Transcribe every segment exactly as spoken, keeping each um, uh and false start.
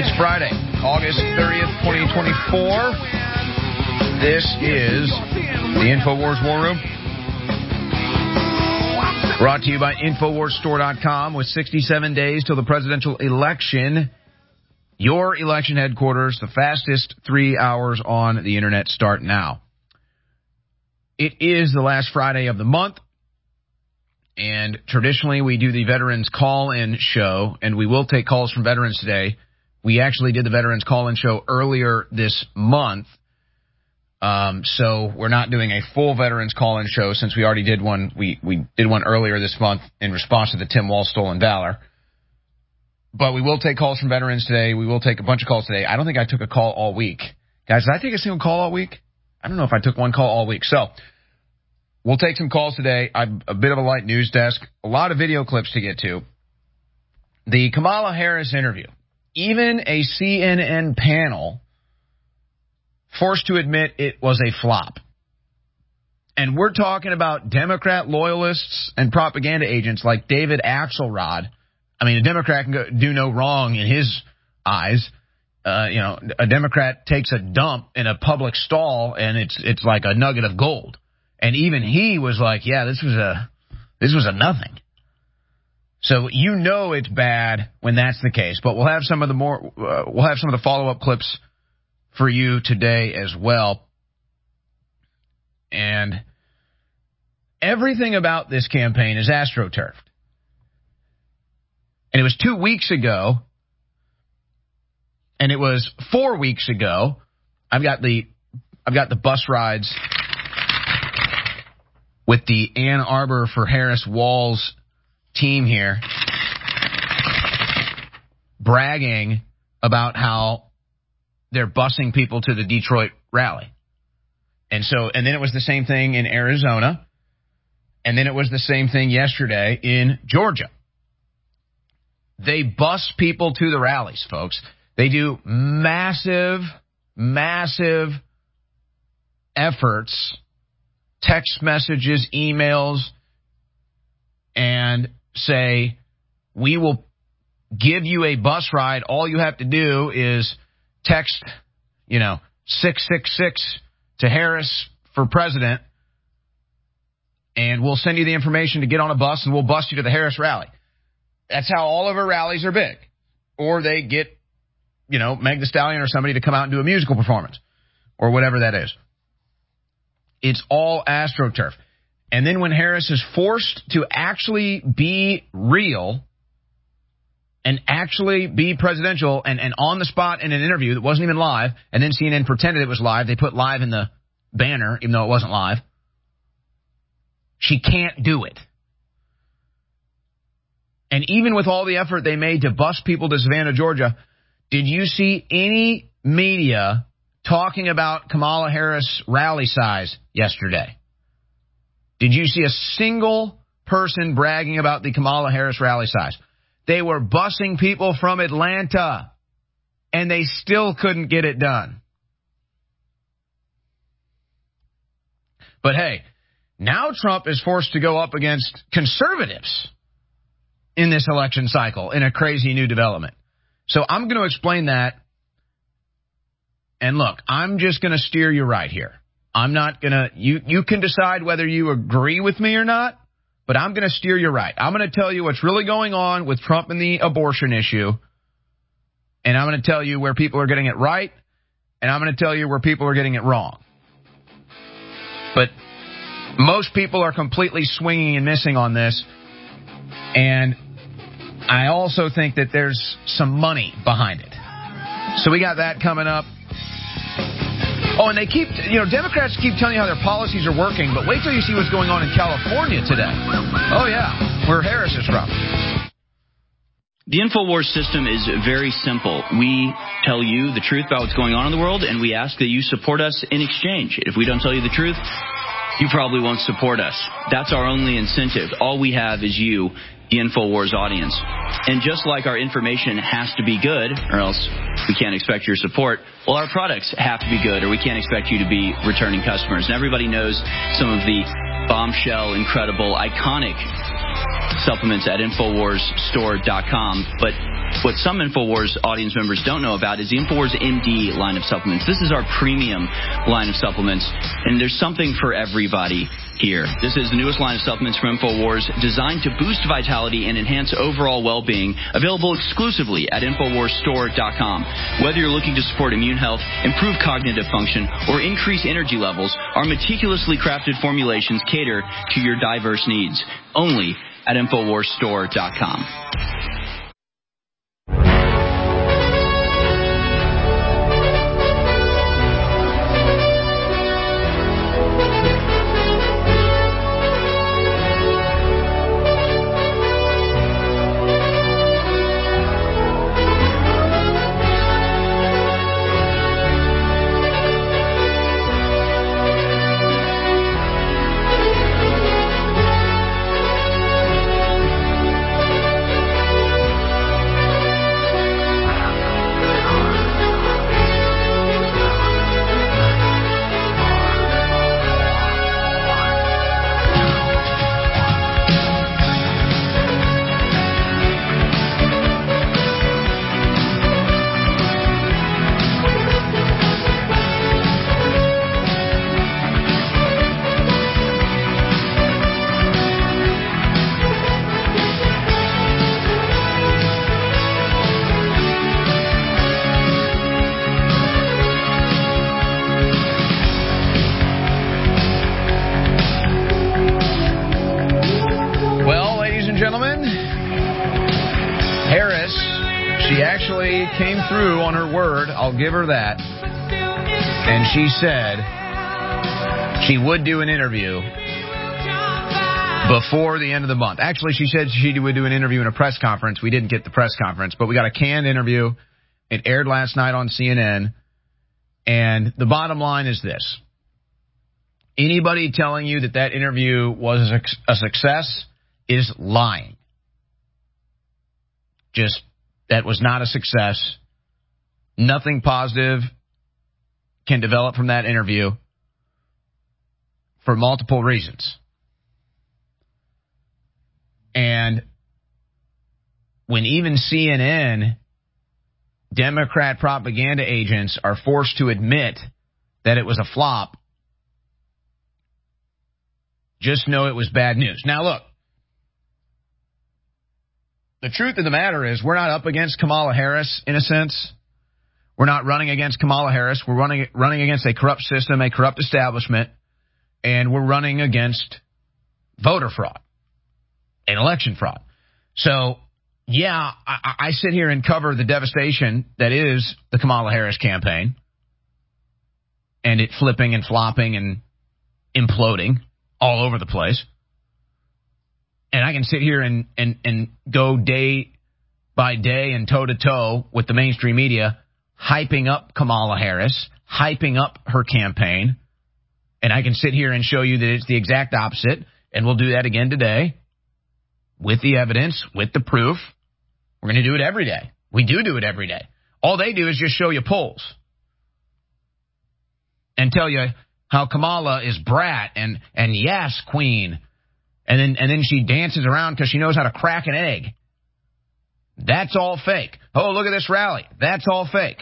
It's Friday, August thirtieth, twenty twenty-four. This is the InfoWars War Room. Brought to you by Infowars Store dot com. With sixty-seven days till the presidential election, your election headquarters, the fastest three hours on the internet, start now. It is the last Friday of the month, and traditionally we do the Veterans Call-In Show, and we will take calls from veterans today. We actually did the Veterans Call-In Show earlier this month, um, so we're not doing a full Veterans Call-In Show since we already did one. We, we did one earlier this month in response to the Tim Walz Stolen Valor. But we will take calls from veterans today. We will take a bunch of calls today. I don't think I took a call all week. Guys, did I take a single call all week? I don't know if I took one call all week. So we'll take some calls today. I'm a bit of a light news desk. A lot of video clips to get to. The Kamala Harris interview. Even a C N N panel forced to admit it was a flop. And we're talking about Democrat loyalists and propaganda agents like David Axelrod. I mean, a Democrat can go, do no wrong in his eyes. Uh, you know, a Democrat takes a dump in a public stall and it's it's like a nugget of gold. And even he was like, yeah, this was a this was a nothing. So you know it's bad when that's the case. But we'll have some of the more uh, we'll have some of the follow-up clips for you today as well. And everything about this campaign is astroturfed. And it was two weeks ago, and it was four weeks ago. I've got the I've got the bus rides with the Ann Arbor for Harris Walz team here, bragging about how they're busing people to the Detroit rally. And so, and then it was the same thing in Arizona, and then it was the same thing yesterday in Georgia. They bus people to the rallies, folks. They do massive, massive efforts, text messages, emails, and say, we will give you a bus ride. All you have to do is text, you know, six six six to Harris for president, and we'll send you the information to get on a bus, and we'll bus you to the Harris rally. That's how all of our rallies are big. Or they get, you know, Meg Thee Stallion or somebody to come out and do a musical performance or whatever that is. It's all astroturf. And then when Harris is forced to actually be real and actually be presidential and, and on the spot in an interview that wasn't even live, and then C N N pretended it was live, they put live in the banner even though it wasn't live, she can't do it. And even with all the effort they made to bus people to Savannah, Georgia, did you see any media talking about Kamala Harris rally size yesterday? Did you see a single person bragging about the Kamala Harris rally size? They were busing people from Atlanta, and they still couldn't get it done. But hey, now Trump is forced to go up against conservatives in this election cycle in a crazy new development. So I'm going to explain that. And look, I'm just going to steer you right here. I'm not going to, you, you can decide whether you agree with me or not, but I'm going to steer you right. I'm going to tell you what's really going on with Trump and the abortion issue. And I'm going to tell you where people are getting it right. And I'm going to tell you where people are getting it wrong. But most people are completely swinging and missing on this. And I also think that there's some money behind it. So we got that coming up. Oh, and they keep, you know, Democrats keep telling you how their policies are working, but wait till you see what's going on in California today. Oh, yeah, where Harris is from. The InfoWars system is very simple. We tell you the truth about what's going on in the world, and we ask that you support us in exchange. If we don't tell you the truth, you probably won't support us. That's our only incentive. All we have is you, the InfoWars audience. And just like our information has to be good, or else we can't expect your support, well, our products have to be good, or we can't expect you to be returning customers. And everybody knows some of the bombshell, incredible, iconic supplements at infowars store dot com. But what some InfoWars audience members don't know about is the InfoWars M D line of supplements. This is our premium line of supplements, and there's something for everybody here. This is the newest line of supplements from InfoWars, designed to boost vitality and enhance overall well-being, available exclusively at infowars store dot com. Whether you're looking to support immune health, improve cognitive function, or increase energy levels, our meticulously crafted formulations cater to your diverse needs. Only at infowars store dot com. Came through on her word, I'll give her that. And she said she would do an interview before the end of the month. Actually, she said she would do an interview in a press conference. We didn't get the press conference, but we got a canned interview. It aired last night on C N N. And the bottom line is this. Anybody telling you that that interview was a success is lying. Just That was not a success. Nothing positive can develop from that interview for multiple reasons. And when even C N N, Democrat propaganda agents, are forced to admit that it was a flop, just know it was bad news. Now, look. The truth of the matter is we're not up against Kamala Harris, in a sense. We're not running against Kamala Harris. We're running running against a corrupt system, a corrupt establishment, and we're running against voter fraud and election fraud. So, yeah, I, I sit here and cover the devastation that is the Kamala Harris campaign and it flipping and flopping and imploding all over the place. And I can sit here and, and, and go day by day and toe-to-toe with the mainstream media, hyping up Kamala Harris, hyping up her campaign. And I can sit here and show you that it's the exact opposite. And we'll do that again today with the evidence, with the proof. We're going to do it every day. We do do it every day. All they do is just show you polls and tell you how Kamala is brat and, and yes, queen. And then and then she dances around because she knows how to crack an egg. That's all fake. Oh, look at this rally. That's all fake.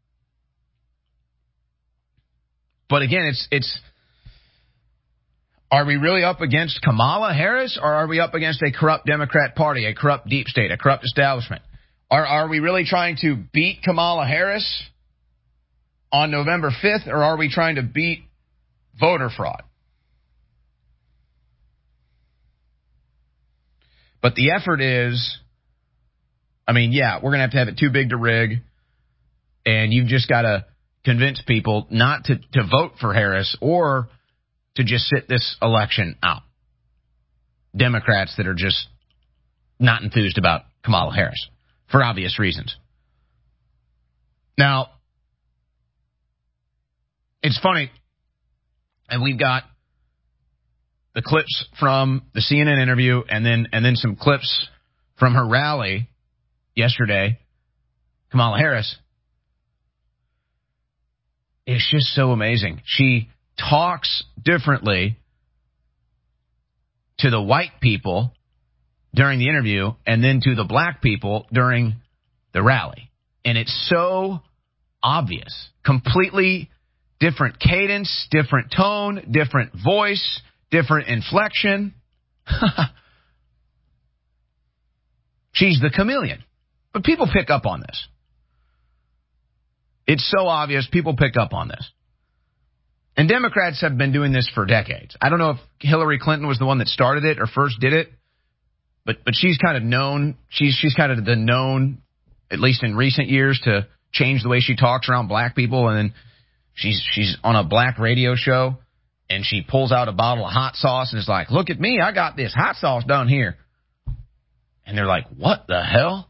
But again, it's it's. Are we really up against Kamala Harris, or are we up against a corrupt Democrat Party, a corrupt deep state, a corrupt establishment? Are are we really trying to beat Kamala Harris on November fifth, or are we trying to beat voter fraud? But the effort is, I mean, yeah, we're going to have to have it too big to rig, and you've just got to convince people not to, to vote for Harris or to just sit this election out. Democrats that are just not enthused about Kamala Harris for obvious reasons. Now, it's funny, and we've got the clips from the C N N interview and then and then some clips from her rally yesterday, Kamala Harris. It's just so amazing. She talks differently to the white people during the interview and then to the black people during the rally. And it's so obvious. Completely different cadence, different tone, different voice, different inflection. She's the chameleon. But people pick up on this. It's so obvious, people pick up on this. And Democrats have been doing this for decades. I don't know if Hillary Clinton was the one that started it or first did it, but but she's kind of known, she's she's kind of the known, at least in recent years, to change the way she talks around black people. And then she's she's on a black radio show, and she pulls out a bottle of hot sauce and is like, look at me, I got this hot sauce down here. And they're like, what the hell?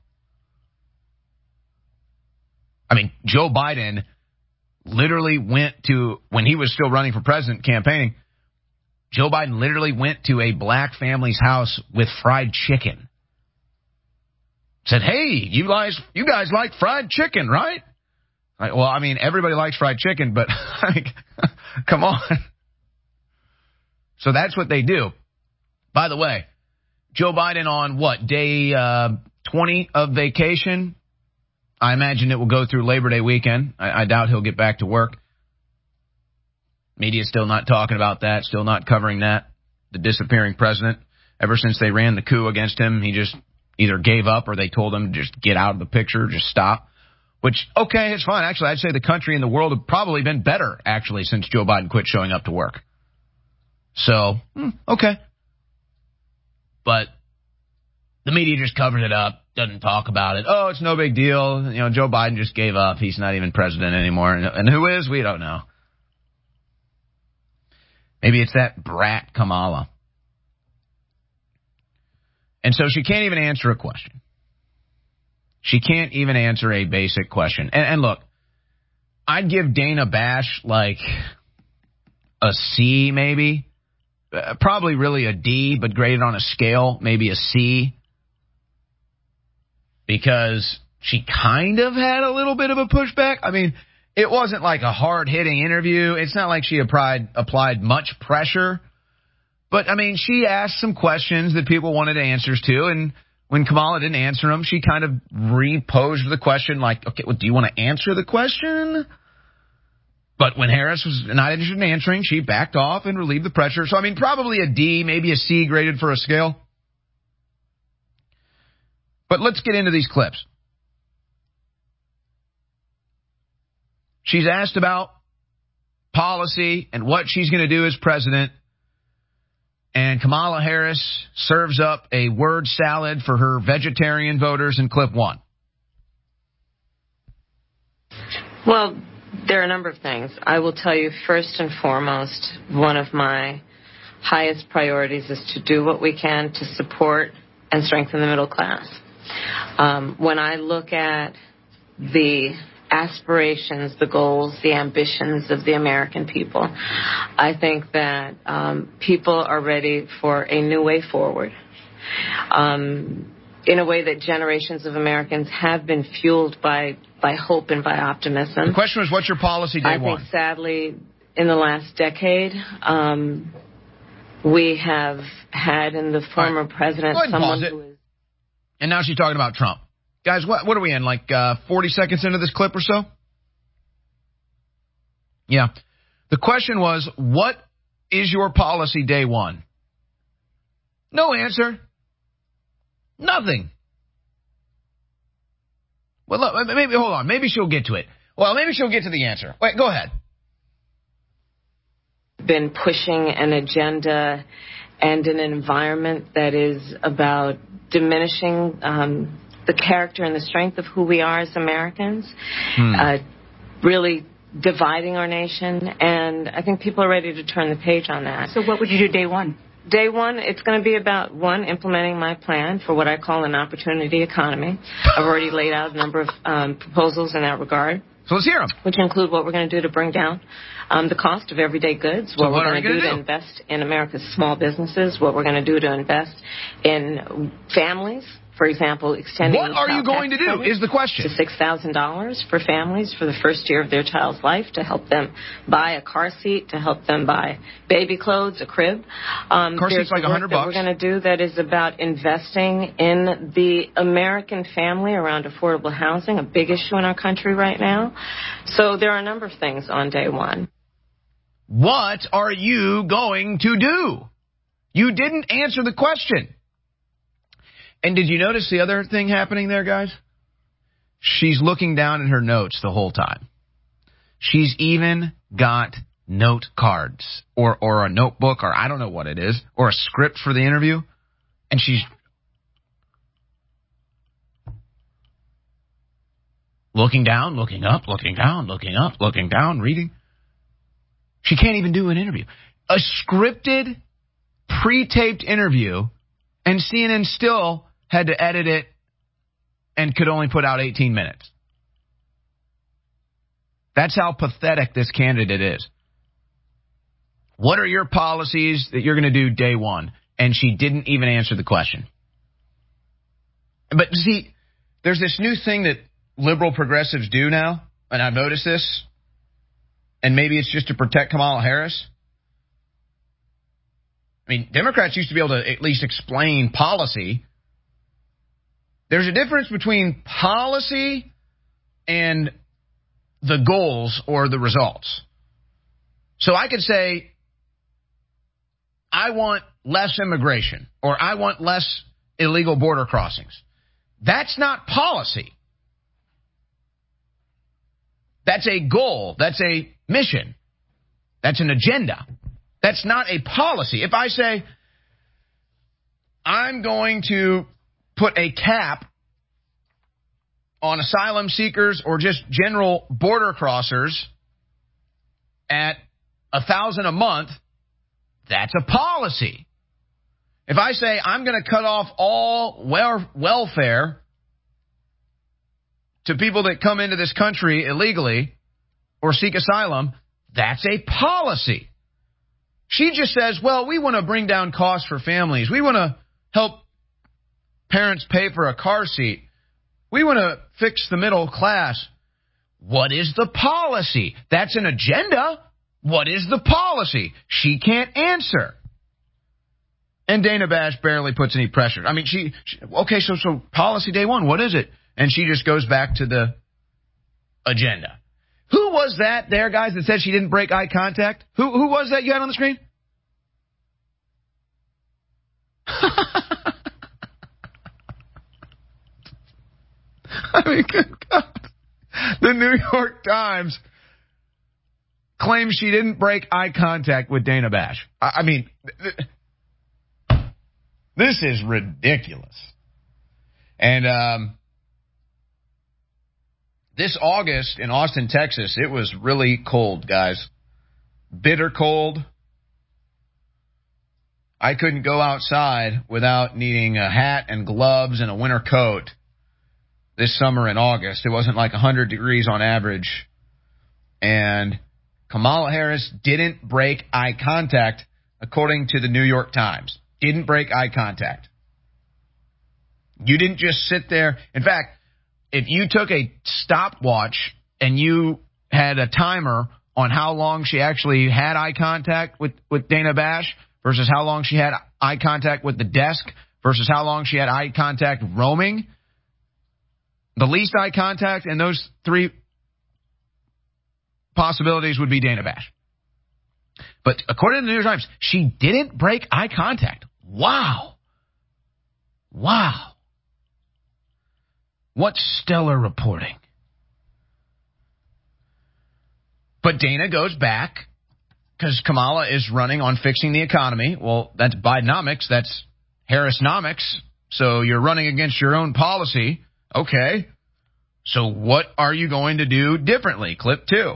I mean, Joe Biden literally went to, when he was still running for president campaigning, Joe Biden literally went to a black family's house with fried chicken. Said, hey, you guys, you guys like fried chicken, right? Like, well, I mean, everybody likes fried chicken, but like, come on. So that's what they do. By the way, Joe Biden on what, day uh, twenty of vacation? I imagine it will go through Labor Day weekend. I, I doubt he'll get back to work. Media's still not talking about that, still not covering that. The disappearing president. Ever since they ran the coup against him, he just either gave up or they told him to just get out of the picture, just stop. Which, okay, it's fine. Actually, I'd say the country and the world have probably been better, actually, since Joe Biden quit showing up to work. So, okay. But the media just covers it up. Doesn't talk about it. Oh, it's no big deal. You know, Joe Biden just gave up. He's not even president anymore. And who is? We don't know. Maybe it's that brat Kamala. And so she can't even answer a question. She can't even answer a basic question. And, and look, I'd give Dana Bash like a C maybe. Uh, probably really a D, but graded on a scale, maybe a C. Because she kind of had a little bit of a pushback. I mean, it wasn't like a hard-hitting interview. It's not like she applied, applied much pressure. But, I mean, she asked some questions that people wanted answers to, and when Kamala didn't answer them, she kind of reposed the question like, okay, well, do you want to answer the question? But when Harris was not interested in answering, she backed off and relieved the pressure. So, I mean, probably a D, maybe a C graded for a scale. But let's get into these clips. She's asked about policy and what she's going to do as president. And Kamala Harris serves up a word salad for her vegetarian voters in clip one. Well, there are a number of things. I will tell you, first and foremost, one of my highest priorities is to do what we can to support and strengthen the middle class. Um, when I look at the aspirations, the goals, the ambitions of the American people, I think that um, people are ready for a new way forward, um, in a way that generations of Americans have been fueled by, by hope and by optimism. The question was, what's your policy day I one? I think, sadly, in the last decade, um, we have had in the former right. president someone who is... And now she's talking about Trump. Guys, what what are we in, like uh, forty seconds into this clip or so? Yeah. The question was, what is your policy day one? No answer. Nothing. Well, look, maybe, hold on. Maybe she'll get to it. Well, maybe she'll get to the answer. Wait, go ahead. Been pushing an agenda and an environment that is about diminishing um, the character and the strength of who we are as Americans, hmm. uh, really dividing our nation, and I think people are ready to turn the page on that. So what would you do day one? Day one, it's going to be about, one, implementing my plan for what I call an opportunity economy. I've already laid out a number of um, proposals in that regard. So let's hear them. Which include what we're going to do to bring down um, the cost of everyday goods, so what, what we're going to do, do to invest in America's small businesses, what we're going to do to invest in families For example, extending what the are you child going to tax do credit is the question. to six thousand dollars for families for the first year of their child's life, to help them buy a car seat, to help them buy baby clothes, a crib. Um, car there's seat's like work a hundred that bucks. we're going to do that is about investing in the American family around affordable housing, a big issue in our country right now. So there are a number of things on day one. What are you going to do? You didn't answer the question. And did you notice the other thing happening there, guys? She's looking down at her notes the whole time. She's even got note cards or, or a notebook, or I don't know what it is, or a script for the interview. And she's looking down, looking up, looking down, looking up, looking down, reading. She can't even do an interview. A scripted, pre-taped interview, and C N N still had to edit it and could only put out eighteen minutes. That's how pathetic this candidate is. What are your policies that you're going to do day one? And she didn't even answer the question. But see, there's this new thing that liberal progressives do now, and I've noticed this, and maybe it's just to protect Kamala Harris. I mean, Democrats used to be able to at least explain policy. There's a difference between policy and the goals or the results. So I could say, I want less immigration, or I want less illegal border crossings. That's not policy. That's a goal. That's a mission. That's an agenda. That's not a policy. If I say, I'm going to put a cap on asylum seekers or just general border crossers at a thousand a month, that's a policy. If I say I'm going to cut off all wel- welfare to people that come into this country illegally or seek asylum, that's a policy. She just says, well, we want to bring down costs for families. We want to help parents pay for a car seat. We want to fix the middle class. What is the policy? That's an agenda. What is the policy? She can't answer. And Dana Bash barely puts any pressure. I mean, she, she okay, so so policy day one, what is it? And she just goes back to the agenda. Who was that there, guys, that said she didn't break eye contact? Who who was that you had on the screen? I mean, good God. The New York Times claims she didn't break eye contact with Dana Bash. I, I mean, th- this is ridiculous. And um, this August in Austin, Texas, it was really cold, guys. Bitter cold. I couldn't go outside without needing a hat and gloves and a winter coat this summer in August. It wasn't like one hundred degrees on average. And Kamala Harris didn't break eye contact, according to the New York Times. Didn't break eye contact. You didn't just sit there. In fact, if you took a stopwatch and you had a timer on how long she actually had eye contact with, with Dana Bash versus how long she had eye contact with the desk versus how long she had eye contact roaming, the least eye contact in those three possibilities would be Dana Bash. But according to the New York Times, she didn't break eye contact. Wow. Wow. What stellar reporting. But Dana goes back because Kamala is running on fixing the economy. Well, that's Bidenomics. That's Harrisnomics. So you're running against your own policy. Okay. So what are you going to do differently? Clip two.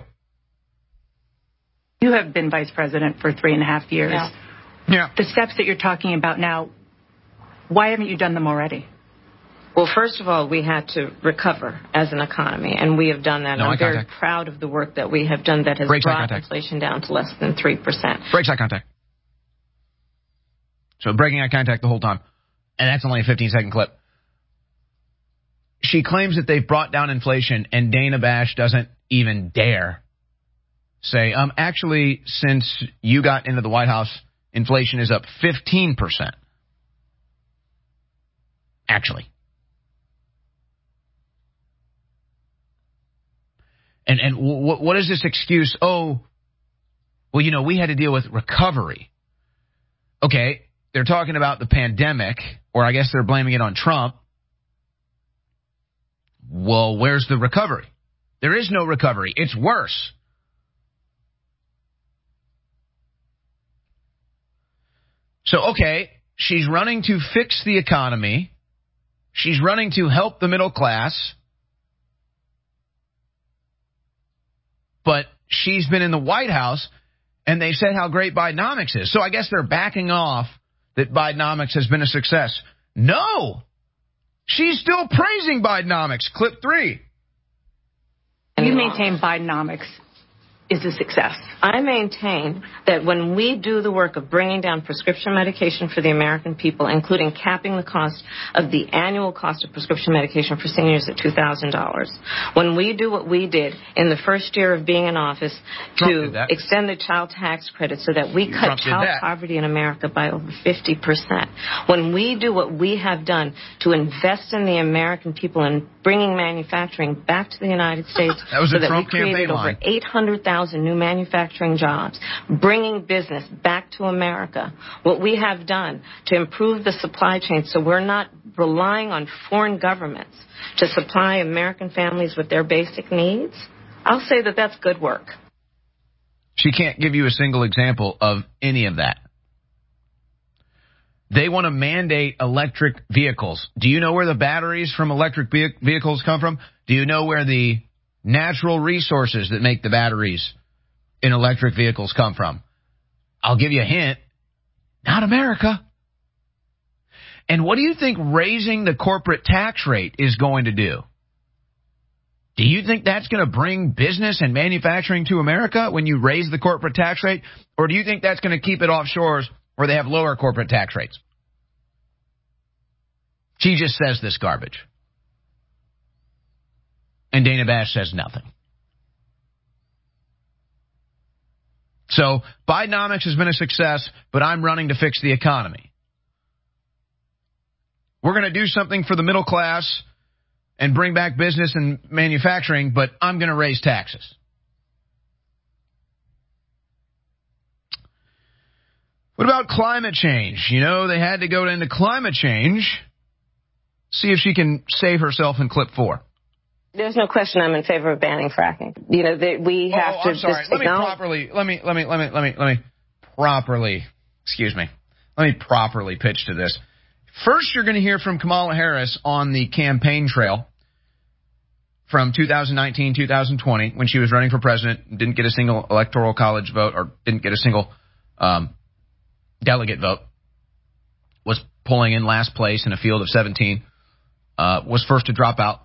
You have been vice president for three and a half years. Yeah. Yeah. The steps that you're talking about now, why haven't you done them already? Well, first of all, we had to recover as an economy, and we have done that. No I'm eye very contact. proud of the work that we have done that has Breaks eye brought contact. inflation down to less than three percent. Breaks eye contact. So breaking eye contact the whole time. And that's only a fifteen second clip. she claims that they've brought down inflation, and Dana Bash doesn't even dare say, um, actually, since you got into the White House, inflation is up fifteen percent. Actually. And and w- what is this excuse? Oh, well, you know, we had to deal with recovery. Okay, they're talking about the pandemic, or I guess they're blaming it on Trump. Well, where's the recovery? There is no recovery. It's worse. So, okay, she's running to fix the economy. She's running to help the middle class. But she's been in the White House, and they said how great Bidenomics is. So I guess they're backing off that Bidenomics has been a success. No! She's still praising Bidenomics. Clip three. You maintain Bidenomics is a success. I maintain that when we do the work of bringing down prescription medication for the American people, including capping the cost of the annual cost of prescription medication for seniors at two thousand dollars, when we do what we did in the first year of being in office to extend the child tax credit so that we cut Trump child poverty in America by over fifty percent, when we do what we have done to invest in the American people and bringing manufacturing back to the United States that was so a that Trump we created campaign line. over eight hundred thousand new manufacturing jobs, bringing business back to America, what we have done to improve the supply chain so we're not relying on foreign governments to supply American families with their basic needs, I'll say that that's good work. She can't give you a single example of any of that. They want to mandate electric vehicles. Do you know where the batteries from electric vehicles come from? Do you know where the natural resources that make the batteries in electric vehicles come from? I'll give you a hint. Not America. And what do you think raising the corporate tax rate is going to do? Do you think that's going to bring business and manufacturing to America when you raise the corporate tax rate? Or do you think that's going to keep it offshore where they have lower corporate tax rates? She just says this garbage. And Dana Bash says nothing. So Bidenomics has been a success, but I'm running to fix the economy. We're going to do something for the middle class and bring back business and manufacturing, but I'm going to raise taxes. What about climate change? You know, they had to go into climate change. See if she can save herself in clip four. There's no question I'm in favor of banning fracking. You know, that we have oh, to I'm sorry. just let me acknowledge- properly, let me, let me, let me, let me, let me properly, excuse me, let me properly pitch to this. First, you're going to hear from Kamala Harris on the campaign trail from two thousand nineteen, two thousand twenty, when she was running for president, didn't get a single electoral college vote, or didn't get a single um, delegate vote, was polling in last place in a field of seventeen, uh, was first to drop out.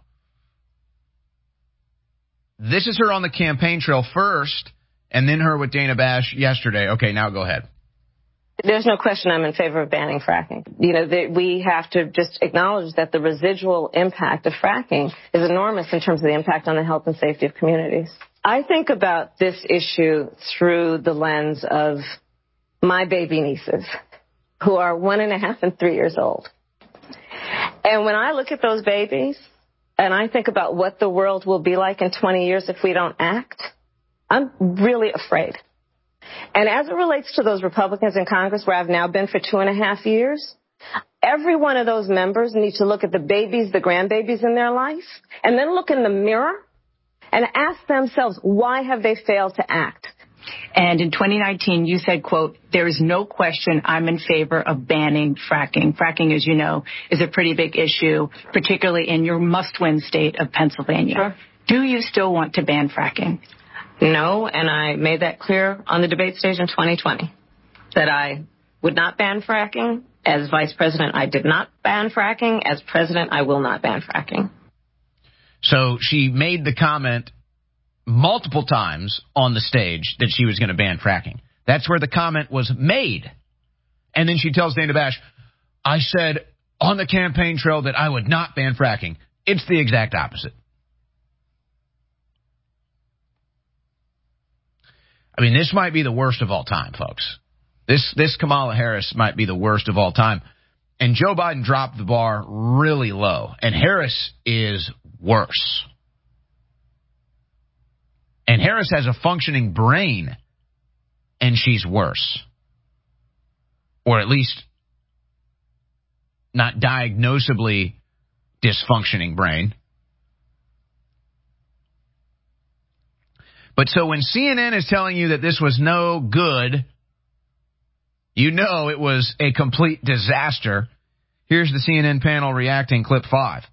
This is her on the campaign trail first, and then her with Dana Bash yesterday. Okay, now go ahead. There's no question I'm in favor of banning fracking. You know, that we have to just acknowledge that the residual impact of fracking is enormous in terms of the impact on the health and safety of communities. I think about this issue through the lens of my baby nieces, who are one and a half and three years old. And when I look at those babies, and I think about what the world will be like in twenty years if we don't act, I'm really afraid. And as it relates to those Republicans in Congress, where I've now been for two and a half years, every one of those members need to look at the babies, the grandbabies in their life, and then look in the mirror and ask themselves, why have they failed to act? And in twenty nineteen, you said, quote, there is no question I'm in favor of banning fracking. Fracking, as you know, is a pretty big issue, particularly in your must-win state of Pennsylvania. Sure. Do you still want to ban fracking? No, and I made that clear on the debate stage in twenty twenty, that I would not ban fracking. As vice president, I did not ban fracking. As president, I will not ban fracking. So she made the comment multiple times on the stage that she was going to ban fracking. That's where the comment was made. And then she tells Dana Bash, I said on the campaign trail that I would not ban fracking. It's the exact opposite. I mean, this might be the worst of all time, folks. This this Kamala Harris might be the worst of all time. And Joe Biden dropped the bar really low. And Harris is worse. And Harris has a functioning brain. And she's worse. Or at least not diagnosably dysfunctioning brain. But so when C N N is telling you that this was no good, you know it was a complete disaster. Here's the C N N panel reacting, clip five.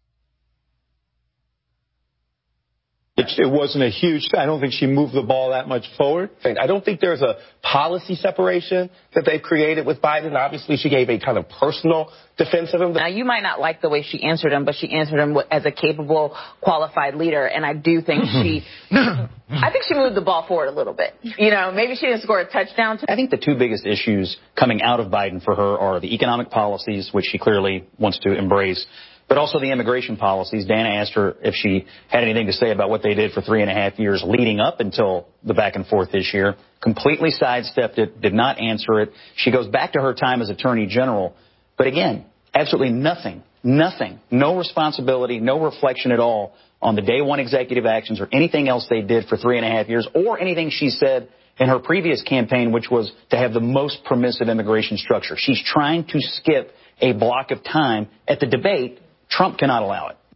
It wasn't a huge, I don't think she moved the ball that much forward. I don't think there's a policy separation that they've created with Biden. Obviously, she gave a kind of personal defense of him. Now, you might not like the way she answered him, but she answered him as a capable, qualified leader. And I do think she, I think she moved the ball forward a little bit. You know, maybe she didn't score a touchdown. I think the two biggest issues coming out of Biden for her are the economic policies, which she clearly wants to embrace, but also the immigration policies. Dana asked her if she had anything to say about what they did for three and a half years leading up until the back and forth this year. Completely sidestepped it, did not answer it. She goes back to her time as Attorney General. But again, absolutely nothing, nothing, no responsibility, no reflection at all on the day one executive actions or anything else they did for three and a half years or anything she said in her previous campaign, which was to have the most permissive immigration structure. She's trying to skip a block of time at the debate. Trump cannot allow it.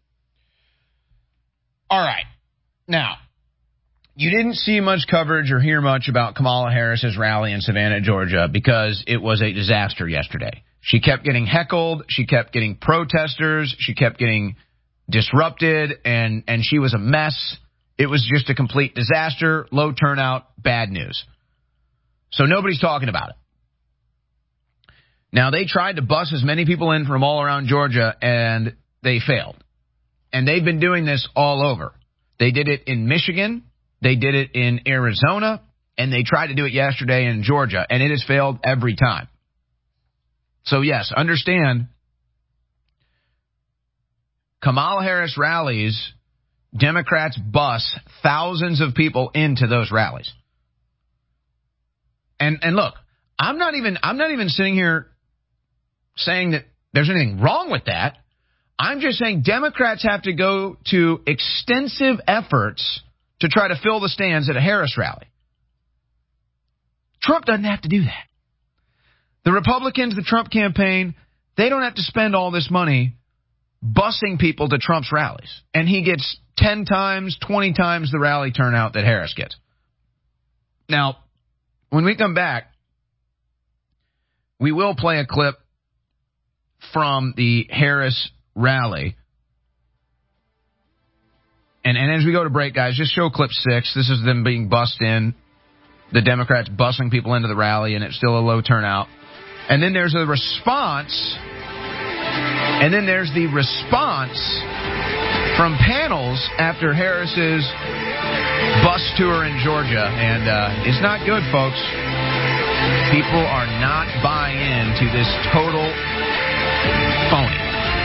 All right. Now, you didn't see much coverage or hear much about Kamala Harris's rally in Savannah, Georgia, because it was a disaster yesterday. She kept getting heckled. She kept getting protesters. She kept getting disrupted, and, and she was a mess. It was just a complete disaster, low turnout, bad news. So nobody's talking about it. Now, they tried to bus as many people in from all around Georgia, and they failed. And they've been doing this all over. They did it in Michigan. They did it in Arizona. And they tried to do it yesterday in Georgia. And it has failed every time. So, yes, understand, Kamala Harris rallies, Democrats bus thousands of people into those rallies. And and look, I'm not even I'm not even sitting here saying that there's anything wrong with that. I'm just saying Democrats have to go to extensive efforts to try to fill the stands at a Harris rally. Trump doesn't have to do that. The Republicans, the Trump campaign, they don't have to spend all this money busing people to Trump's rallies. And he gets ten times, twenty times the rally turnout that Harris gets. Now, when we come back, we will play a clip from the Harris rally. And, and as we go to break, guys, just show clip six. This is them being bussed in, the Democrats busing people into the rally, and it's still a low turnout. And then there's a response, and then there's the response from panels after Harris's bus tour in Georgia. And uh, it's not good, folks. People are not buying into this total phony.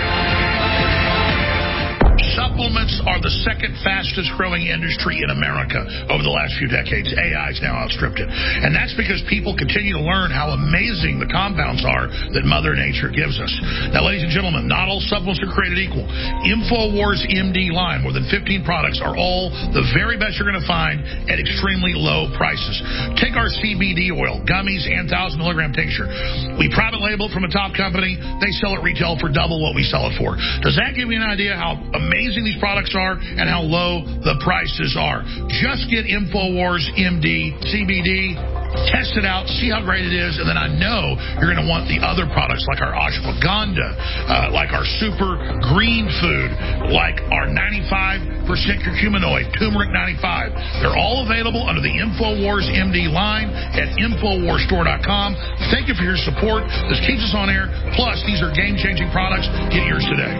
Supplements are the second fastest growing industry in America over the last few decades. A I has now outstripped it. And that's because people continue to learn how amazing the compounds are that Mother Nature gives us. Now, ladies and gentlemen, not all supplements are created equal. InfoWars M D line, more than fifteen products, are all the very best you're going to find at extremely low prices. Take our C B D oil, gummies, and one thousand milligram tincture. We private label it from a top company. They sell it retail for double what we sell it for. Does that give you an idea how amazing these products are and how low the prices are? Just get InfoWars M D C B D, test it out, see how great it is, and then I know you're going to want the other products like our ashwagandha, uh, like our super green food, like our ninety-five percent curcuminoid, turmeric ninety-five. They're all available under the InfoWars M D line at Infowars Store dot com. Thank you for your support. This keeps us on air. Plus, these are game-changing products. Get yours today.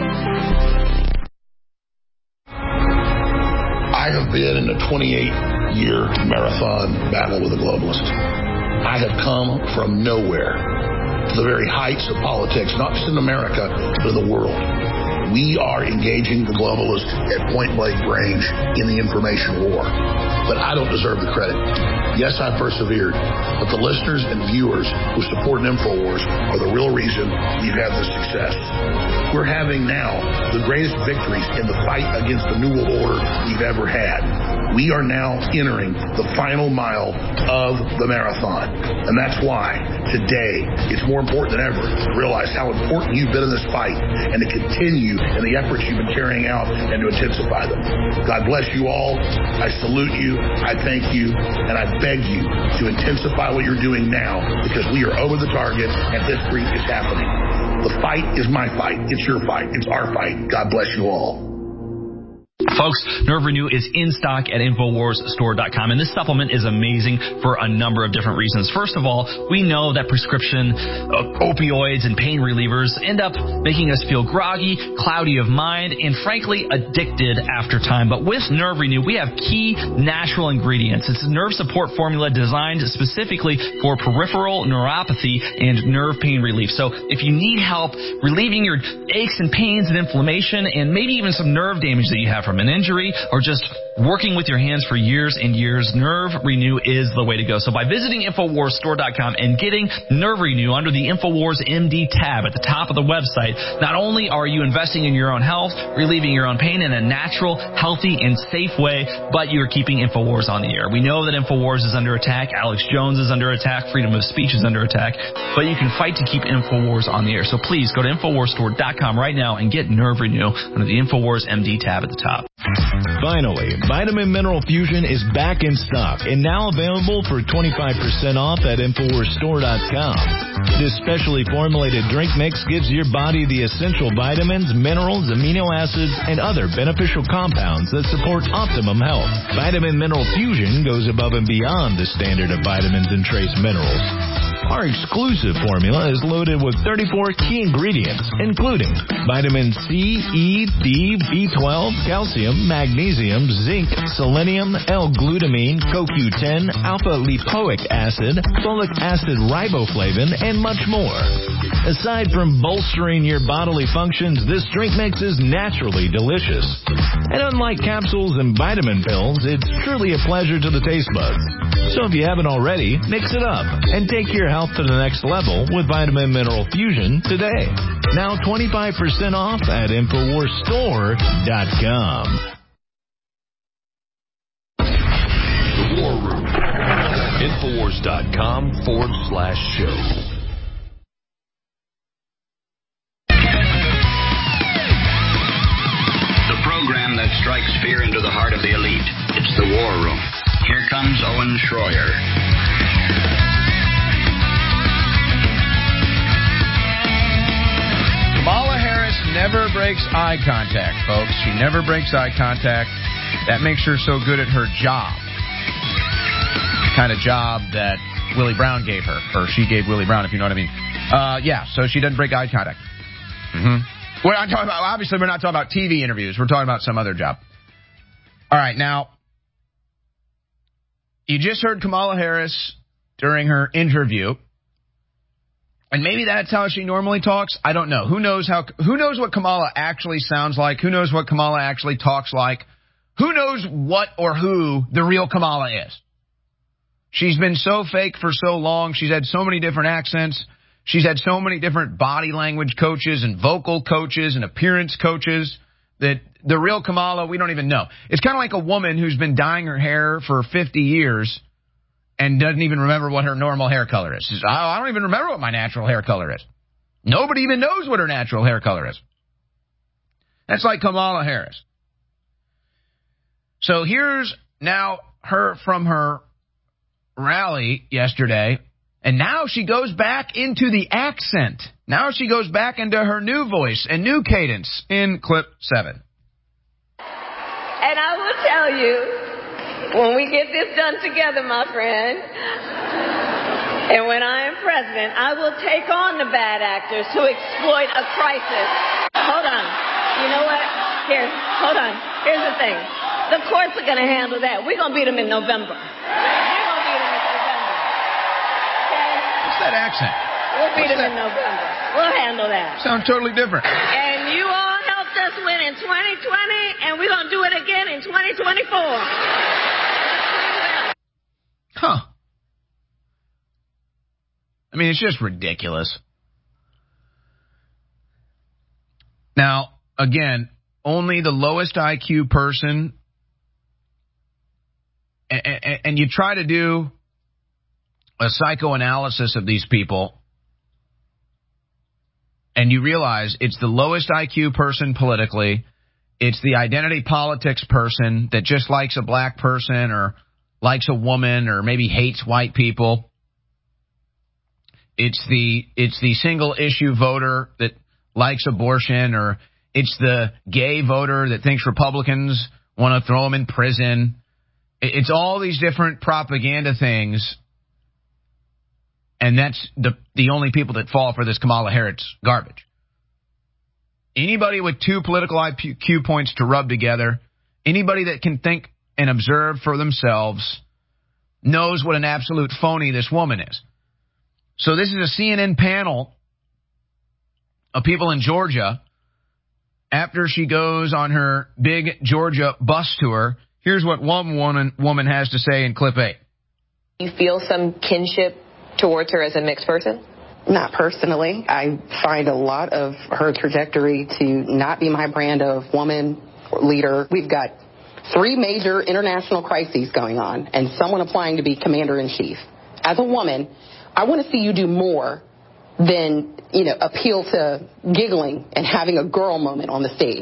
I have been in a twenty-eight year marathon battle with a globalist. I have come from nowhere to the very heights of politics, not just in America, but in the world. We are engaging the globalists at point-blank range in the information war. But I don't deserve the credit. Yes, I persevered, but the listeners and viewers who support InfoWars are the real reason we've had this success. We're having now the greatest victories in the fight against the New World Order we've ever had. We are now entering the final mile of the marathon. And that's why today it's more important than ever to realize how important you've been in this fight and to continue in the efforts you've been carrying out and to intensify them. God bless you all. I salute you. I thank you. And I beg you to intensify what you're doing now, because we are over the target and history is happening. The fight is my fight. It's your fight. It's our fight. God bless you all. Folks, Nerve Renew is in stock at Infowars Store dot com, and this supplement is amazing for a number of different reasons. First of all, we know that prescription uh, opioids and pain relievers end up making us feel groggy, cloudy of mind, and frankly addicted after time. But with Nerve Renew, we have key natural ingredients. It's a nerve support formula designed specifically for peripheral neuropathy and nerve pain relief. So if you need help relieving your aches and pains and inflammation and maybe even some nerve damage that you have from an injury or just working with your hands for years and years, Nerve Renew is the way to go. So by visiting Infowars Store dot com and getting Nerve Renew under the Infowars M D tab at the top of the website, not only are you investing in your own health, relieving your own pain in a natural, healthy, and safe way, but you're keeping Infowars on the air. We know that Infowars is under attack. Alex Jones is under attack. Freedom of speech is under attack. But you can fight to keep Infowars on the air. So please go to Infowars Store dot com right now and get Nerve Renew under the Infowars M D tab at the top. Finally, Vitamin Mineral Fusion is back in stock and now available for twenty-five percent off at Infowars Store dot com. This specially formulated drink mix gives your body the essential vitamins, minerals, amino acids, and other beneficial compounds that support optimum health. Vitamin Mineral Fusion goes above and beyond the standard of vitamins and trace minerals. Our exclusive formula is loaded with thirty-four key ingredients, including vitamin C, E, D, B twelve, calcium, magnesium, zinc, selenium, L-glutamine, C O Q ten, alpha-lipoic acid, folic acid riboflavin, and much more. Aside from bolstering your bodily functions, this drink mix is naturally delicious. And unlike capsules and vitamin pills, it's truly a pleasure to the taste buds. So if you haven't already, mix it up and take your health to the next level with Vitamin Mineral Fusion today. Now twenty-five percent off at Infowars Store dot com. The War Room. Infowars dot com forward slash show. The program that strikes fear into the heart of the elite. It's the War Room. Here comes Owen Schroyer. Kamala Harris never breaks eye contact, folks. She never breaks eye contact. That makes her so good at her job. The kind of job that Willie Brown gave her, or she gave Willie Brown, if you know what I mean. Uh, yeah, so she doesn't break eye contact. Mm-hmm. Well, I'm talking about, obviously, we're not talking about T V interviews. We're talking about some other job. All right, now, you just heard Kamala Harris during her interview. And maybe that's how she normally talks. I don't know. Who knows how? Who knows what Kamala actually sounds like? Who knows what Kamala actually talks like? Who knows what or who the real Kamala is? She's been so fake for so long. She's had so many different accents. She's had so many different body language coaches and vocal coaches and appearance coaches that the real Kamala, we don't even know. It's kind of like a woman who's been dyeing her hair for fifty years and doesn't even remember what her normal hair color is. Says, oh, I don't even remember what my natural hair color is. Nobody even knows what her natural hair color is. That's like Kamala Harris. So here's now her from her rally yesterday, and now she goes back into the accent. Now she goes back into her new voice and new cadence in clip seven. And I will tell you, when we get this done together, my friend, and when I am president, I will take on the bad actors who exploit a crisis. Hold on. You know what? Here, hold on. Here's the thing. The courts are going to handle that. We're going to beat them in November. We're going to beat them in November. Okay? What's that accent? We'll beat What's them that? in November. We'll handle that. Sounds totally different. And you all help to win in twenty twenty, and we're going to do it again in twenty twenty-four. Huh. I mean, it's just ridiculous. Now, again, only the lowest I Q person, and, and you try to do a psychoanalysis of these people, and you realize it's the lowest I Q person politically, it's the identity politics person that just likes a black person or likes a woman or maybe hates white people. It's the it's the single issue voter that likes abortion, or it's the gay voter that thinks Republicans want to throw him in prison. It's all these different propaganda things, and that's the the only people that fall for this Kamala Harris garbage. Anybody with two political I Q points to rub together, anybody that can think and observe for themselves, knows what an absolute phony this woman is. So this is a C N N panel of people in Georgia after she goes on her big Georgia bus tour. Here's what one woman, woman has to say in clip eight. You feel some kinship towards her as a mixed person? Not personally. I find a lot of her trajectory to not be my brand of woman leader. We've got three major international crises going on and someone applying to be commander-in-chief. As a woman, I want to see you do more than, you know, appeal to giggling and having a girl moment on the stage.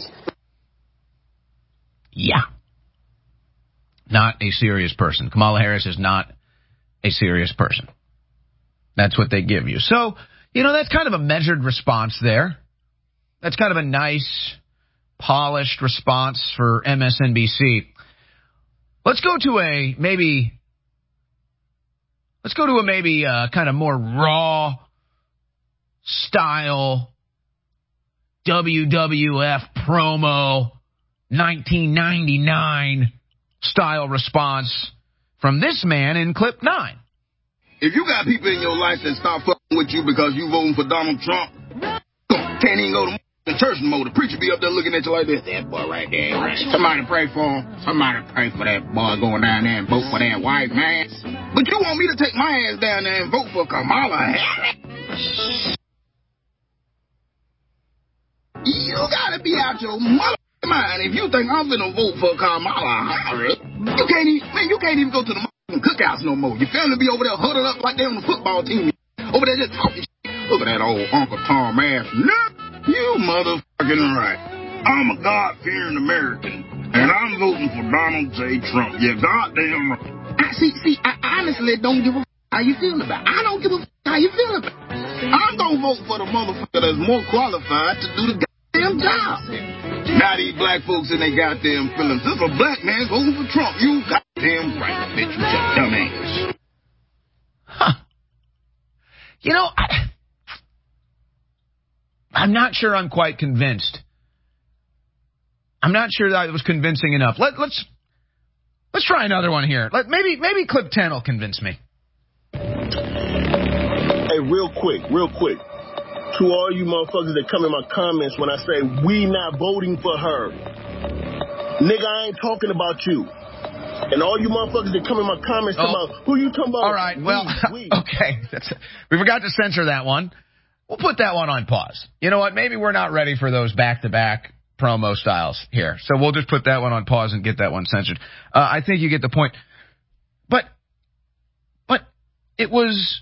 Yeah. Not a serious person. Kamala Harris is not a serious person. That's what they give you. So, you know, that's kind of a measured response there. That's kind of a nice, polished response for M S N B C. Let's go to a maybe, let's go to a maybe uh, kind of more raw style W W F promo nineteen ninety-nine style response from this man in clip nine. If you got people in your life that stop fucking with you because you voting for Donald Trump, can't even go to the church no more. The preacher be up there looking at you like this. That boy right there. Right. Somebody pray for him. Somebody pray for that boy going down there and vote for that white man. But you want me to take my ass down there and vote for Kamala Harris? You gotta be out your mother mind if you think I'm gonna vote for Kamala Harris. You can't even, man, you can't even go to the cookouts no more. Your family be over there huddled up like they on the football team. Over there just talking shit. Look at that old Uncle Tom ass. No, you motherfucking right. I'm a God-fearing American, and I'm voting for Donald J. Trump. You goddamn right. I, see, see, I honestly don't give a f*** how you feel about it. I don't give a f*** how you feel about it. I'm gonna vote for the motherfucker that's more qualified to do the goddamn job. Now these black folks in their goddamn feelings. This is a black man voting for Trump. You goddamn right, bitch. You just dumbass. Huh. You know, I, I'm not sure I'm quite convinced. I'm not sure that it was convincing enough. Let, let's let's try another one here. Let, maybe maybe clip ten will convince me. Hey, real quick, real quick. To all you motherfuckers that come in my comments when I say we not voting for her. Nigga, I ain't talking about you. And all you motherfuckers that come in my comments oh. talking about, who you talking about? All right, well, we, we. okay. That's, we forgot to censor that one. We'll put that one on pause. You know what? Maybe we're not ready for those back-to-back promo styles here. So we'll just put that one on pause and get that one censored. Uh, I think you get the point. But, but it was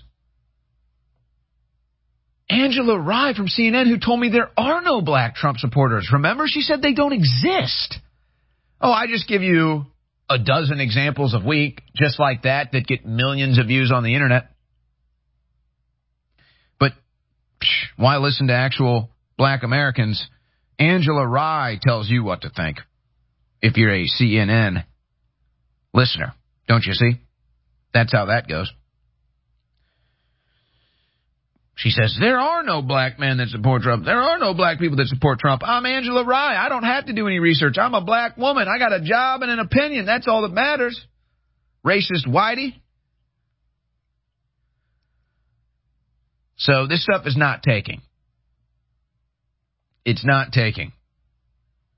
Angela Rye from C N N who told me there are no black Trump supporters. Remember? She said they don't exist. Oh, I just give you a dozen examples a week just like that that get millions of views on the internet. But psh, why listen to actual black Americans? Angela Rye tells you what to think if you're a C N N listener. Don't you see? That's how that goes. She says, there are no black men that support Trump. There are no black people that support Trump. I'm Angela Rye. I don't have to do any research. I'm a black woman. I got a job and an opinion. That's all that matters. Racist whitey. So this stuff is not taking. It's not taking.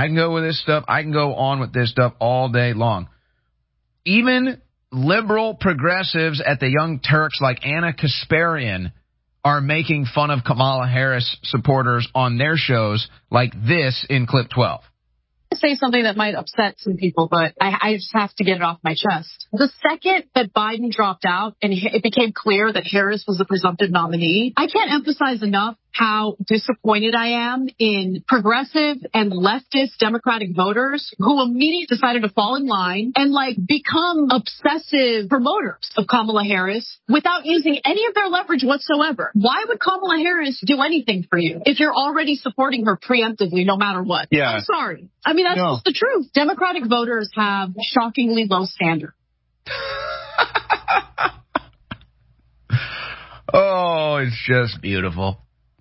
I can go with this stuff. I can go on with this stuff all day long. Even liberal progressives at the Young Turks like Anna Kasparian are making fun of Kamala Harris supporters on their shows like this in clip twelve. Say something that might upset some people, but I, I just have to get it off my chest. The second that Biden dropped out and it became clear that Harris was the presumptive nominee, I can't emphasize enough how disappointed I am in progressive and leftist Democratic voters who immediately decided to fall in line and like become obsessive promoters of Kamala Harris without using any of their leverage whatsoever. Why would Kamala Harris do anything for you if you're already supporting her preemptively no matter what? Yeah. I'm sorry. I mean, that's no. just the truth. Democratic voters have shockingly low standards. Oh, it's just beautiful.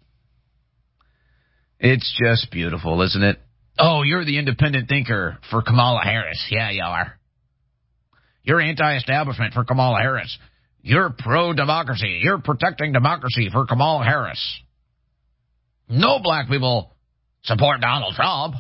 It's just beautiful, isn't it? Oh, you're the independent thinker for Kamala Harris. Yeah, you are. You're anti-establishment for Kamala Harris. You're pro-democracy. You're protecting democracy for Kamala Harris. No black people support Donald Trump.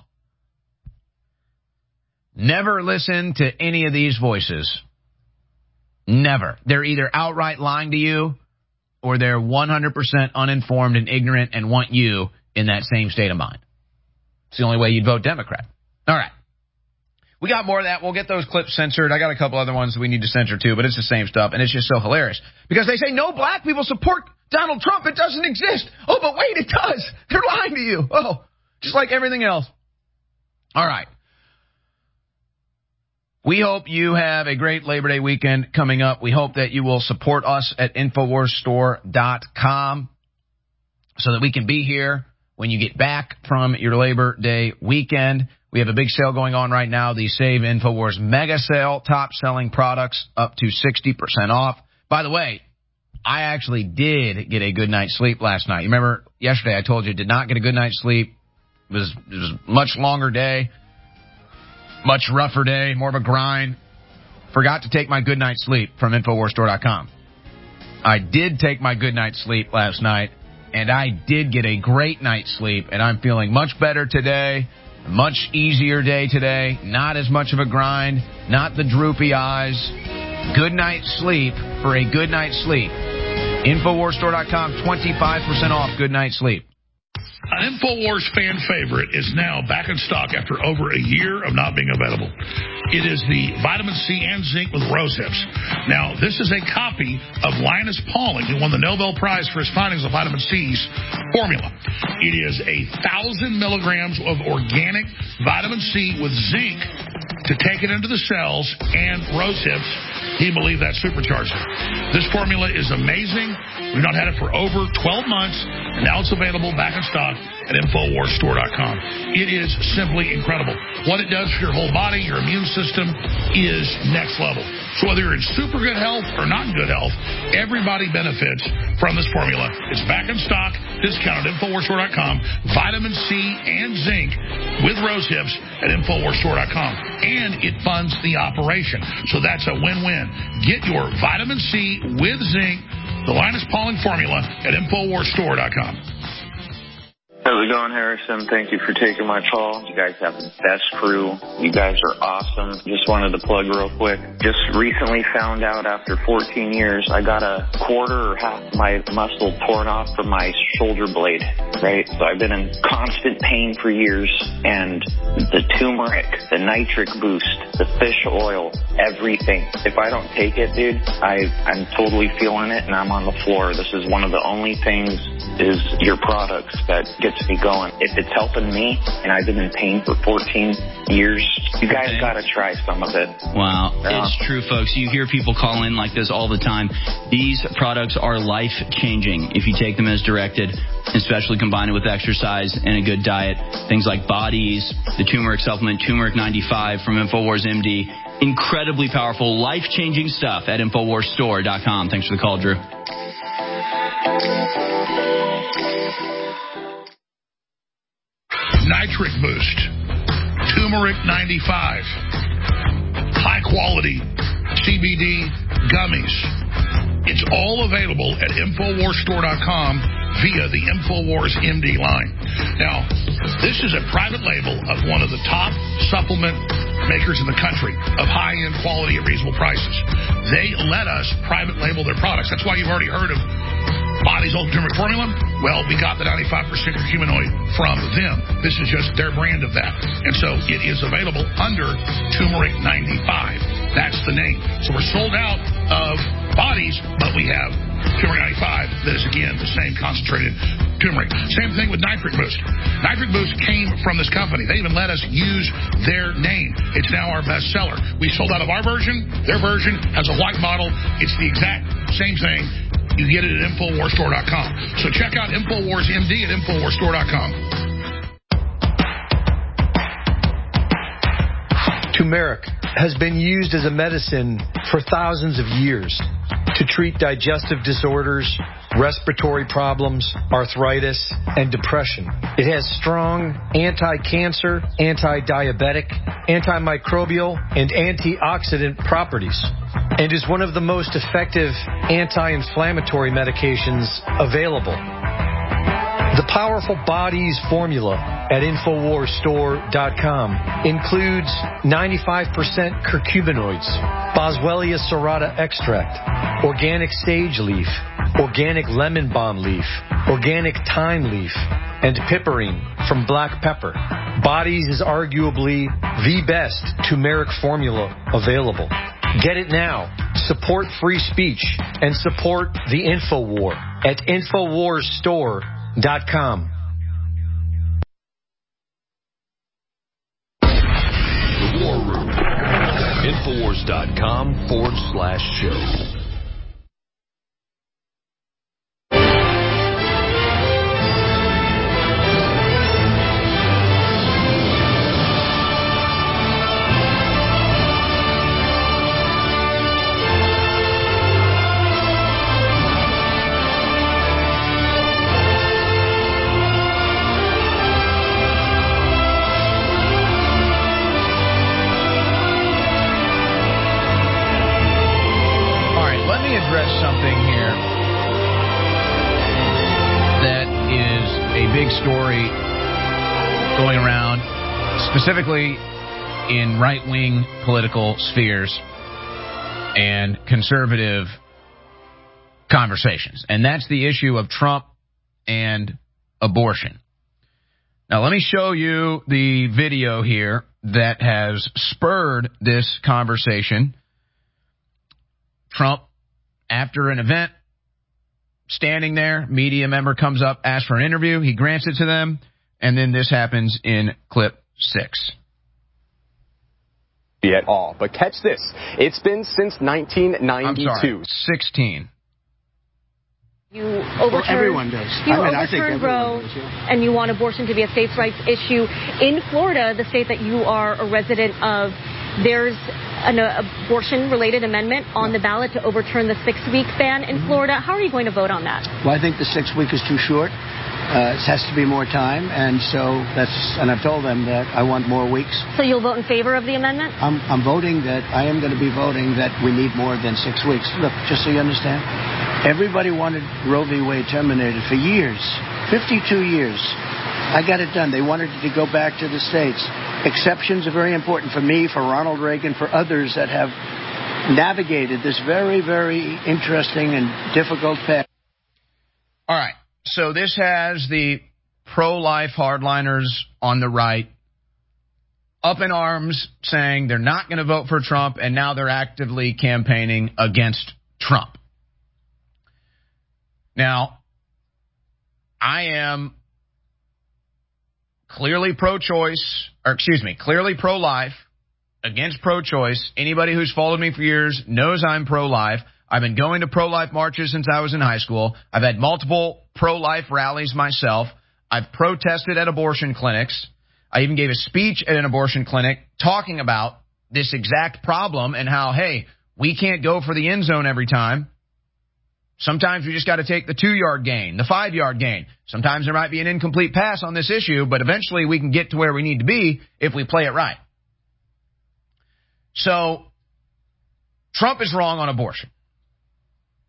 Never listen to any of these voices. Never. They're either outright lying to you or they're one hundred percent uninformed and ignorant and want you in that same state of mind. It's the only way you'd vote Democrat. All right. We got more of that. We'll get those clips censored. I got a couple other ones that we need to censor too, but it's the same stuff, and it's just so hilarious. Because they say no black people support Donald Trump. It doesn't exist. Oh, but wait, it does. They're lying to you. Oh, just like everything else. All right. We hope you have a great Labor Day weekend coming up. We hope that you will support us at Infowars Store dot com so that we can be here when you get back from your Labor Day weekend. We have a big sale going on right now, the Save Infowars Mega Sale, top-selling products up to sixty percent off. By the way, I actually did get a good night's sleep last night. You remember yesterday I told you I did not get a good night's sleep. It was, it was a much longer day, much rougher day, more of a grind. Forgot to take my good night's sleep from Infowars Store dot com. I did take my good night's sleep last night. And I did get a great night's sleep, and I'm feeling much better today, a much easier day today, not as much of a grind, not the droopy eyes. Good night's sleep for a good night's sleep. Infowars Store dot com, twenty-five percent off good night's sleep. An InfoWars fan favorite is now back in stock after over a year of not being available. It is the vitamin C and zinc with rose hips. Now, this is a copy of Linus Pauling, who won the Nobel Prize for his findings of vitamin C's formula. It is a thousand milligrams of organic vitamin C with zinc to take it into the cells, and rose hips, he believed that supercharged it. This formula is amazing. We've not had it for over twelve months, and now it's available back in stock at Infowars Store dot com. It is simply incredible. What it does for your whole body, your immune system, is next level. So whether you're in super good health or not in good health, everybody benefits from this formula. It's back in stock, discounted at Infowars Store dot com. Vitamin C and zinc with rose hips at Infowars Store dot com. And it funds the operation. So that's a win-win. Get your vitamin C with zinc, the Linus Pauling formula, at Infowars Store dot com. How's it going, Harrison? Thank you for taking my call. You guys have the best crew. You guys are awesome. Just wanted to plug real quick. Just recently found out after fourteen years, I got a quarter or half my muscle torn off from my shoulder blade, right? So I've been in constant pain for years, and the turmeric, the nitric boost, the fish oil, everything. If I don't take it, dude, I, I'm totally feeling it, and I'm on the floor. This is one of the only things is your products that gets me going. If it's helping me, and I've been in pain for fourteen years, you guys okay. got to try some of it. Wow. Yeah. It's true, folks. You hear people call in like this all the time. These products are life-changing if you take them as directed, especially combined with exercise and a good diet. Things like Bodies, the turmeric supplement, Turmeric ninety-five from Infowars M D. Incredibly powerful, life-changing stuff at Infowars Store dot com. Thanks for the call, Drew. Nitric Boost, Turmeric ninety-five, high quality C B D gummies. It's all available at Infowars Store dot com via the Infowars M D line. Now, This is a private label of one of the top supplement makers in the country of high-end quality at reasonable prices. They let us private label their products. That's why you've already heard of Body's Ultimate Turmeric Formula. Well, we got the ninety-five percent curcuminoid from them. This is just their brand of that. And so it is available under Turmeric ninety-five. That's the name. So we're sold out of Bodies, but we have Turmeric ninety-five that is, again, the same concentrated turmeric. Same thing with Nitric Boost. Nitric Boost came from this company. They even let us use their name. It's now our best seller. We sold out of our version. Their version has a white bottle. It's the exact same thing. You get it at Infowars Store dot com. So check out Infowars M D at Infowars Store dot com. Turmeric has been used as a medicine for thousands of years to treat digestive disorders, respiratory problems, arthritis, and depression. It has strong anti-cancer, anti-diabetic, antimicrobial, and antioxidant properties, and is one of the most effective anti-inflammatory medications available. The powerful Bodies formula at Infowars Store dot com includes ninety-five percent curcuminoids, Boswellia serrata extract, organic sage leaf, organic lemon balm leaf, organic thyme leaf, and piperine from black pepper. Bodies is arguably the best turmeric formula available. Get it now. Support free speech and support the InfoWar at Infowars Store dot com. The War Room. Infowars dot com forward slash show. Something here that is a big story going around, specifically in right-wing political spheres and conservative conversations, and that's the issue of Trump and abortion. Now, let me show you the video here that has spurred this conversation. Trump, after an event, standing there, media member comes up, asks for an interview. He grants it to them, and then this happens in clip six. At all. But catch this. It's been since nineteen ninety-two. I'm sorry, sixteen. You overturned, well, everyone does. You I mean, overturned I Roe, does, yeah. And you want abortion to be a states' rights issue. In Florida, the state that you are a resident of, there's an uh, abortion-related amendment on the ballot to overturn the six-week ban in Florida. How are you going to vote on that? Well, I think the six-week is too short. Uh, it has to be more time, and so that's. And I've told them that I want more weeks. So you'll vote in favor of the amendment? I'm, I'm voting that I am going to be voting that we need more than six weeks. Look, just so you understand, everybody wanted Roe v. Wade terminated for years, fifty-two years. I got it done. They wanted it to go back to the states. Exceptions are very important for me, for Ronald Reagan, for others that have navigated this very, very interesting and difficult path. All right. So this has the pro-life hardliners on the right up in arms saying they're not going to vote for Trump, and now they're actively campaigning against Trump. Now, I am clearly pro-choice, or excuse me, clearly pro-life, against pro-choice. Anybody who's followed me for years knows I'm pro-life. I've been going to pro-life marches since I was in high school. I've had multiple pro-life rallies myself. I've protested at abortion clinics. I even gave a speech at an abortion clinic talking about this exact problem and how, hey, we can't go for the end zone every time. Sometimes we just got to take the two-yard gain, the five-yard gain. Sometimes there might be an incomplete pass on this issue, but eventually we can get to where we need to be if we play it right. So Trump is wrong on abortion.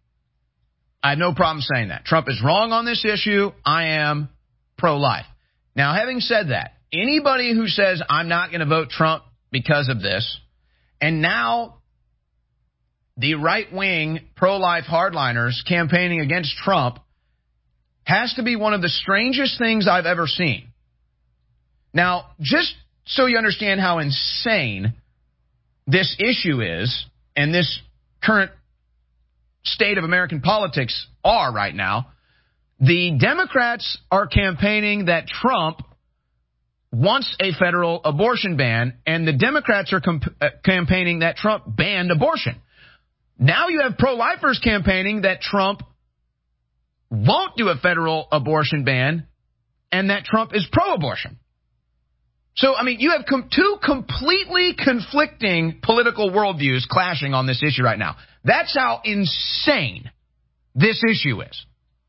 I have no problem saying that. Trump is wrong on this issue. I am pro-life. Now, having said that, anybody who says I'm not going to vote Trump because of this, and now the right-wing pro-life hardliners campaigning against Trump, has to be one of the strangest things I've ever seen. Now, just so you understand how insane this issue is, and this current state of American politics are right now, the Democrats are campaigning that Trump wants a federal abortion ban, and the Democrats are comp- uh, campaigning that Trump banned abortion. Now you have pro-lifers campaigning that Trump won't do a federal abortion ban and that Trump is pro-abortion. So, I mean, you have com- two completely conflicting political worldviews clashing on this issue right now. That's how insane this issue is.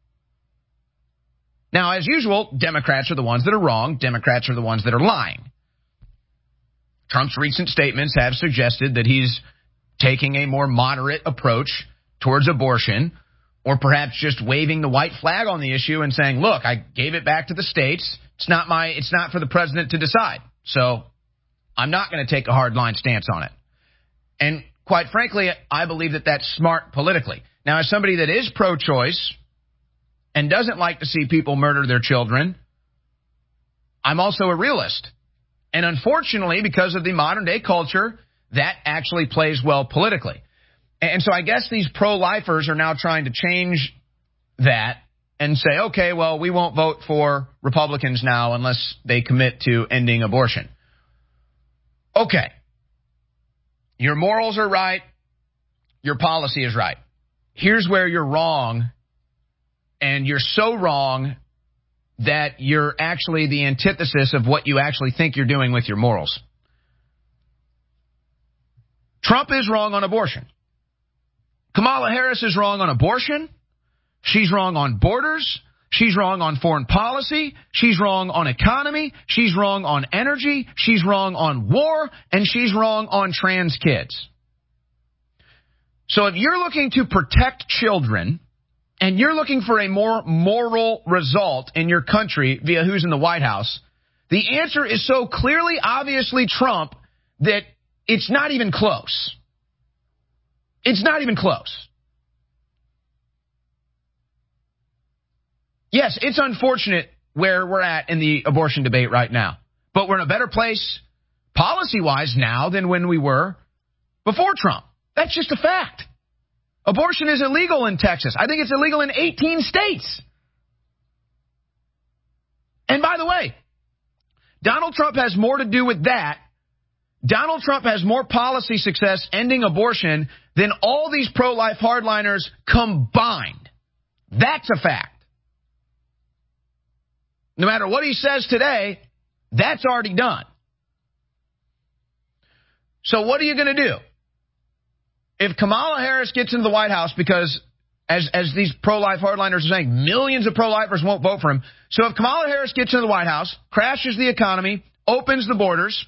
Now, as usual, Democrats are the ones that are wrong. Democrats are the ones that are lying. Trump's recent statements have suggested that he's taking a more moderate approach towards abortion, or perhaps just waving the white flag on the issue and saying, look, I gave it back to the states. It's not my, it's not for the president to decide. So I'm not going to take a hard line stance on it. And quite frankly, I believe that that's smart politically. Now, as somebody that is pro-choice and doesn't like to see people murder their children, I'm also a realist. And unfortunately, because of the modern day culture, that actually plays well politically. And so I guess these pro-lifers are now trying to change that and say, okay, well, we won't vote for Republicans now unless they commit to ending abortion. Okay. Your morals are right. Your policy is right. Here's where you're wrong. And you're so wrong that you're actually the antithesis of what you actually think you're doing with your morals. Trump is wrong on abortion. Kamala Harris is wrong on abortion. She's wrong on borders. She's wrong on foreign policy. She's wrong on economy. She's wrong on energy. She's wrong on war. And she's wrong on trans kids. So if you're looking to protect children and you're looking for a more moral result in your country via who's in the White House, the answer is so clearly, obviously Trump that it's not even close. It's not even close. Yes, it's unfortunate where we're at in the abortion debate right now. But we're in a better place policy-wise now than when we were before Trump. That's just a fact. Abortion is illegal in Texas. I think it's illegal in eighteen states. And by the way, Donald Trump has more to do with that. Donald Trump has more policy success ending abortion than all these pro-life hardliners combined. That's a fact. No matter what he says today, that's already done. So what are you going to do? If Kamala Harris gets into the White House, because as, as these pro-life hardliners are saying, millions of pro-lifers won't vote for him. So if Kamala Harris gets into the White House, crashes the economy, opens the borders,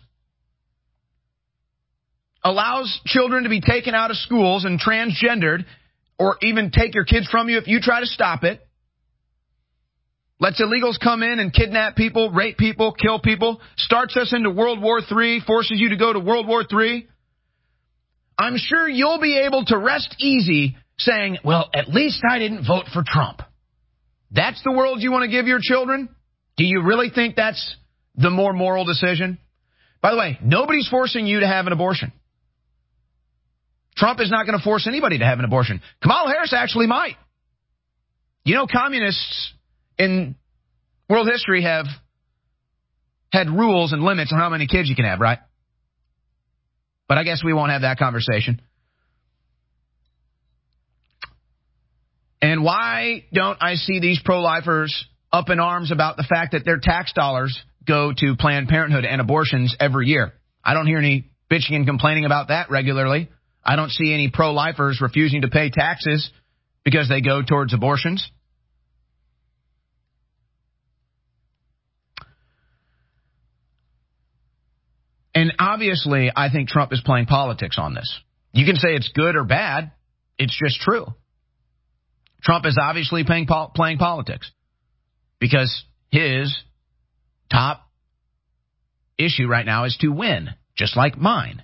allows children to be taken out of schools and transgendered, or even take your kids from you if you try to stop it, lets illegals come in and kidnap people, rape people, kill people, starts us into World War Three, forces you to go to World War Three, I'm sure you'll be able to rest easy saying, well, at least I didn't vote for Trump. That's the world you want to give your children? Do you really think that's the more moral decision? By the way, nobody's forcing you to have an abortion. Trump is not going to force anybody to have an abortion. Kamala Harris actually might. You know, communists in world history have had rules and limits on how many kids you can have, right? But I guess we won't have that conversation. And why don't I see these pro-lifers up in arms about the fact that their tax dollars go to Planned Parenthood and abortions every year? I don't hear any bitching and complaining about that regularly. I don't see any pro-lifers refusing to pay taxes because they go towards abortions. And obviously, I think Trump is playing politics on this. You can say it's good or bad. It's just true. Trump is obviously playing, playing politics because his issue right now is to win, just like mine.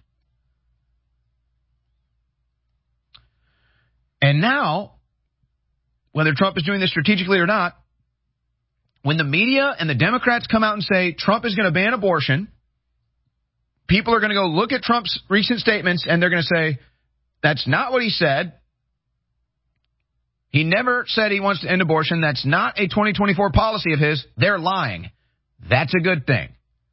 And now, whether Trump is doing this strategically or not, when the media and the Democrats come out and say Trump is going to ban abortion, people are going to go look at Trump's recent statements and they're going to say, that's not what he said. He never said he wants to end abortion. That's not a twenty twenty-four policy of his. They're lying. That's a good thing.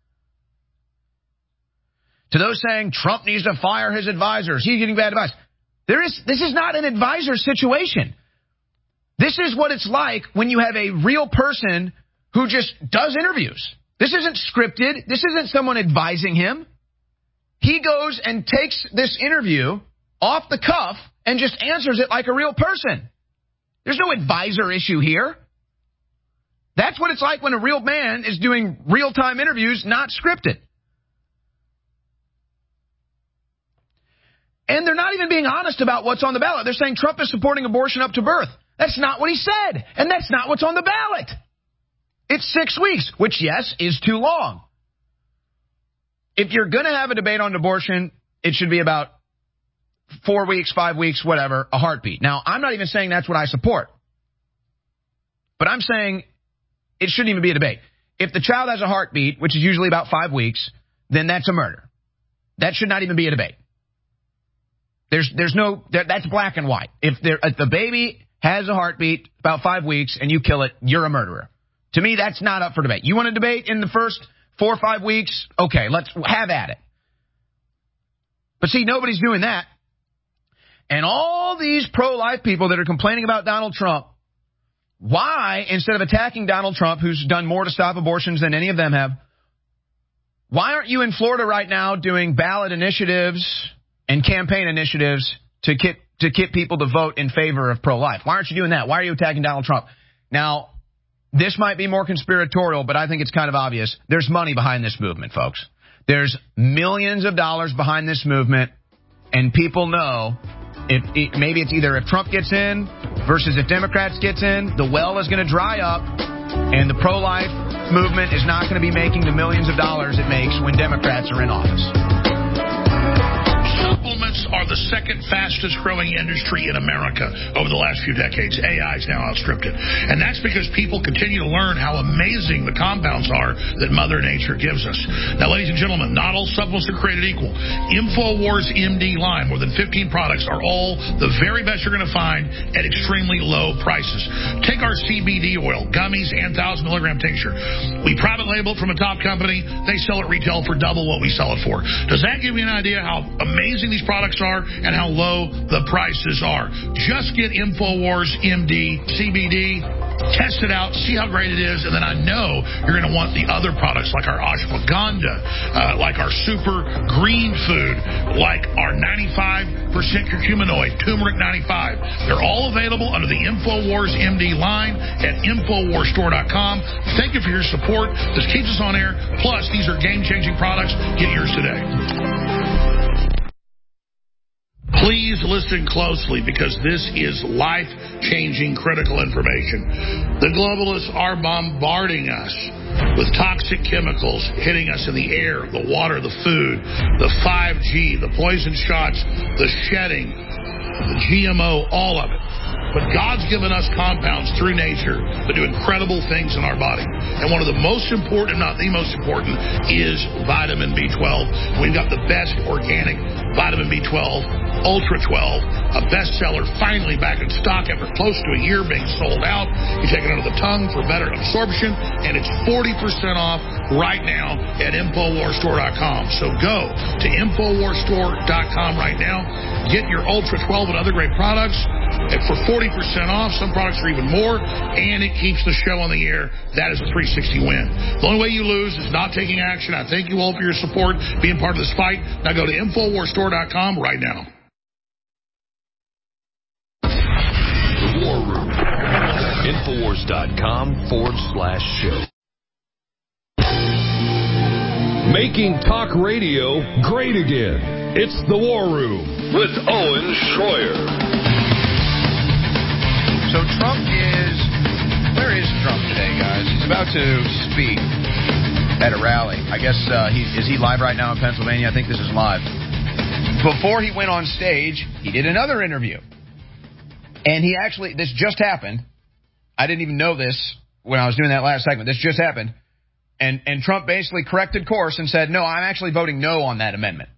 To those saying Trump needs to fire his advisors, he's getting bad advice. There is, this is not an advisor situation. This is what it's like when you have a real person who just does interviews. This isn't scripted. This isn't someone advising him. He goes and takes this interview off the cuff and just answers it like a real person. There's no advisor issue here. That's what it's like when a real man is doing real-time interviews, not scripted. And they're not even being honest about what's on the ballot. They're saying Trump is supporting abortion up to birth. That's not what he said. And that's not what's on the ballot. It's six weeks, which, yes, is too long. If you're going to have a debate on abortion, it should be about four weeks, five weeks, whatever, a heartbeat. Now, I'm not even saying that's what I support. But I'm saying it shouldn't even be a debate. If the child has a heartbeat, which is usually about five weeks, then that's a murder. That should not even be a debate. There's there's no, that's black and white. If, there, if the baby has a heartbeat about five weeks and you kill it, you're a murderer. To me, that's not up for debate. You want to debate in the first four or five weeks? Okay, let's have at it. But see, nobody's doing that. And all these pro-life people that are complaining about Donald Trump, why, instead of attacking Donald Trump, who's done more to stop abortions than any of them have, why aren't you in Florida right now doing ballot initiatives and campaign initiatives to get to get people to vote in favor of pro-life? Why aren't you doing that? Why are you attacking Donald Trump? Now, this might be more conspiratorial, but I think it's kind of obvious. There's money behind this movement, folks. There's millions of dollars behind this movement, and people know if it, maybe it's either if Trump gets in versus if Democrats gets in, the well is going to dry up, and the pro-life movement is not going to be making the millions of dollars it makes when Democrats are in office. Supplements are the second fastest growing industry in America over the last few decades. A I's now outstripped it. And that's because people continue to learn how amazing the compounds are that Mother Nature gives us. Now, ladies and gentlemen, not all supplements are created equal. InfoWars M D line, more than fifteen products, are all the very best you're going to find at extremely low prices. Take our C B D oil, gummies, and one thousand milligram tincture. We private label it from a top company. They sell it retail for double what we sell it for. Does that give you an idea how amazing these products are and how low the prices are? Just get InfoWars M D C B D, test it out, see how great it is, and then I know you're going to want the other products like our ashwagandha, uh, like our super green food, like our ninety-five percent curcuminoid, turmeric ninety-five. They're all available under the InfoWars M D line at Infowars Store dot com. Thank you for your support. This keeps us on air. Plus, these are game-changing products. Get yours today. Please listen closely because this is life-changing critical information. The globalists are bombarding us with toxic chemicals hitting us in the air, the water, the food, the five G, the poison shots, the shedding, the G M O, all of it. But God's given us compounds through nature that do incredible things in our body. And one of the most important, not the most important, is vitamin B twelve. We've got the best organic vitamin B twelve, Ultra twelve, a bestseller, finally back in stock after close to a year being sold out. You take it under the tongue for better absorption, and it's forty percent off right now at Infowars Store dot com. So go to Infowars Store dot com right now. Get your Ultra twelve and other great products for forty percent off. Some products are even more, and it keeps the show on the air. That is a three sixty win. The only way you lose is not taking action. I thank you all for your support, being part of this fight. Now go to Infowars Store dot com right now. The War Room. Infowars dot com forward slash show. Making talk radio great again. It's The War Room with Owen Schroyer. So Trump is, where is Trump today, guys? He's about to speak at a rally. I guess, uh, he is he live right now in Pennsylvania? I think this is live. Before he went on stage, he did another interview. And he actually, this just happened. I didn't even know this when I was doing that last segment. This just happened. And and Trump basically corrected course and said, no, I'm actually voting no on that amendment.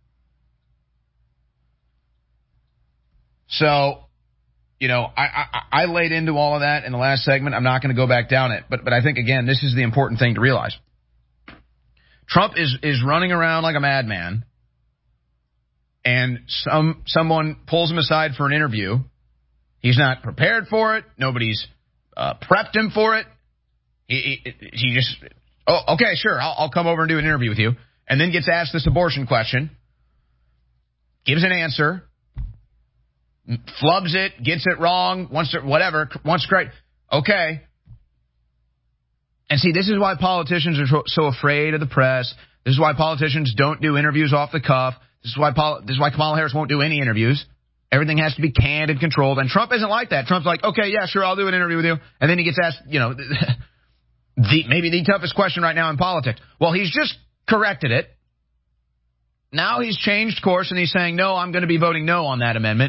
So, you know, I, I, I laid into all of that in the last segment. I'm not going to go back down it. But but I think, again, this is the important thing to realize. Trump is, is running around like a madman. And some someone pulls him aside for an interview. He's not prepared for it. Nobody's uh, prepped him for it. He, he, he just, oh, okay, sure, I'll, I'll come over and do an interview with you. And then gets asked this abortion question. Gives an answer. Flubs it, gets it wrong, wants to, whatever, wants to correct. Okay. And see, this is why politicians are so afraid of the press. This is why politicians don't do interviews off the cuff. This is why this is why Kamala Harris won't do any interviews. Everything has to be canned and controlled. And Trump isn't like that. Trump's like, okay, yeah, sure, I'll do an interview with you. And then he gets asked, you know, the maybe the toughest question right now in politics. Well, he's just corrected it. Now he's changed course and he's saying, no, I'm going to be voting no on that amendment.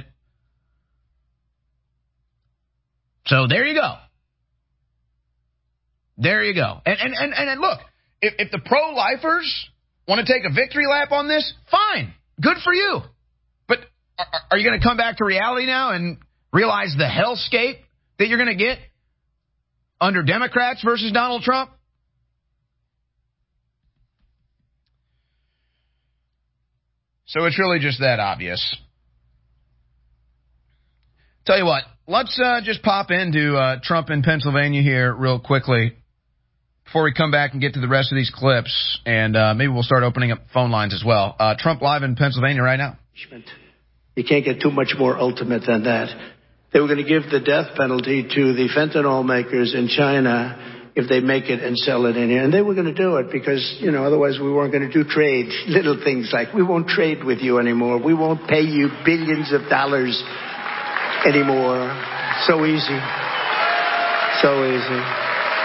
So there you go. There you go. And and and, and look, if, if the pro-lifers want to take a victory lap on this, fine. Good for you. But are, are you going to come back to reality now and realize the hellscape that you're going to get under Democrats versus Donald Trump? So it's really just that obvious. Tell you what, let's uh, just pop into uh, Trump in Pennsylvania here real quickly before we come back and get to the rest of these clips, and uh, maybe we'll start opening up phone lines as well. Uh, Trump live in Pennsylvania right now. You can't get too much more ultimate than that. They were going to give the death penalty to the fentanyl makers in China if they make it and sell it in here. And they were going to do it because, you know, otherwise we weren't going to do trade. Little things like, we won't trade with you anymore. We won't pay you billions of dollars anymore. So easy. So easy.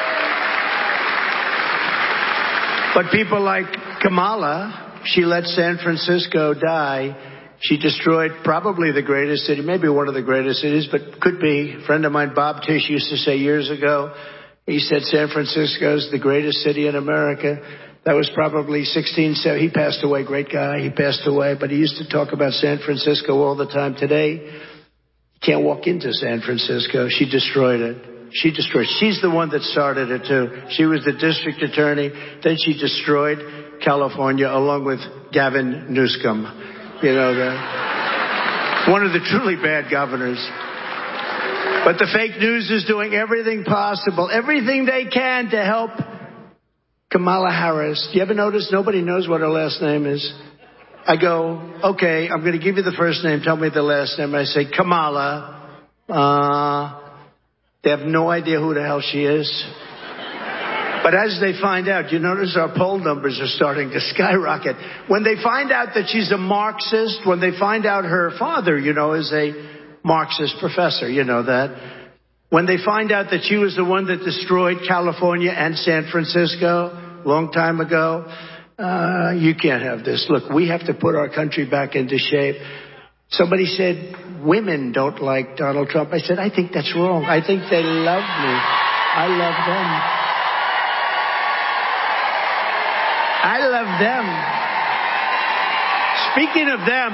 But people like Kamala, she let San Francisco die. She destroyed probably the greatest city, maybe one of the greatest cities, but could be. A friend of mine, Bob Tisch, used to say years ago, he said San Francisco is the greatest city in America. That was probably sixteen seventy. He passed away, great guy. He passed away, but he used to talk about San Francisco all the time. Today, you can't walk into San Francisco. She destroyed it. She destroyed. She's the one that started it, too. She was the district attorney. Then she destroyed California along with Gavin Newsom. You know, the, one of the truly bad governors. But the fake news is doing everything possible, everything they can to help Kamala Harris. Do you ever notice nobody knows what her last name is? I go, okay, I'm going to give you the first name. Tell me the last name. I say, Kamala. Uh... They have no idea who the hell she is. But as they find out, you notice our poll numbers are starting to skyrocket. When they find out that she's a Marxist, when they find out her father, you know, is a Marxist professor, you know that. When they find out that she was the one that destroyed California and San Francisco a long time ago, uh, you can't have this. Look, we have to put our country back into shape. Somebody said, women don't like Donald Trump. I said, I think that's wrong. I think they love me. I love them. I love them. Speaking of them,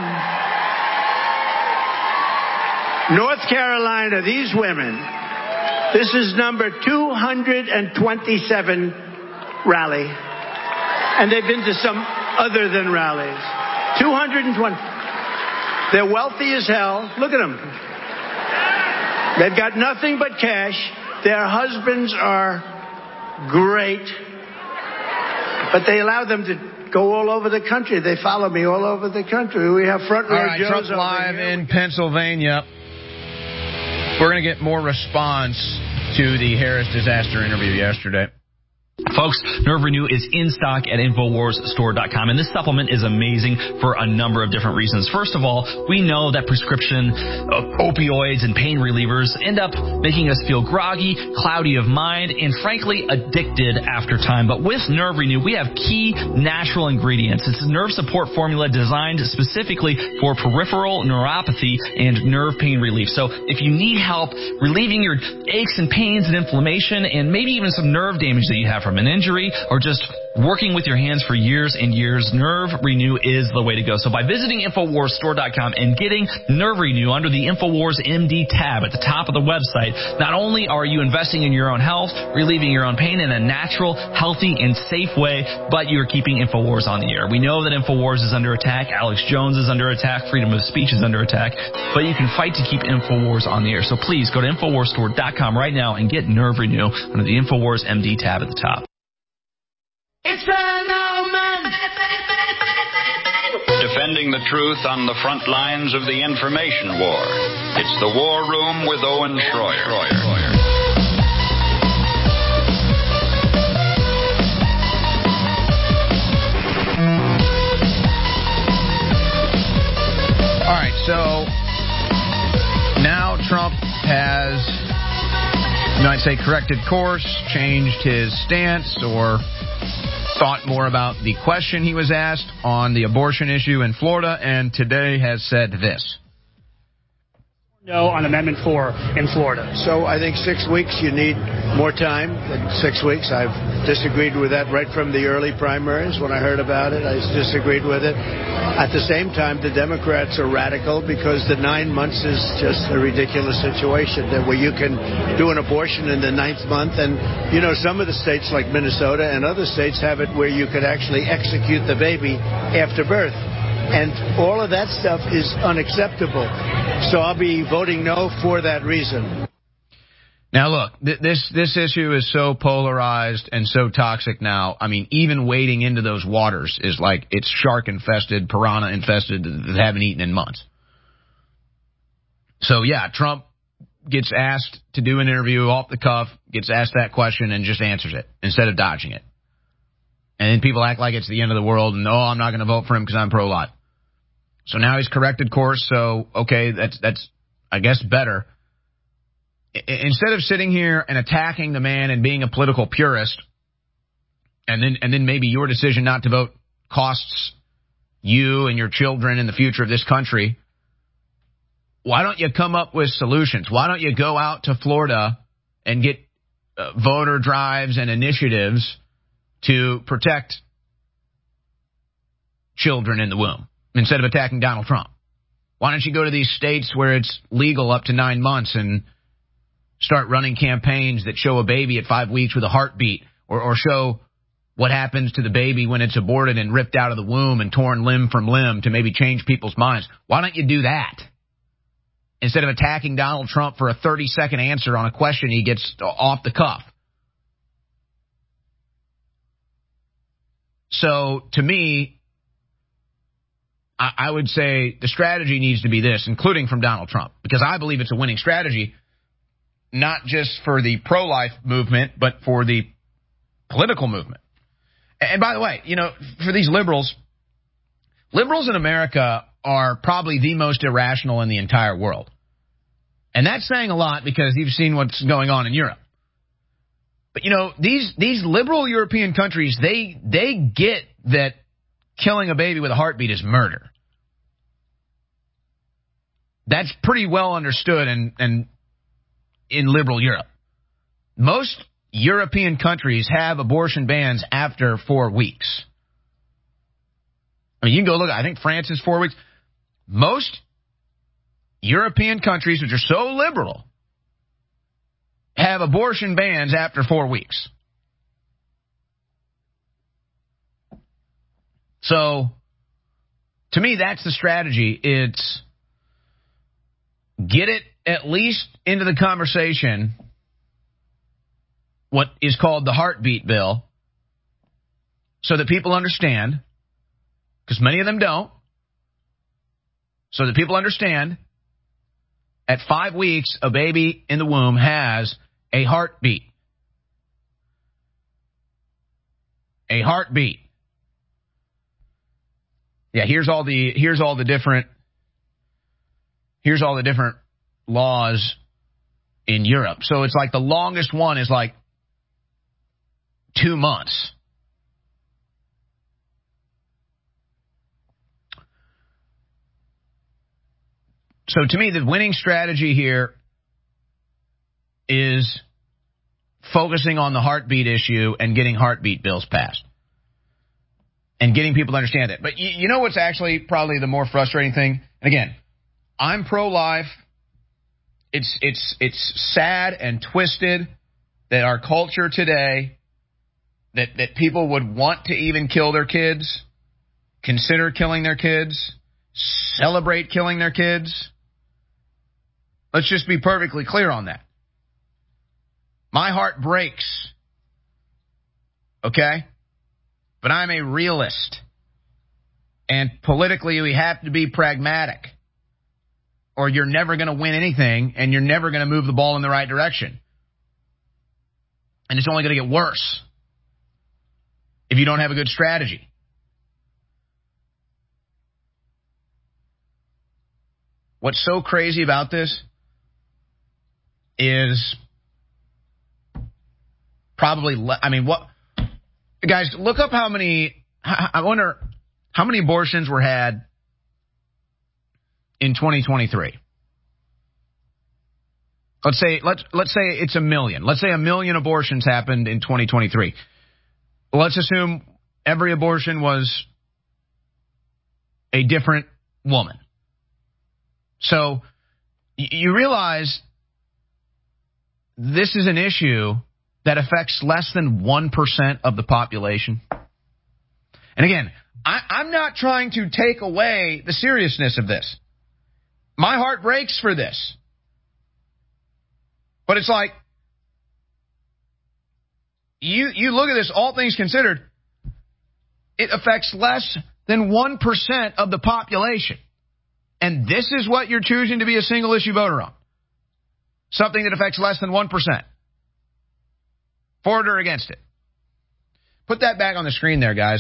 North Carolina, these women, this is number two hundred twenty-seven rally. And they've been to some other than rallies. two hundred twenty. They're wealthy as hell. Look at them. They've got nothing but cash. Their husbands are great. But they allow them to go all over the country. They follow me all over the country. We have front row all right, Joes Trump live in Pennsylvania. We're going to get more response to the Harris disaster interview yesterday. Folks, Nerve Renew is in stock at Infowars Store dot com, and this supplement is amazing for a number of different reasons. First of all, we know that prescription uh, opioids and pain relievers end up making us feel groggy, cloudy of mind, and frankly addicted after time. But with Nerve Renew, we have key natural ingredients. It's a nerve support formula designed specifically for peripheral neuropathy and nerve pain relief. So if you need help relieving your aches and pains and inflammation and maybe even some nerve damage that you have from an injury or just working with your hands for years and years, Nerve Renew is the way to go. So by visiting Infowars Store dot com and getting Nerve Renew under the Infowars M D tab at the top of the website, not only are you investing in your own health, relieving your own pain in a natural, healthy, and safe way, but you're keeping Infowars on the air. We know that Infowars is under attack. Alex Jones is under attack. Freedom of speech is under attack. But you can fight to keep Infowars on the air. So please go to Infowars Store dot com right now and get Nerve Renew under the Infowars M D tab at the top. It's an omen. Defending the truth on the front lines of the information war. It's the War Room with Owen Schroyer. All right, so now Trump has, you might say, corrected course, changed his stance, or thought more about the question he was asked on the abortion issue in Florida, and today has said this. No on Amendment four in Florida. So I think six weeks, you need more time than six weeks. I've disagreed with that right from the early primaries. When I heard about it, I disagreed with it. At the same time, the Democrats are radical because the nine months is just a ridiculous situation that where you can do an abortion in the ninth month. And, you know, some of the states like Minnesota and other states have it where you could actually execute the baby after birth. And all of that stuff is unacceptable. So I'll be voting no for that reason. Now, look, th- this this issue is so polarized and so toxic now. I mean, even wading into those waters is like it's shark-infested, piranha-infested that they haven't eaten in months. So, yeah, Trump gets asked to do an interview off the cuff, gets asked that question, and just answers it instead of dodging it. And then people act like it's the end of the world, and, no, I'm not going to vote for him because I'm pro-life. So now he's corrected course, so, okay, that's, that's I guess, better. I, instead of sitting here and attacking the man and being a political purist, and then and then maybe your decision not to vote costs you and your children and the future of this country, why don't you come up with solutions? Why don't you go out to Florida and get uh, voter drives and initiatives to protect children in the womb instead of attacking Donald Trump? Why don't you go to these states where it's legal up to nine months and start running campaigns that show a baby at five weeks with a heartbeat, or, or show what happens to the baby when it's aborted and ripped out of the womb and torn limb from limb to maybe change people's minds? Why don't you do that instead of attacking Donald Trump for a thirty-second answer on a question he gets off the cuff? So, to me, I would say the strategy needs to be this, including from Donald Trump, because I believe it's a winning strategy, not just for the pro-life movement, but for the political movement. And by the way, you know, for these liberals, liberals in America are probably the most irrational in the entire world. And that's saying a lot because you've seen what's going on in Europe. But, you know, these these liberal European countries, they they get that killing a baby with a heartbeat is murder. That's pretty well understood in, in, in liberal Europe. Most European countries have abortion bans after four weeks. I mean, you can go look. I think France is four weeks. Most European countries, which are so liberal, have abortion bans after four weeks. So, to me, that's the strategy. It's get it at least into the conversation, what is called the heartbeat bill, so that people understand, because many of them don't, so that people understand at five weeks, a baby in the womb has a heartbeat. a heartbeat. Yeah, here's all the here's all the different here's all the different laws in Europe. So it's like the longest one is like two months. So to me, the winning strategy here is focusing on the heartbeat issue and getting heartbeat bills passed and getting people to understand it. But you, you know what's actually probably the more frustrating thing? And again, I'm pro-life. It's it's it's sad and twisted that our culture today, that, that people would want to even kill their kids, consider killing their kids, celebrate killing their kids. Let's just be perfectly clear on that. My heart breaks, okay? But I'm a realist. And politically, we have to be pragmatic. Or you're never going to win anything, and you're never going to move the ball in the right direction. And it's only going to get worse if you don't have a good strategy. What's so crazy about this is probably, le- I mean, what, guys, look up how many, I wonder how many abortions were had in twenty twenty-three. Let's say, let's, let's say it's a million. Let's say a million abortions happened in twenty twenty-three. Let's assume every abortion was a different woman. So you realize this is an issue that affects less than one percent of the population. And again, I, I'm not trying to take away the seriousness of this. My heart breaks for this. But it's like, you, you look at this, all things considered, it affects less than one percent of the population. And this is what you're choosing to be a single issue voter on. Something that affects less than one percent. For it or against it. Put that back on the screen there, guys.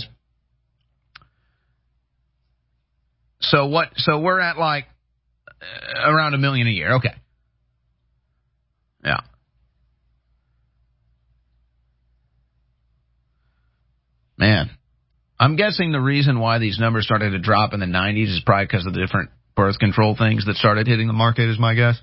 So what? So we're at like uh, around a million a year. Okay. Yeah. Man. I'm guessing the reason why these numbers started to drop in the nineties is probably because of the different birth control things that started hitting the market, is my guess.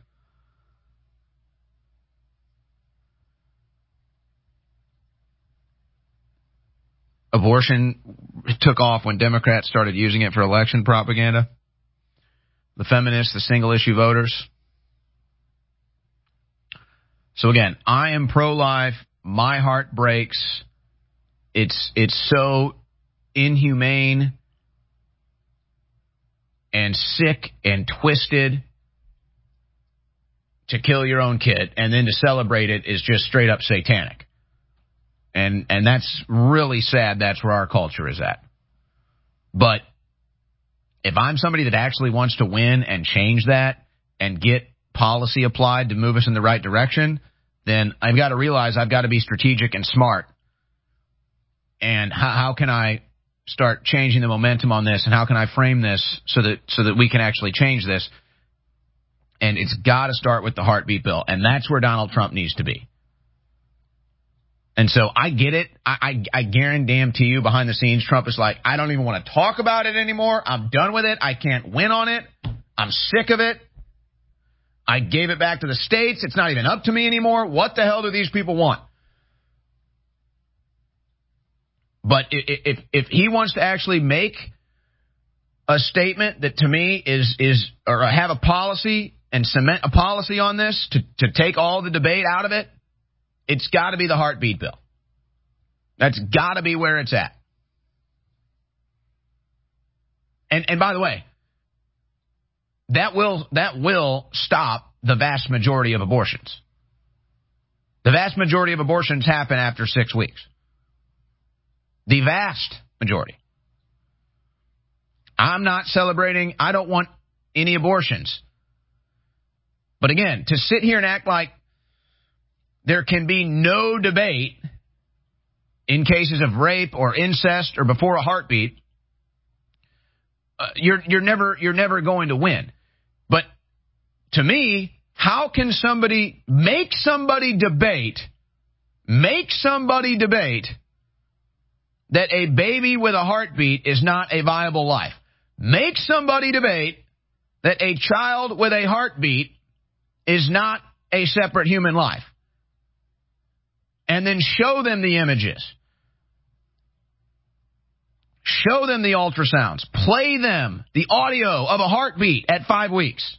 Abortion took off when Democrats started using it for election propaganda. The feminists, the single-issue voters. So again, I am pro-life. My heart breaks. It's it's so inhumane and sick and twisted to kill your own kid, and then to celebrate it is just straight up satanic. And and that's really sad. That's where our culture is at. But if I'm somebody that actually wants to win and change that and get policy applied to move us in the right direction, then I've got to realize I've got to be strategic and smart. And how, how can I start changing the momentum on this, and how can I frame this so that so that we can actually change this? And it's got to start with the heartbeat bill, and that's where Donald Trump needs to be. And so I get it. I, I, I guarantee you behind the scenes, Trump is like, I don't even want to talk about it anymore. I'm done with it. I can't win on it. I'm sick of it. I gave it back to the states. It's not even up to me anymore. What the hell do these people want? But if, if, if he wants to actually make a statement that to me is, is, or have a policy and cement a policy on this to, to take all the debate out of it, it's got to be the heartbeat bill. That's got to be where it's at. And and by the way, that will that will stop the vast majority of abortions. The vast majority of abortions happen after six weeks. The vast majority. I'm not celebrating. I don't want any abortions. But again, to sit here and act like there can be no debate in cases of rape or incest or before a heartbeat, uh, you're you're never you're never going to win. But to me, how can somebody make somebody debate, make somebody debate that a baby with a heartbeat is not a viable life? Make somebody debate that a child with a heartbeat is not a separate human life. And then show them the images. Show them the ultrasounds. Play them the audio of a heartbeat at five weeks.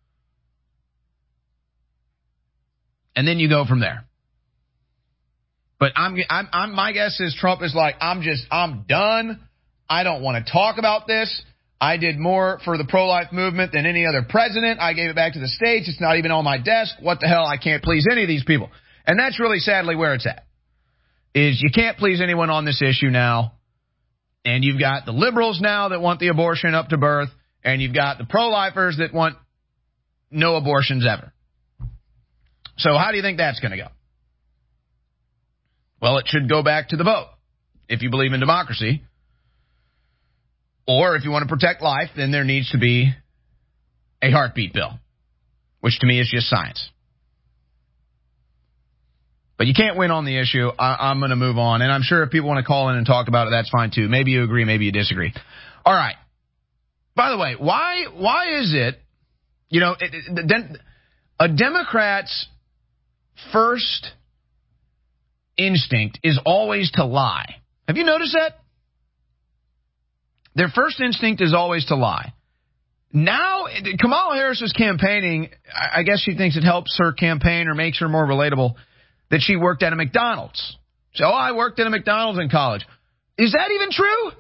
And then you go from there. But I'm, I'm, I'm, my guess is Trump is like, I'm just, I'm done. I don't want to talk about this. I did more for the pro-life movement than any other president. I gave it back to the states. It's not even on my desk. What the hell? I can't please any of these people. And that's really sadly where it's at. Is you can't please anyone on this issue now. And you've got the liberals now that want the abortion up to birth. And you've got the pro-lifers that want no abortions ever. So how do you think that's going to go? Well, it should go back to the vote. If you believe in democracy. Or if you want to protect life, then there needs to be a heartbeat bill. Which to me is just science. But you can't win on the issue. I, I'm going to move on. And I'm sure if people want to call in and talk about it, that's fine too. Maybe you agree, maybe you disagree. All right. By the way, why why is it, you know, it, it, a Democrat's first instinct is always to lie. Have you noticed that? Their first instinct is always to lie. Now, Kamala Harris is campaigning. I guess she thinks it helps her campaign or makes her more relatable that she worked at a McDonald's. So, oh, I worked at a McDonald's in college. Is that even true?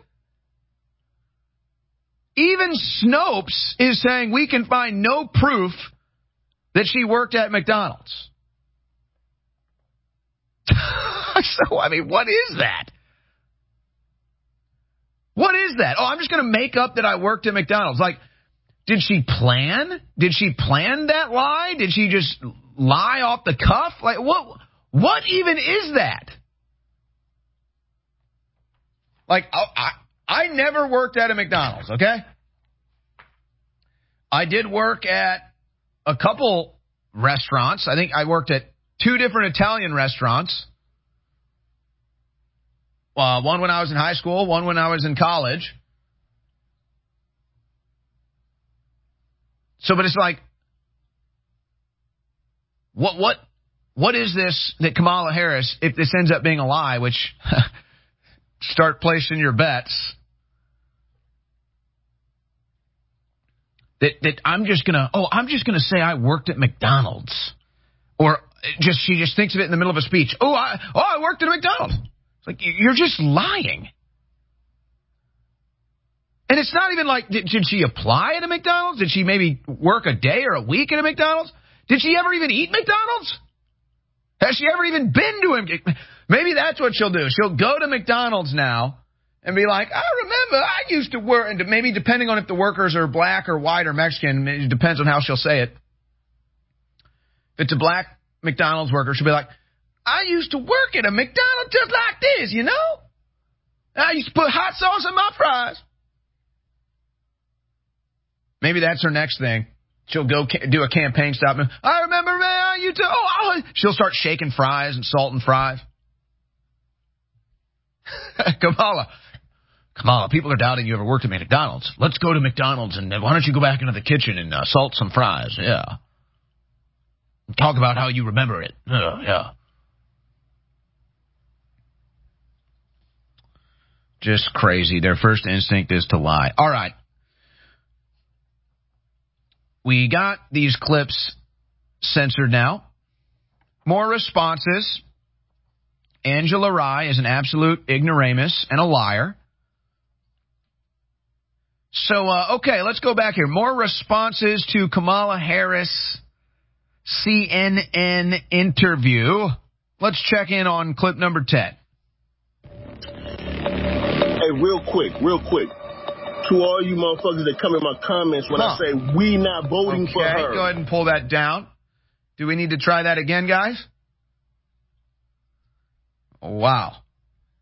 Even Snopes is saying we can find no proof that she worked at McDonald's. So, I mean, what is that? What is that? Oh, I'm just going to make up that I worked at McDonald's. Like, did she plan? Did she plan that lie? Did she just lie off the cuff? Like, what? What even is that? Like, I, I never worked at a McDonald's, okay? I did work at a couple restaurants. I think I worked at two different Italian restaurants. Uh, one when I was in high school, one when I was in college. So, but it's like, what, what, what is this that Kamala Harris, if this ends up being a lie, which start placing your bets, that, that I'm just gonna, oh, I'm just gonna say I worked at McDonald's, or just she just thinks of it in the middle of a speech. Oh, I, oh, I worked at a McDonald's. It's like you're just lying. And it's not even like, did, did she apply at a McDonald's? Did she maybe work a day or a week at a McDonald's? Did she ever even eat McDonald's? Has she ever even been to him? Maybe that's what she'll do. She'll go to McDonald's now and be like, I remember I used to work, and maybe depending on if the workers are black or white or Mexican, it depends on how she'll say it. If it's a black McDonald's worker, she'll be like, I used to work at a McDonald's just like this, you know? I used to put hot sauce in my fries. Maybe that's her next thing. She'll go ca- do a campaign stop. I remember, man, you too. Oh, oh, she'll start shaking fries and salting fries. Kamala, Kamala, people are doubting you ever worked at McDonald's. Let's go to McDonald's and why don't you go back into the kitchen and uh, salt some fries? Yeah. Talk about how you remember it. Uh, yeah. Just crazy. Their first instinct is to lie. All right. We got these clips censored now. More responses. Angela Rye is an absolute ignoramus and a liar. So, uh, okay, let's go back here. More responses to Kamala Harris C N N interview. Let's check in on clip number ten. Hey, real quick, real quick. To all you motherfuckers that come in my comments when huh. I say we not voting okay, for her. Go ahead and pull that down. Do we need to try that again, guys? Wow.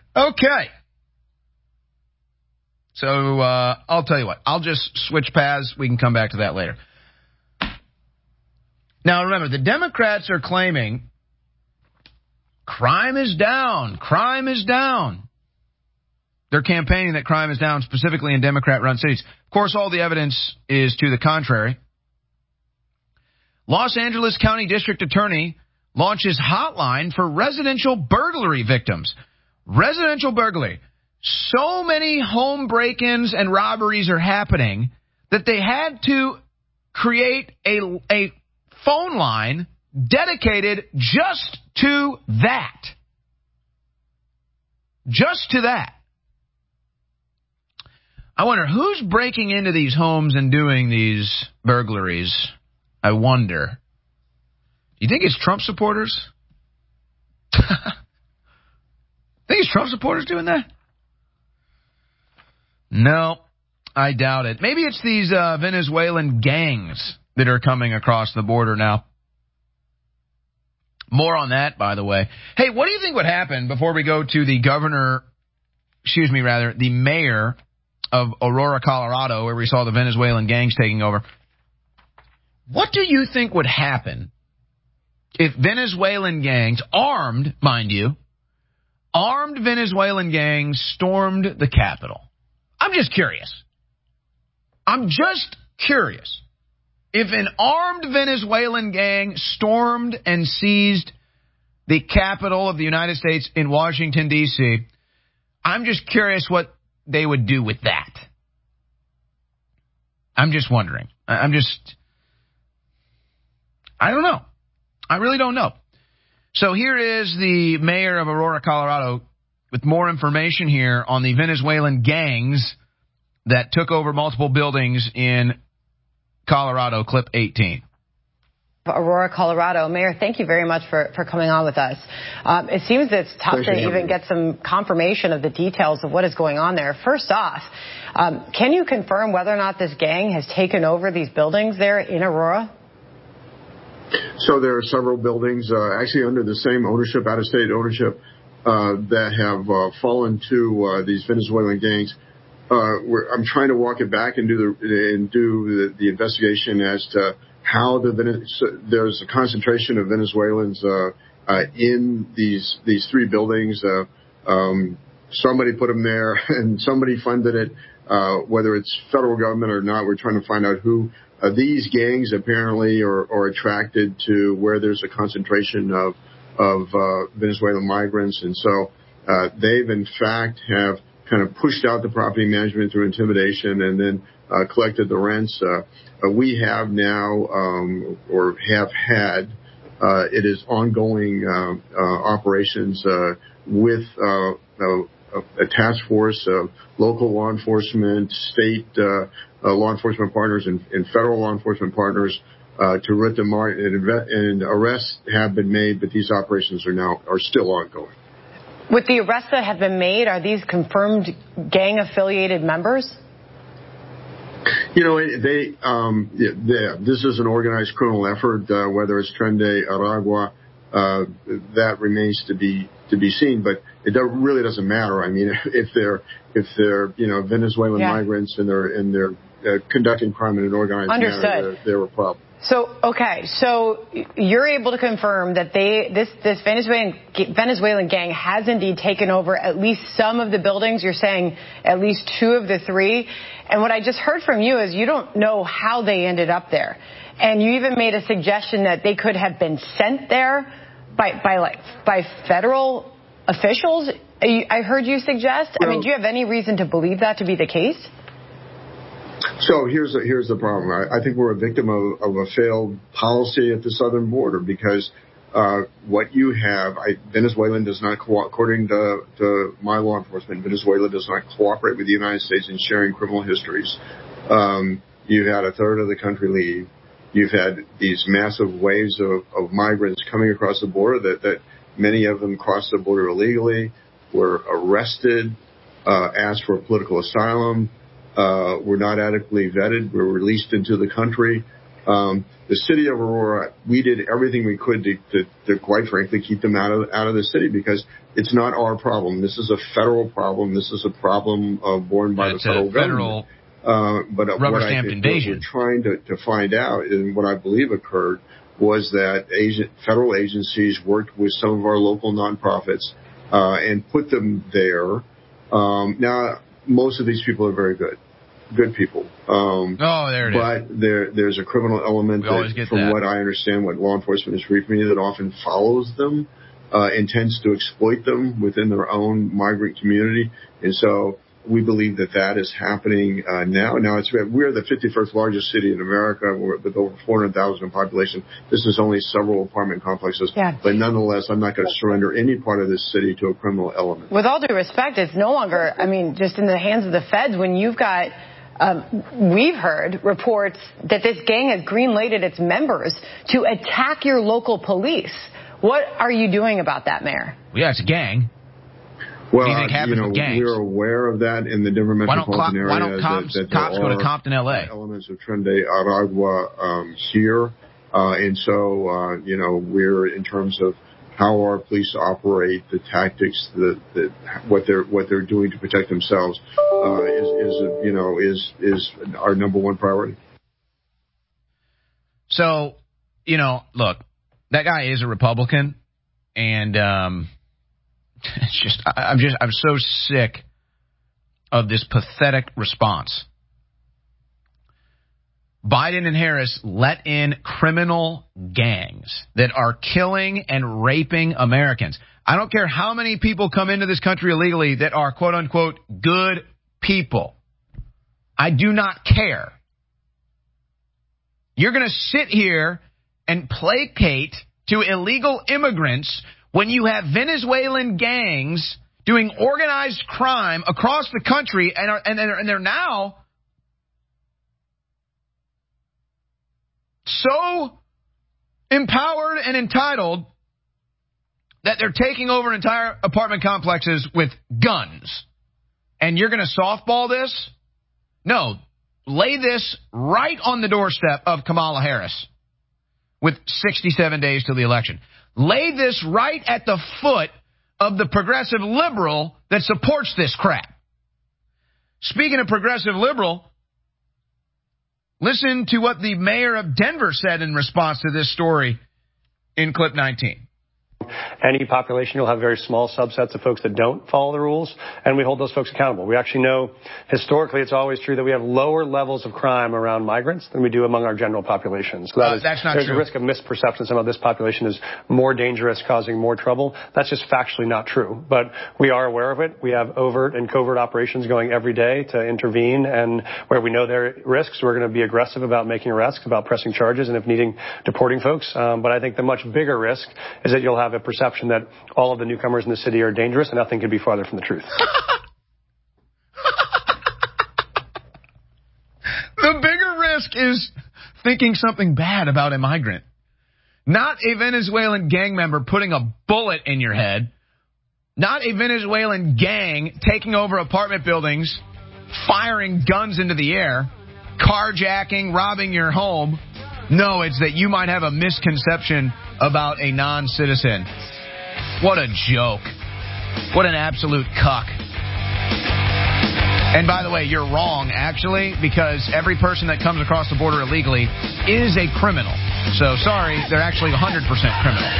Okay. So uh, I'll tell you what. I'll just switch paths. We can come back to that later. Now, remember, the Democrats are claiming crime is down. Crime is down. They're campaigning that crime is down, specifically in Democrat-run cities. Of course, all the evidence is to the contrary. Los Angeles County District Attorney launches hotline for residential burglary victims. Residential burglary. So many home break-ins and robberies are happening that they had to create a, a phone line dedicated just to that. Just to that. I wonder who's breaking into these homes and doing these burglaries. I wonder. Do you think it's Trump supporters? Think it's Trump supporters doing that? No, I doubt it. Maybe it's these uh, Venezuelan gangs that are coming across the border now. More on that, by the way. Hey, what do you think would happen before we go to the governor, excuse me, rather, the mayor of Aurora, Colorado, where we saw the Venezuelan gangs taking over? What do you think would happen if Venezuelan gangs, armed, mind you, armed Venezuelan gangs stormed the Capitol? I'm just curious. I'm just curious. If an armed Venezuelan gang stormed and seized the Capitol of the United States in Washington, D C, I'm just curious what they would do with that. I'm just wondering. I'm just, I don't know. I really don't know. So here is the mayor of Aurora, Colorado, with more information here on the Venezuelan gangs that took over multiple buildings in Colorado. Clip eighteen. Aurora, Colorado. Mayor, thank you very much for, for coming on with us. Um, it seems it's tough Pleasure to even get some confirmation of the details of what is going on there. First off, um, can you confirm whether or not this gang has taken over these buildings there in Aurora? So there are several buildings uh, actually under the same ownership, out-of-state ownership, uh, that have uh, fallen to uh, these Venezuelan gangs. Uh, we're, I'm trying to walk it back and do the and do the, the investigation as to how the there's a concentration of Venezuelans uh, uh, in these these three buildings. Uh, um, somebody put them there, and somebody funded it. Uh, whether it's federal government or not, we're trying to find out who. Uh, these gangs apparently are, are attracted to where there's a concentration of of uh, Venezuelan migrants, and so uh, they've in fact have kind of pushed out the property management through intimidation and then uh, collected the rents. Uh, uh, we have now, um, or have had, uh, it is ongoing uh, uh, operations uh, with uh, a, a task force of local law enforcement, state uh, uh, law enforcement partners, and, and federal law enforcement partners uh, to root them out. And, and arrests have been made, but these operations are now are still ongoing. With the arrests that have been made, are these confirmed gang-affiliated members? You know, they, um, they, this is an organized criminal effort, uh, whether it's Tren de Aragua, uh, that remains to be to be seen, but it really doesn't matter. I mean, if they're, if they're, you know, Venezuelan yeah. migrants and they're, and they're uh, conducting crime in an organized Understood. manner, they're, they're a problem. So, okay, so you're able to confirm that they, this, this Venezuelan, Venezuelan gang has indeed taken over at least some of the buildings. You're saying at least two of the three. And what I just heard from you is you don't know how they ended up there. And you even made a suggestion that they could have been sent there by, by like, by federal officials. I heard you suggest. Well, I mean, do you have any reason to believe that to be the case? So here's the, here's the problem. I, I think we're a victim of, of a failed policy at the southern border because uh, what you have, I, Venezuela does not, co- according to, to my law enforcement, Venezuela does not cooperate with the United States in sharing criminal histories. Um, you've had a third of the country leave. You've had these massive waves of, of migrants coming across the border that, that many of them crossed the border illegally, were arrested, uh, asked for political asylum. Uh, were not adequately vetted, were released into the country, Um, the city of Aurora, we did everything we could to, to, to, quite frankly, keep them out of out of the city because it's not our problem. This is a federal problem. This is a problem uh, borne by it's the federal, a federal government. Uh, but uh, rubber what stamped I, invasion. What we're trying to, to find out, and what I believe occurred, was that agent, federal agencies worked with some of our local nonprofits uh, and put them there. Um, now, most of these people are very good. Good people. Um, oh, there it but is. But there, there's a criminal element we that, from that. what I understand, what law enforcement has briefed me, that often follows them, uh, intends to exploit them within their own migrant community. And so we believe that that is happening uh, now. Now, it's we're the fifty-first largest city in America we're, with over four hundred thousand in population. This is only several apartment complexes. Yeah. But nonetheless, I'm not going to surrender any part of this city to a criminal element. With all due respect, it's no longer, I mean, just in the hands of the feds when you've got Um, we've heard reports that this gang has green-lighted its members to attack your local police. What are you doing about that, Mayor? Well, yeah, it's a gang. Well, what do you think happens you know, with gangs? We're aware of that in the Denver metropolitan area. Why don't cops, that, that cops go to Compton, L A? Elements of Tren de Aragua um, here. Uh, and so, uh, you know, we're in terms of how our police operate, the tactics, the, the what they're what they're doing to protect themselves, uh, is is you know is is our number one priority. So, you know, look, that guy is a Republican, and um, it's just I, I'm just I'm so sick of this pathetic response. Biden and Harris let in criminal gangs that are killing and raping Americans. I don't care how many people come into this country illegally that are, quote unquote, good people. I do not care. You're going to sit here and placate to illegal immigrants when you have Venezuelan gangs doing organized crime across the country and are, and they're, and they're now so empowered and entitled that they're taking over entire apartment complexes with guns. And you're going to softball this? No. Lay this right on the doorstep of Kamala Harris with sixty-seven days till the election. Lay this right at the foot of the progressive liberal that supports this crap. Speaking of progressive liberal, listen to what the mayor of Denver said in response to this story in clip nineteen. Any population, you'll have very small subsets of folks that don't follow the rules, and we hold those folks accountable. We actually know historically it's always true that we have lower levels of crime around migrants than we do among our general population. So that uh, is, that's not there's true. a risk of misperception. Some of this population is more dangerous, causing more trouble. That's just factually not true. But we are aware of it. We have overt and covert operations going every day to intervene, and where we know there are risks, we're going to be aggressive about making arrests, about pressing charges, and if needing, deporting folks. Um, but I think the much bigger risk is that you'll have a perception that all of the newcomers in the city are dangerous, and nothing could be farther from the truth. The bigger risk is thinking something bad about a migrant. Not a Venezuelan gang member putting a bullet in your head. Not a Venezuelan gang taking over apartment buildings, firing guns into the air, carjacking, robbing your home. No, it's that you might have a misconception about a non-citizen. What a joke. What an absolute cuck. And by the way, you're wrong, actually, because every person that comes across the border illegally is a criminal. So, sorry, they're actually one hundred percent criminal.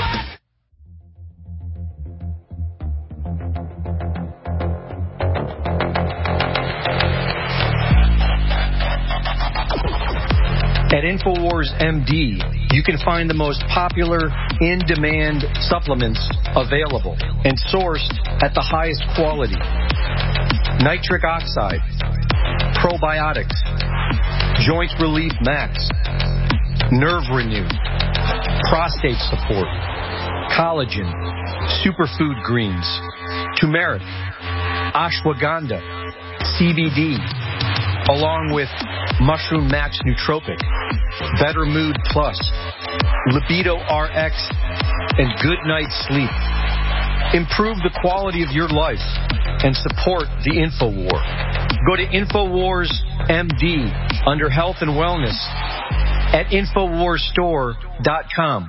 At InfoWars M D, you can find the most popular in-demand supplements available and sourced at the highest quality. Nitric oxide, probiotics, joint relief max, nerve renew, prostate support, collagen, superfood greens, turmeric, ashwagandha, C B D, along with Mushroom Max Nootropic, Better Mood Plus, Libido R X, and Good Night Sleep. Improve the quality of your life and support the InfoWar. Go to InfoWars M D under Health and Wellness at infowars store dot com.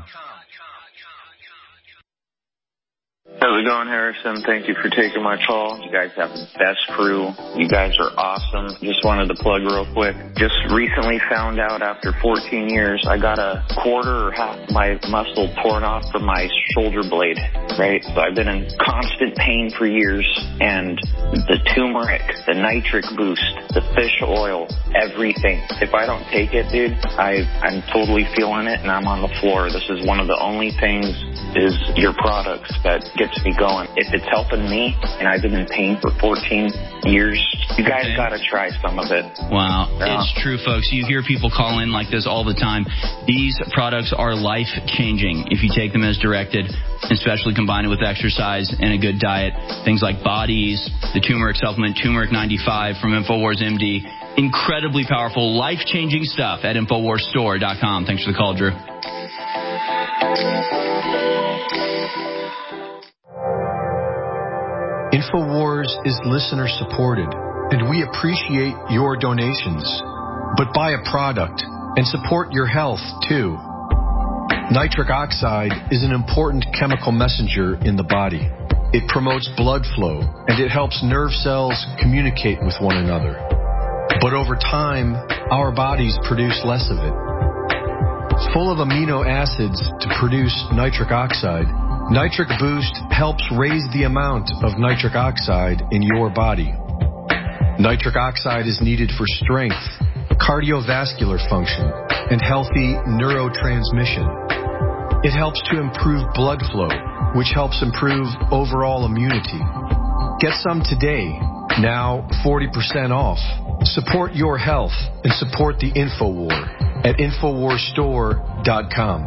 How's it going, Harrison? Thank you for taking my call. You guys have the best crew. You guys are awesome. Just wanted to plug real quick. Just recently found out after fourteen years, I got a quarter or half my muscle torn off from my shoulder blade, right? So I've been in constant pain for years, and the turmeric, the nitric boost, the fish oil, everything. If I don't take it, dude, I, I'm totally feeling it, and I'm on the floor. This is one of the only things is your products that gets me going. If it's helping me, and I've been in pain for fourteen years, you guys okay. got to try some of it. Wow. Yeah. It's true, folks. You hear people call in like this all the time. These products are life-changing if you take them as directed, especially combined with exercise and a good diet. Things like Bodies, the turmeric supplement, Turmeric ninety-five from InfoWars M D. Incredibly powerful, life-changing stuff at infowars store dot com. Thanks for the call, Drew. InfoWars is listener supported, and we appreciate your donations. But buy a product and support your health too. Nitric oxide is an important chemical messenger in the body. It promotes blood flow, and it helps nerve cells communicate with one another. But over time, our bodies produce less of it. Full of amino acids to produce nitric oxide, Nitric Boost helps raise the amount of nitric oxide in your body. Nitric oxide is needed for strength, cardiovascular function, and healthy neurotransmission. It helps to improve blood flow, which helps improve overall immunity. Get some today, now forty percent off. Support your health and support the InfoWar at infowars store dot com.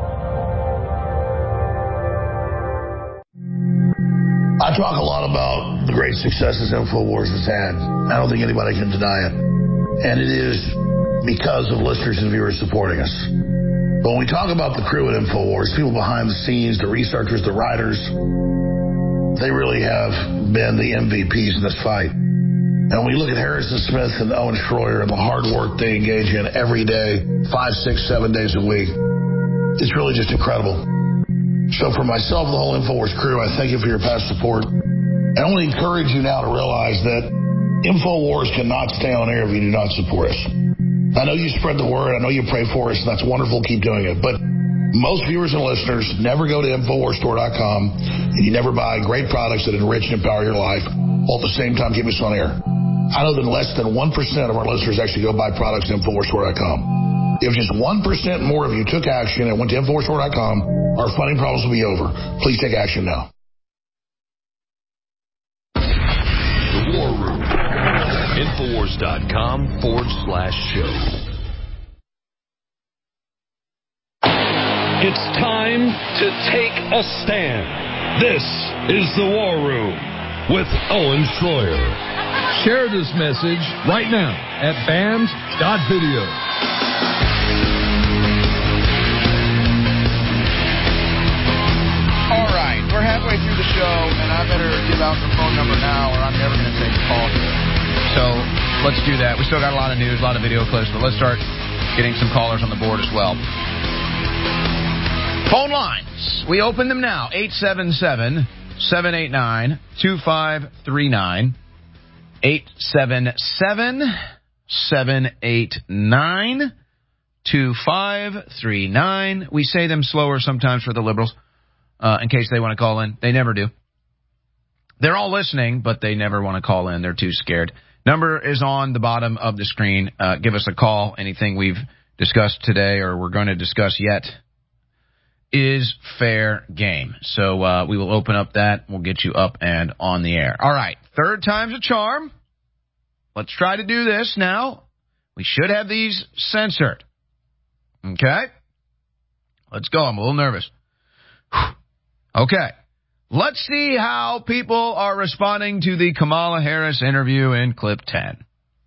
I talk a lot about the great successes InfoWars has had. I don't think anybody can deny it. And it is because of listeners and viewers supporting us. But when we talk about the crew at InfoWars, people behind the scenes, the researchers, the writers, they really have been the M V Ps in this fight. And when we look at Harrison Smith and Owen Schroyer and the hard work they engage in every day, five, six, seven days a week, it's really just incredible. So for myself and the whole InfoWars crew, I thank you for your past support. And I want to encourage you now to realize that InfoWars cannot stay on air if you do not support us. I know you spread the word. I know you pray for us, and that's wonderful. Keep doing it. But most viewers and listeners never go to infowars store dot com, and you never buy great products that enrich and empower your life, while at the same time keep us on air. I know that less than one percent of our listeners actually go buy products at infowars store dot com. If just one percent more of you took action and went to infowars store dot com, our funding problems will be over. Please take action now. The War Room. Infowars dot com forward slash show. It's time to take a stand. This is The War Room with Owen Schroyer. Share this message right now at bands dot video. All right, we're halfway through the show, and I better give out the phone number now, or I'm never going to take a call here. So let's do that. We still got a lot of news, a lot of video clips, but let's start getting some callers on the board as well. Phone lines. We open them now. eight seven seven, seven eight nine, two five three nine. eight seven seven, seven eight nine, two five three nine. We say them slower sometimes for the liberals. Uh, in case they want to call in. They never do. They're all listening, but they never want to call in. They're too scared. Number is on the bottom of the screen. Uh, give us a call. Anything we've discussed today or we're going to discuss yet is fair game. So uh, we will open up that. We'll get you up and on the air. All right. Third time's a charm. Let's try to do this now. We should have these censored. Okay? Let's go. I'm a little nervous. Okay, let's see how people are responding to the Kamala Harris interview in clip ten.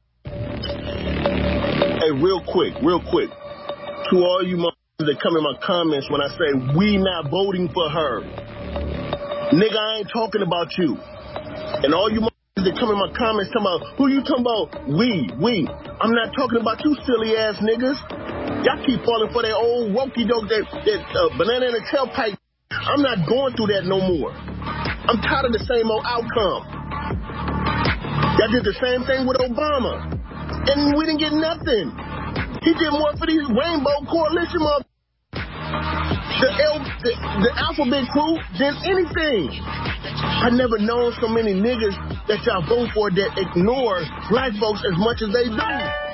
Hey, real quick, real quick. To all you motherfuckers that come in my comments when I say we not voting for her. Nigga, I ain't talking about you. And all you motherfuckers that come in my comments talking about, who you talking about? We, we. I'm not talking about you silly ass niggas. Y'all keep falling for that old wokey doke, that, that uh, banana in a tailpipe. I'm not going through that no more. I'm tired of the same old outcome. Y'all did the same thing with Obama, and we didn't get nothing. He did more for these Rainbow Coalition motherfuckers. The, L, the, the alphabet crew than anything. I never known so many niggas that y'all vote for that ignore black folks as much as they do.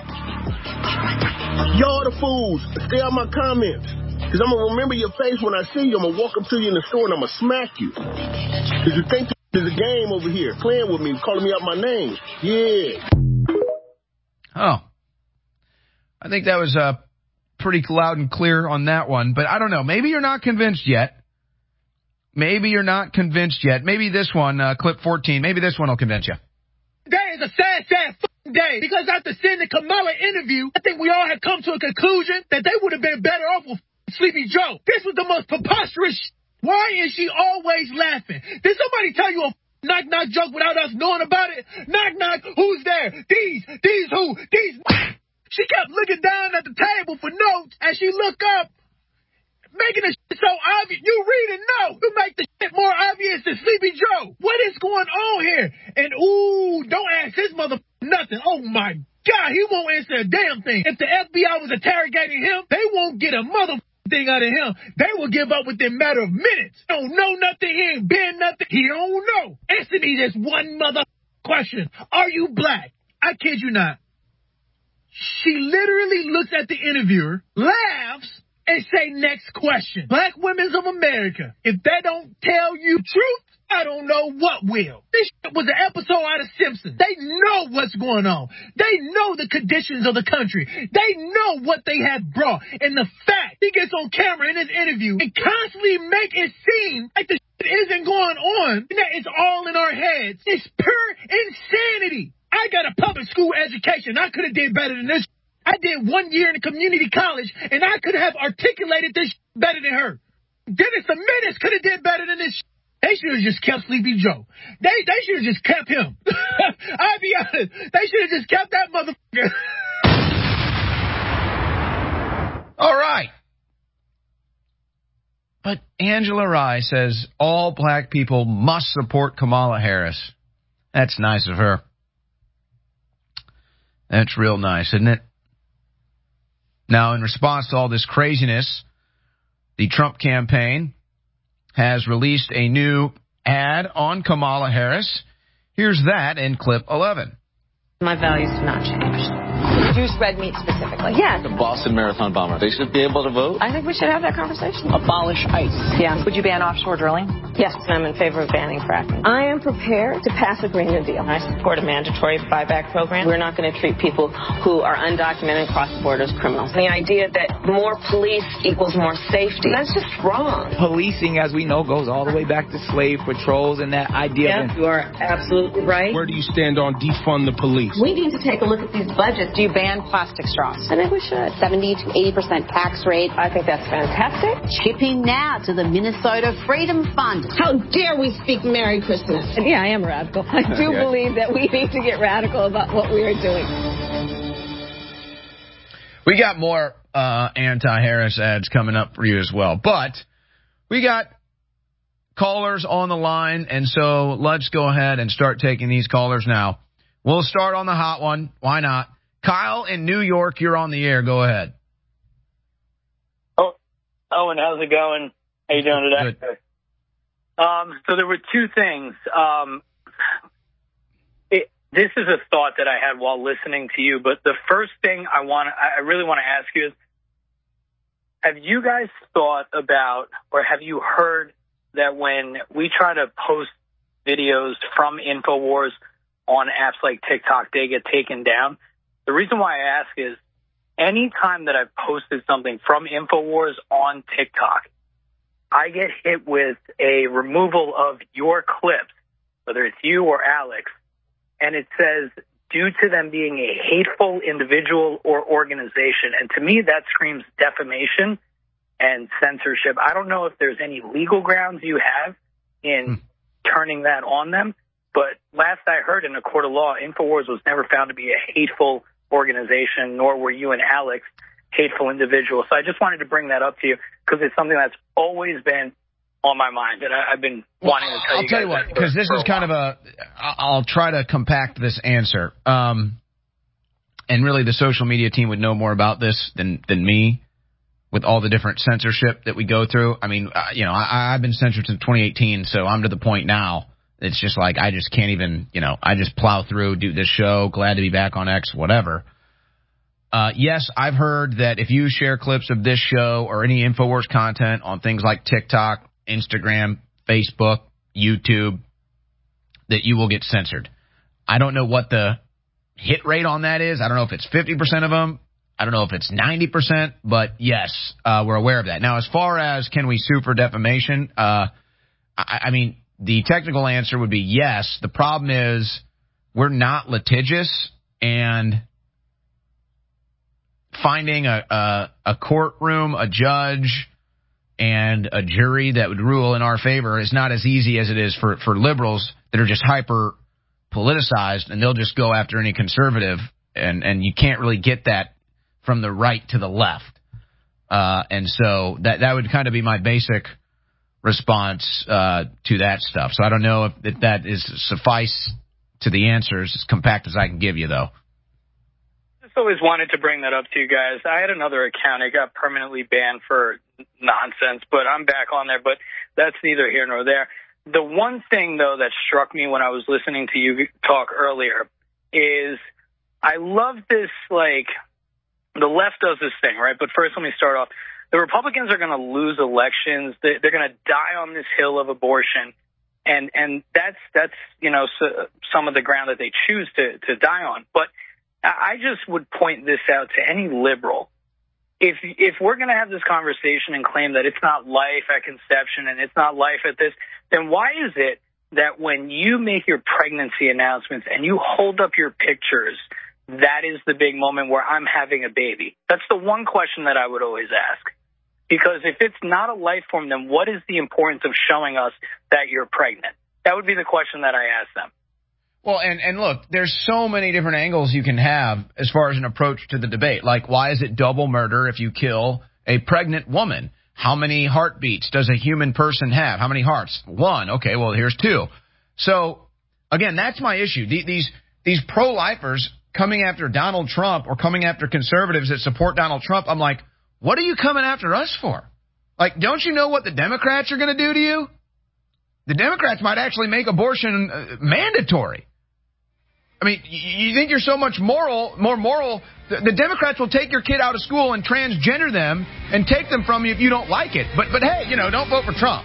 Y'all the fools. Stay out my comments. Because I'm going to remember your face when I see you. I'm going to walk up to you in the store and I'm going to smack you. Because you think there's a game over here playing with me, calling me out my name. Yeah. Oh. I think that was uh, pretty loud and clear on that one. But I don't know. Maybe you're not convinced yet. Maybe you're not convinced yet. Maybe this one, uh, clip fourteen, maybe this one will convince you. Today is a sad, sad f***ing day because after seeing the Kamala interview, I think we all have come to a conclusion that they would have been better off with Sleepy Joe. This was the most preposterous sh**. Why is she always laughing? Did somebody tell you a knock-knock joke without us knowing about it? Knock-knock, who's there? These, these who, these... She kept looking down at the table for notes as she looked up, making the shit so obvious. You read and know. You make the shit more obvious than Sleepy Joe. What is going on here? And, ooh, don't ask this mother nothing. Oh, my God, he won't answer a damn thing. If the F B I was interrogating him, they won't get a mother thing out of him. They will give up within a matter of minutes. He don't know nothing. He ain't been nothing. He don't know. Answer me this one mother question. Are you black? I kid you not. She literally looks at the interviewer, laughs, and say, next question. Black women of America, if they don't tell you truth, I don't know what will. This was an episode out of Simpsons. They know what's going on. They know the conditions of the country. They know what they have brought. And the fact he gets on camera in his interview and constantly make it seem like the shit isn't going on, and that it's all in our heads. It's pure insanity. I got a public school education. I could have did better than this. I did one year in a community college, and I could have articulated this better than her. Dennis the Menace could have did better than this. They should have just kept Sleepy Joe. They they should have just kept him. I'll be honest. They should have just kept that motherfucker. All right. But Angela Rye says all black people must support Kamala Harris. That's nice of her. That's real nice, isn't it? Now, in response to all this craziness, the Trump campaign has released a new ad on Kamala Harris. Here's that in clip eleven. My values have not changed. Reduce red meat specifically. Yes. The Boston Marathon bomber. They should be able to vote. I think we should have that conversation. Abolish ICE. Yeah. Would you ban offshore drilling? Yes, I'm in favor of banning fracking. I am prepared to pass a Green New Deal. I support a mandatory buyback program. We're not going to treat people who are undocumented and cross the border as criminals. The idea that more police equals more safety, that's just wrong. Policing, as we know, goes all the way back to slave patrols and that idea. Yeah, you are absolutely right. Where do you stand on defund the police? We need to take a look at these budgets. Do you ban plastic straws? I think we should. seventy to eighty percent tax rate. I think that's fantastic. Chipping now to the Minnesota Freedom Fund. How dare we speak Merry Christmas? Yeah, I am radical. I do okay. believe that we need to get radical about what we are doing. We got more uh, anti-Harris ads coming up for you as well. But we got callers on the line, and so let's go ahead and start taking these callers now. We'll start on the hot one. Why not? Kyle in New York, you're on the air. Go ahead. Oh, Owen, how's it going? How you doing today? Good. Um, so there were two things. Um, it, this is a thought that I had while listening to you, but the first thing I want, I really want to ask you is, have you guys thought about, or have you heard that when we try to post videos from InfoWars on apps like TikTok, they get taken down? The reason why I ask is, any time that I've posted something from InfoWars on TikTok, I get hit with a removal of your clips, whether it's you or Alex, and it says, due to them being a hateful individual or organization. And to me, that screams defamation and censorship. I don't know if there's any legal grounds you have in hmm. turning that on them, but last I heard in a court of law, InfoWars was never found to be a hateful organization, nor were you and Alex. hateful individual. So I just wanted to bring that up to you because it's something that's always been on my mind, and I, I've been wanting to tell I'll you tell guys you what, that because for- this for is a kind while. of a, I'll try to compact this answer. Um, and really the social media team would know more about this than, than me with all the different censorship that we go through. I mean, uh, you know, I, I've been censored since twenty eighteen, so I'm to the point now. It's just like, I just can't even, you know, I just plow through, do this show, glad to be back on X, whatever. Uh, yes, I've heard that if you share clips of this show or any InfoWars content on things like TikTok, Instagram, Facebook, YouTube, that you will get censored. I don't know what the hit rate on that is. I don't know if it's fifty percent of them. I don't know if it's ninety percent, but yes, uh, we're aware of that. Now, as far as can we sue for defamation, uh, I, I mean, the technical answer would be yes. The problem is we're not litigious, and finding a, a, a courtroom, a judge, and a jury that would rule in our favor is not as easy as it is for, for liberals that are just hyper politicized, and they'll just go after any conservative, and, and you can't really get that from the right to the left. Uh, and so that, that would kind of be my basic response uh, to that stuff. So I don't know if, if that is suffice to the answers, as compact as I can give you, though. I just always wanted to bring that up to you guys. I had another account. It got permanently banned for nonsense, but I'm back on there. But that's neither here nor there. The one thing, though, that struck me when I was listening to you talk earlier is I love this, like, the left does this thing, right? But first, let me start off. The Republicans are going to lose elections. They're going to die on this hill of abortion. And and that's, that's you know, so, some of the ground that they choose to, to die on. But I just would point this out to any liberal. If if we're going to have this conversation and claim that it's not life at conception and it's not life at this, then why is it that when you make your pregnancy announcements and you hold up your pictures, that is the big moment where I'm having a baby? That's the one question that I would always ask. Because if it's not a life form, then what is the importance of showing us that you're pregnant? That would be the question that I ask them. Well, and, and look, there's so many different angles you can have as far as an approach to the debate. Like, why is it double murder if you kill a pregnant woman? How many heartbeats does a human person have? How many hearts? One. Okay, well, here's two. So, again, that's my issue. These, these pro-lifers coming after Donald Trump or coming after conservatives that support Donald Trump, I'm like, what are you coming after us for? Like, don't you know what the Democrats are going to do to you? The Democrats might actually make abortion uh, mandatory. I mean, you think you're so much moral, more moral. The, the Democrats will take your kid out of school and transgender them and take them from you if you don't like it. But, but hey, you know, don't vote for Trump.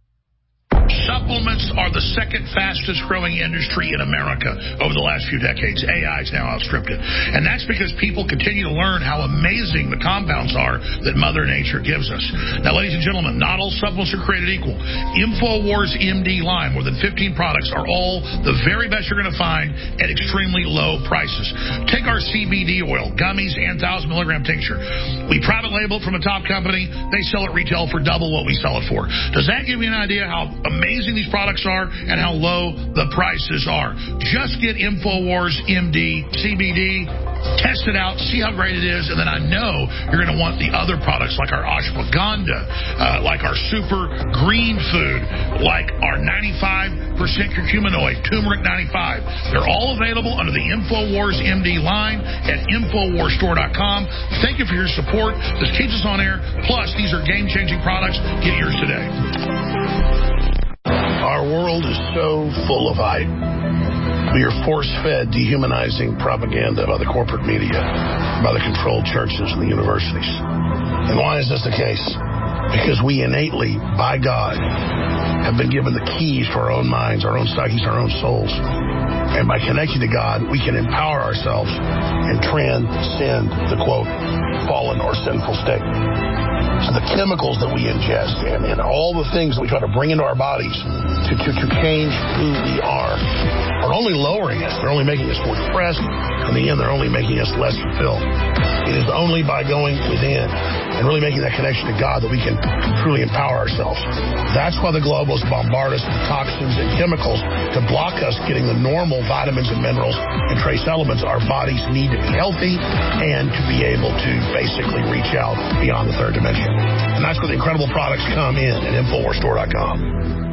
Supplements are the second fastest growing industry in America over the last few decades. A I is now outstripped it. And that's because people continue to learn how amazing the compounds are that Mother Nature gives us. Now, ladies and gentlemen, not all supplements are created equal. InfoWars M D line, more than fifteen products, are all the very best you're going to find at extremely low prices. Take our C B D oil, gummies, and one thousand milligram tincture. We private label it from a top company. They sell it retail for double what we sell it for. Does that give you an idea how amazing these products are and how low the prices are? Just get InfoWars M D C B D, test it out, see how great it is, and then I know you're going to want the other products like our ashwagandha, uh, like our super green food, like our ninety-five percent curcuminoid, turmeric ninety-five. They're all available under the InfoWars M D line at Infowars Store dot com. Thank you for your support. This keeps us on air. Plus, these are game-changing products. Get yours today. Our world is so full of hype. We are force-fed dehumanizing propaganda by the corporate media, by the controlled churches and the universities. And why is this the case? Because we innately, by God, have been given the keys to our own minds, our own psyches, our own souls. And by connecting to God, we can empower ourselves and transcend the, quote, fallen or sinful state. So the chemicals that we ingest and, and all the things that we try to bring into our bodies to, to, to change who we are are only lowering us. They're only making us more depressed. In the end, they're only making us less fulfilled. It is only by going within and really making that connection to God that we can truly empower ourselves. That's why the globalists bombard us with toxins and chemicals to block us getting the normal vitamins and minerals and trace elements our bodies need to be healthy and to be able to basically reach out beyond the third dimension. And that's where the incredible products come in at Infowars Store dot com.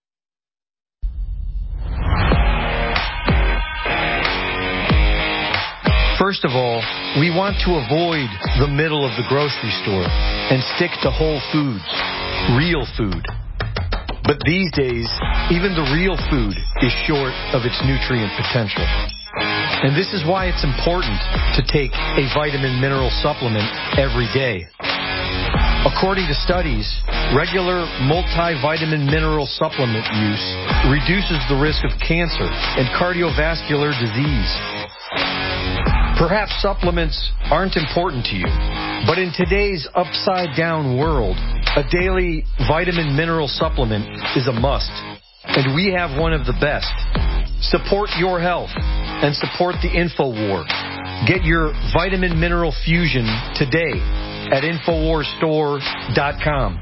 First of all, we want to avoid the middle of the grocery store and stick to whole foods, real food. But these days, even the real food is short of its nutrient potential. And this is why it's important to take a vitamin mineral supplement every day. According to studies, regular multivitamin mineral supplement use reduces the risk of cancer and cardiovascular disease. Perhaps supplements aren't important to you, but in today's upside-down world, a daily vitamin mineral supplement is a must, and we have one of the best. Support your health and support the InfoWar. Get your vitamin mineral fusion today at Infowars Store dot com.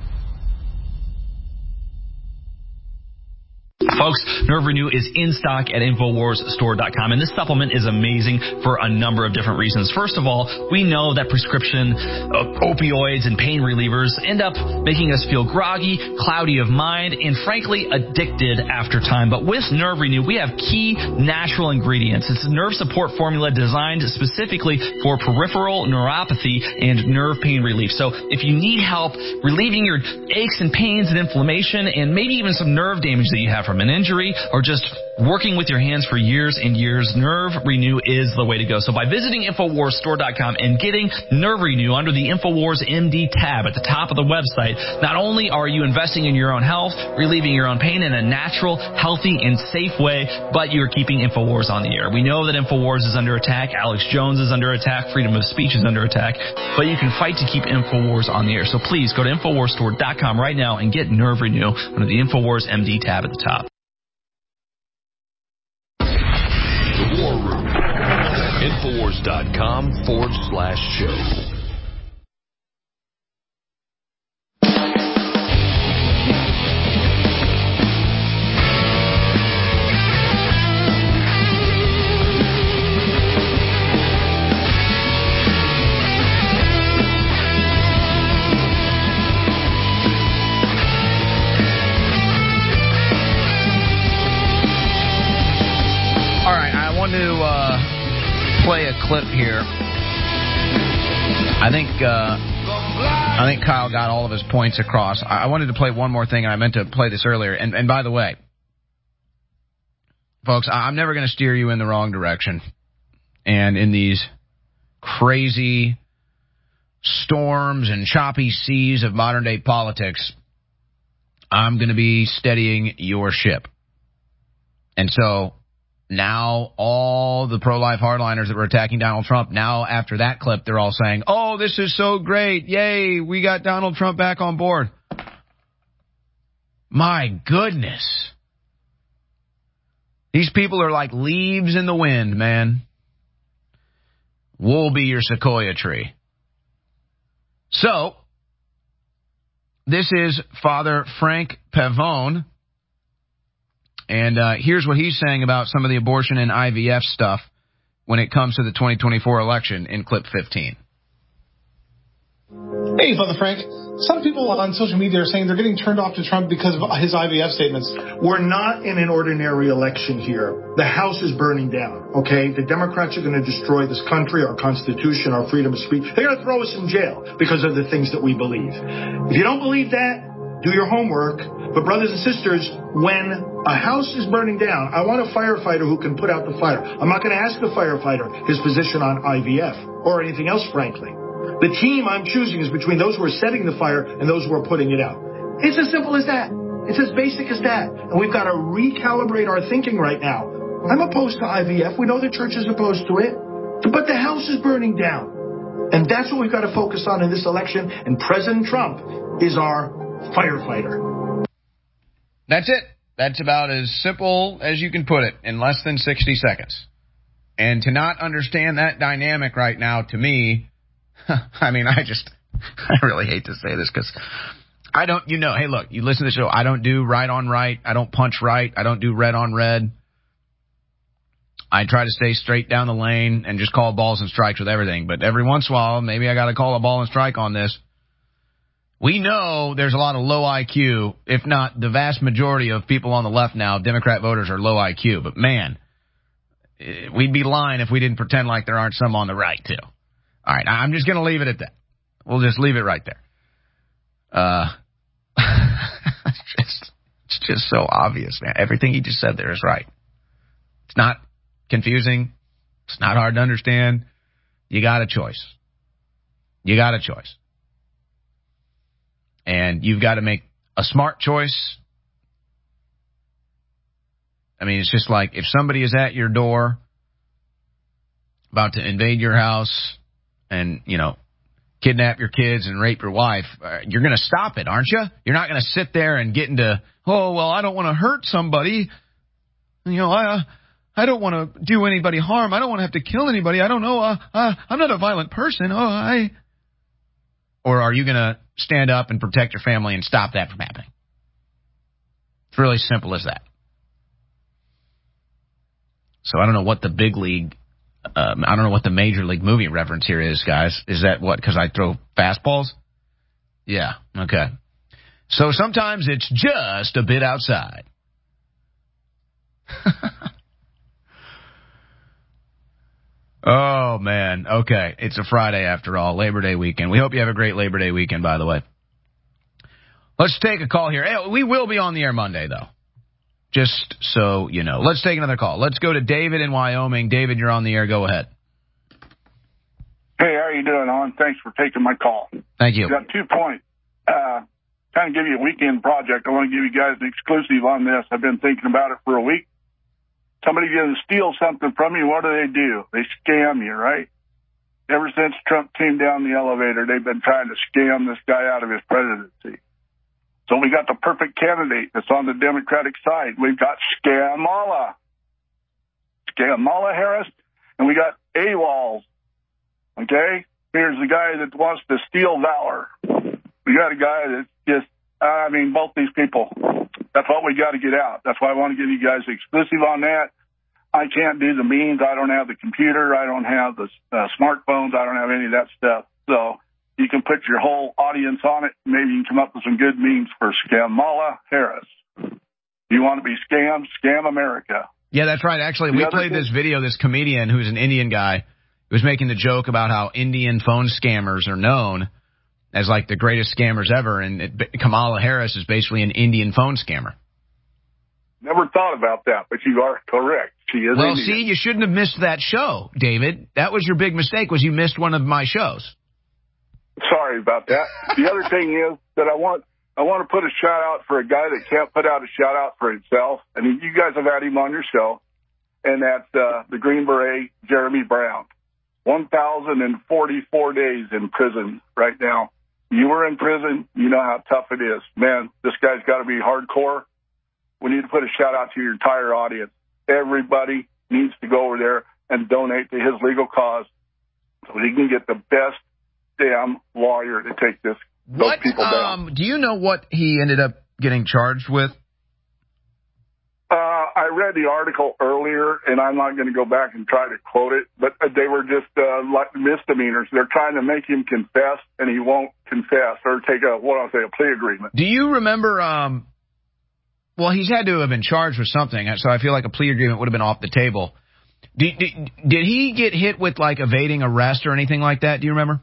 Folks, Nerve Renew is in stock at Infowars Store dot com, and this supplement is amazing for a number of different reasons. First of all, we know that prescription uh, opioids and pain relievers end up making us feel groggy, cloudy of mind, and frankly, addicted after time. But with Nerve Renew, we have key natural ingredients. It's a nerve support formula designed specifically for peripheral neuropathy and nerve pain relief. So if you need help relieving your aches and pains and inflammation and maybe even some nerve damage that you have from an injury or just working with your hands for years and years, Nerve Renew is the way to go. So by visiting Infowars Store dot com and getting Nerve Renew under the Infowars M D tab at the top of the website, not only are you investing in your own health, relieving your own pain in a natural, healthy, and safe way, but you're keeping Infowars on the air. We know that Infowars is under attack. Alex Jones is under attack. Freedom of speech is under attack. But you can fight to keep Infowars on the air. So please go to Infowars Store dot com right now and get Nerve Renew under the Infowars M D tab at the top. War Room. Infowars dot com forward slash show. To uh, play a clip here. I think uh, I think Kyle got all of his points across. I wanted to play one more thing, and I meant to play this earlier. And, and by the way, folks, I'm never going to steer you in the wrong direction. And in these crazy storms and choppy seas of modern-day politics, I'm going to be steadying your ship. And so now all the pro-life hardliners that were attacking Donald Trump, now after that clip, they're all saying, oh, this is so great. Yay, we got Donald Trump back on board. My goodness. These people are like leaves in the wind, man. We'll be your sequoia tree. So, this is Father Frank Pavone. And uh, here's what he's saying about some of the abortion and I V F stuff when it comes to the twenty twenty-four election in clip fifteen. Hey, Father Frank. Some people on social media are saying they're getting turned off to Trump because of his I V F statements. We're not in an ordinary election here. The House is burning down, okay? The Democrats are going to destroy this country, our Constitution, our freedom of speech. They're going to throw us in jail because of the things that we believe. If you don't believe that, do your homework. But brothers and sisters, when a house is burning down, I want a firefighter who can put out the fire. I'm not going to ask the firefighter his position on I V F or anything else, frankly. The team I'm choosing is between those who are setting the fire and those who are putting it out. It's as simple as that. It's as basic as that. And we've got to recalibrate our thinking right now. I'm opposed to I V F. We know the church is opposed to it. But the house is burning down. And that's what we've got to focus on in this election. And President Trump is our firefighter. That's it. That's about as simple as you can put it in less than sixty seconds. And to not understand that dynamic right now, to me, I mean, I just, I really hate to say this because I don't, you know, hey, look, you listen to the show. I don't do right on right. I don't punch right. I don't do red on red. I try to stay straight down the lane and just call balls and strikes with everything. But every once in a while, maybe I got to call a ball and strike on this. We know there's a lot of low I Q, if not the vast majority of people on the left now, Democrat voters are low I Q. But, man, we'd be lying if we didn't pretend like there aren't some on the right, too. All right, I'm just going to leave it at that. We'll just leave it right there. Uh, it's, just, it's just so obvious, man. Everything he just said there is right. It's not confusing. It's not hard to understand. You got a choice. You got a choice. And you've got to make a smart choice. I mean, it's just like if somebody is at your door about to invade your house and, you know, kidnap your kids and rape your wife, uh, you're going to stop it, aren't you? You're not going to sit there and get into, oh, well, I don't want to hurt somebody. You know, I uh, I don't want to do anybody harm. I don't want to have to kill anybody. I don't know. Uh, uh, I'm not a violent person. Oh, I. Or are you going to stand up and protect your family and stop that from happening? It's really simple as that. So I don't know what the big league, um, I don't know what the major league movie reference here is, guys. Is that what, because I throw fastballs? Yeah, okay. So sometimes it's just a bit outside. Oh, man. Okay. It's a Friday after all. Labor Day weekend. We hope you have a great Labor Day weekend, by the way. Let's take a call here. Hey, we will be on the air Monday, though. Just so you know. Let's take another call. Let's go to David in Wyoming. David, you're on the air. Go ahead. Hey, how are you doing, Owen? Thanks for taking my call. Thank you. Got two points. Uh, kind of give you a weekend project. I want to give you guys an exclusive on this. I've been thinking about it for a week. Somebody going to steal something from you, what do they do? They scam you, right? Ever since Trump came down the elevator, they've been trying to scam this guy out of his presidency. So we got the perfect candidate that's on the Democratic side. We've got Scamala. Scamala Harris, and we got AWOLs. Okay? Here's the guy that wants to steal valor. We got a guy that's just, I mean, both these people. That's what we got to get out. That's why I want to give you guys exclusive on that. I can't do the memes. I don't have the computer. I don't have the uh, smartphones. I don't have any of that stuff. So you can put your whole audience on it. Maybe you can come up with some good memes for Scamala Harris. You want to be scammed? Scam America. Yeah, that's right. Actually, we played this video. This comedian who's an Indian guy was making the joke about how Indian phone scammers are known as like the greatest scammers ever, and it, Kamala Harris is basically an Indian phone scammer. Never thought about that, but you are correct. She is Well, Indian. see, you shouldn't have missed that show, David. That was your big mistake, was you missed one of my shows. Sorry about that. The other thing is that I want I want to put a shout out for a guy that can't put out a shout out for himself, and you guys have had him on your show, and that's uh, the Green Beret, Jeremy Brown. one thousand forty-four days in prison right now. You were in prison. You know how tough it is. Man, this guy's got to be hardcore. We need to put a shout-out to your entire audience. Everybody needs to go over there and donate to his legal cause so he can get the best damn lawyer to take this those What, people down. um, do you know what he ended up getting charged with? Uh, I read the article earlier, and I'm not going to go back and try to quote it, but they were just uh, like misdemeanors. They're trying to make him confess, and he won't confess or take a, what I'll say, a plea agreement. Do you remember, um, well, he's had to have been charged with something, so I feel like a plea agreement would have been off the table. Did, did, did he get hit with, like, evading arrest or anything like that? Do you remember?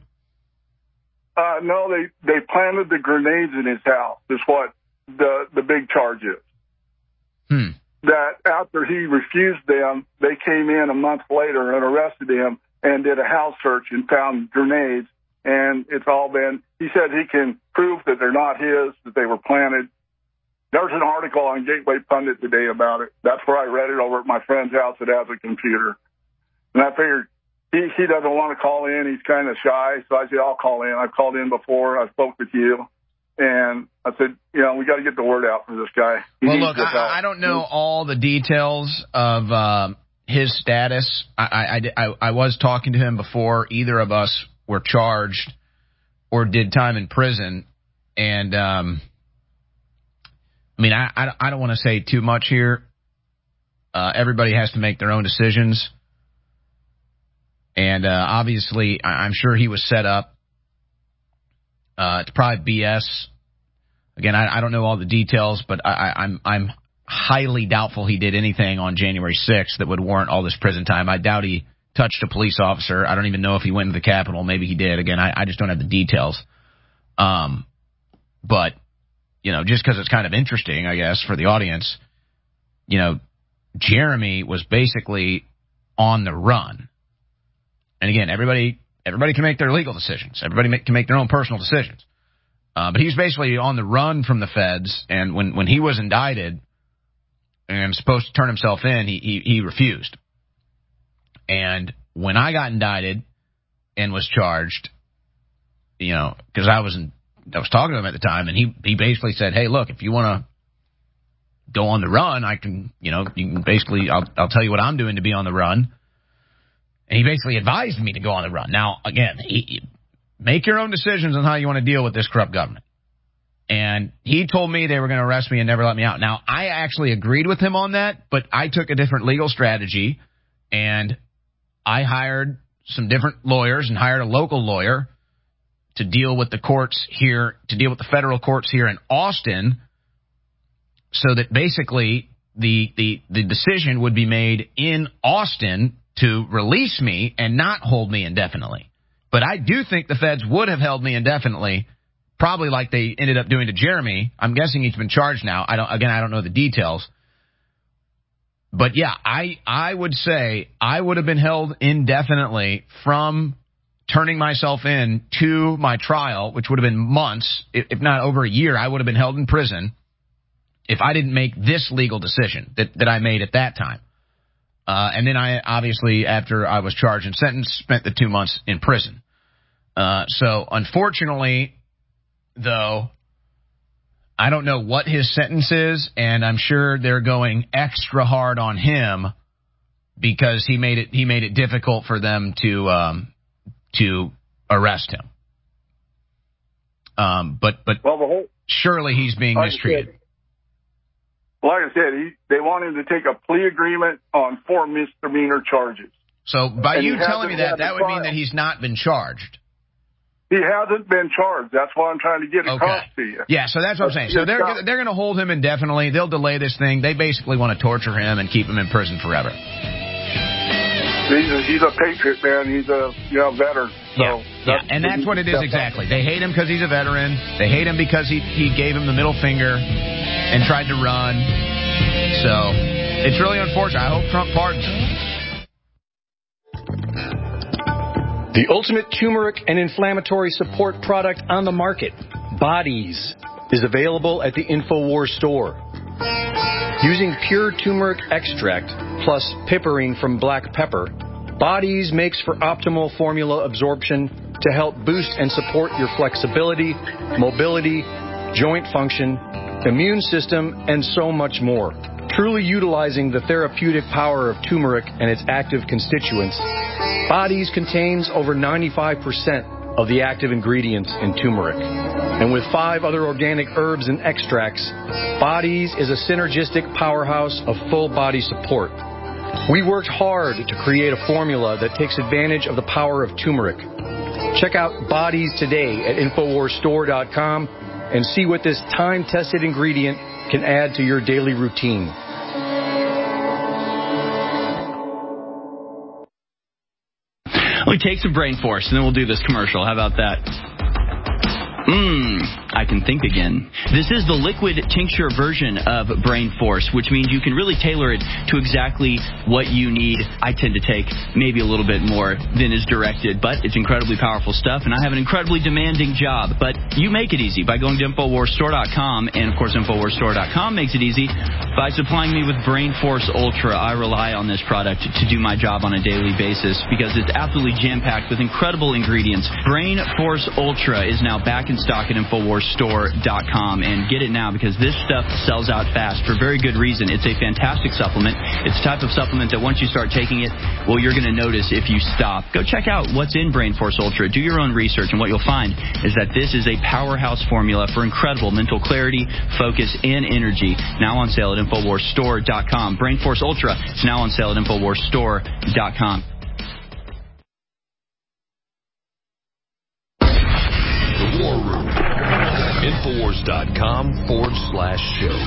Uh, no, they, they planted the grenades in his house, is what the, the big charge is. Hmm. That after he refused them, they came in a month later and arrested him and did a house search and found grenades. And it's all been, he said he can prove that they're not his, that they were planted. There's an article on Gateway Pundit today about it. That's where I read it over at my friend's house that has a computer. And I figured he, he doesn't want to call in. He's kind of shy. So I said, I'll call in. I've called in before. I spoke with you. And I said, you know, we got to get the word out for this guy. He well, needs look, the help. I, I don't know all the details of um, his status. I, I, I, I was talking to him before either of us were charged or did time in prison. And, um, I mean, I, I, I don't want to say too much here. Uh, everybody has to make their own decisions. And uh, obviously, I, I'm sure he was set up. Uh, it's probably B S. Again, I, I don't know all the details, but I, I, I'm I'm highly doubtful he did anything on January sixth that would warrant all this prison time. I doubt he touched a police officer. I don't even know if he went to the Capitol. Maybe he did. Again, I, I just don't have the details. Um, but, you know, just because it's kind of interesting, I guess, for the audience, you know, Jeremy was basically on the run. And again, everybody... Everybody can make their legal decisions. Everybody make, can make their own personal decisions. Uh, but he was basically on the run from the feds, and when, when he was indicted and supposed to turn himself in, he, he, he refused. And when I got indicted and was charged, you know, because I was in, I was talking to him at the time, and he, he basically said, hey, look, if you want to go on the run, I can, you know, you can basically, I'll, I'll tell you what I'm doing to be on the run. And he basically advised me to go on the run. Now, again, he, make your own decisions on how you want to deal with this corrupt government. And he told me they were going to arrest me and never let me out. Now, I actually agreed with him on that, but I took a different legal strategy, and I hired some different lawyers and hired a local lawyer to deal with the courts here, to deal with the federal courts here in Austin, so that basically the the, the decision would be made in Austin to release me and not hold me indefinitely. But I do think the feds would have held me indefinitely, probably like they ended up doing to Jeremy. I'm guessing he's been charged now. I don't. Again, I don't know the details. But yeah, I I would say I would have been held indefinitely from turning myself in to my trial, which would have been months, if not over a year. I would have been held in prison if I didn't make this legal decision that, that I made at that time. Uh, and then I, obviously, after I was charged and sentenced, spent the two months in prison. Uh, so, unfortunately, though, I don't know what his sentence is, and I'm sure they're going extra hard on him because he made it, he made it difficult for them to, um, to arrest him. Um, but, but well, the whole, surely he's being mistreated. Like I said, he, they want him to take a plea agreement on four misdemeanor charges. So by and you telling me that, that would trial. mean that he's not been charged. He hasn't been charged. That's what I'm trying to get okay. across to you. Yeah, so that's what I'm saying. So they're they're going to hold him indefinitely. They'll delay this thing. They basically want to torture him and keep him in prison forever. He's a, he's a patriot, man. He's a you know veteran. So yeah, yeah, and that's what it is exactly. They hate him because he's a veteran. They hate him because he he gave him the middle finger and tried to run. So it's really unfortunate. I hope Trump pardons him. The ultimate turmeric and inflammatory support product on the market, Bodies, is available at the InfoWars store. Using pure turmeric extract plus piperine from black pepper, Bodies makes for optimal formula absorption to help boost and support your flexibility, mobility, joint function, immune system, and so much more. Truly utilizing the therapeutic power of turmeric and its active constituents, Bodies contains over ninety-five percent of the active ingredients in turmeric. And with five other organic herbs and extracts, Bodies is a synergistic powerhouse of full body support. We worked hard to create a formula that takes advantage of the power of turmeric. Check out Bodies today at Infowars Store dot com and see what this time-tested ingredient can add to your daily routine. Let me take some Brain Force, and then we'll do this commercial. How about that? Mmm, I can think again. This is the liquid tincture version of Brain Force, which means you can really tailor it to exactly what you need. I tend to take maybe a little bit more than is directed, but it's incredibly powerful stuff, and I have an incredibly demanding job. But you make it easy by going to Infowars Store dot com, and of course Infowars Store dot com makes it easy by supplying me with Brain Force Ultra. I rely on this product to do my job on a daily basis because it's absolutely jam-packed with incredible ingredients. Brain Force Ultra is now back in stock at Infowars Store dot com and get it now, because this stuff sells out fast for very good reason. It's a fantastic supplement. It's the type of supplement that once you start taking it, well, you're going to notice if you stop. Go check out what's in Brain Force Ultra. Do your own research, and what you'll find is that this is a powerhouse formula for incredible mental clarity, focus, and energy. Now on sale at InfoWars Store dot com. Brain Force Ultra is now on sale at InfoWars Store dot com. The War Room. InfoWars dot com forward slash show.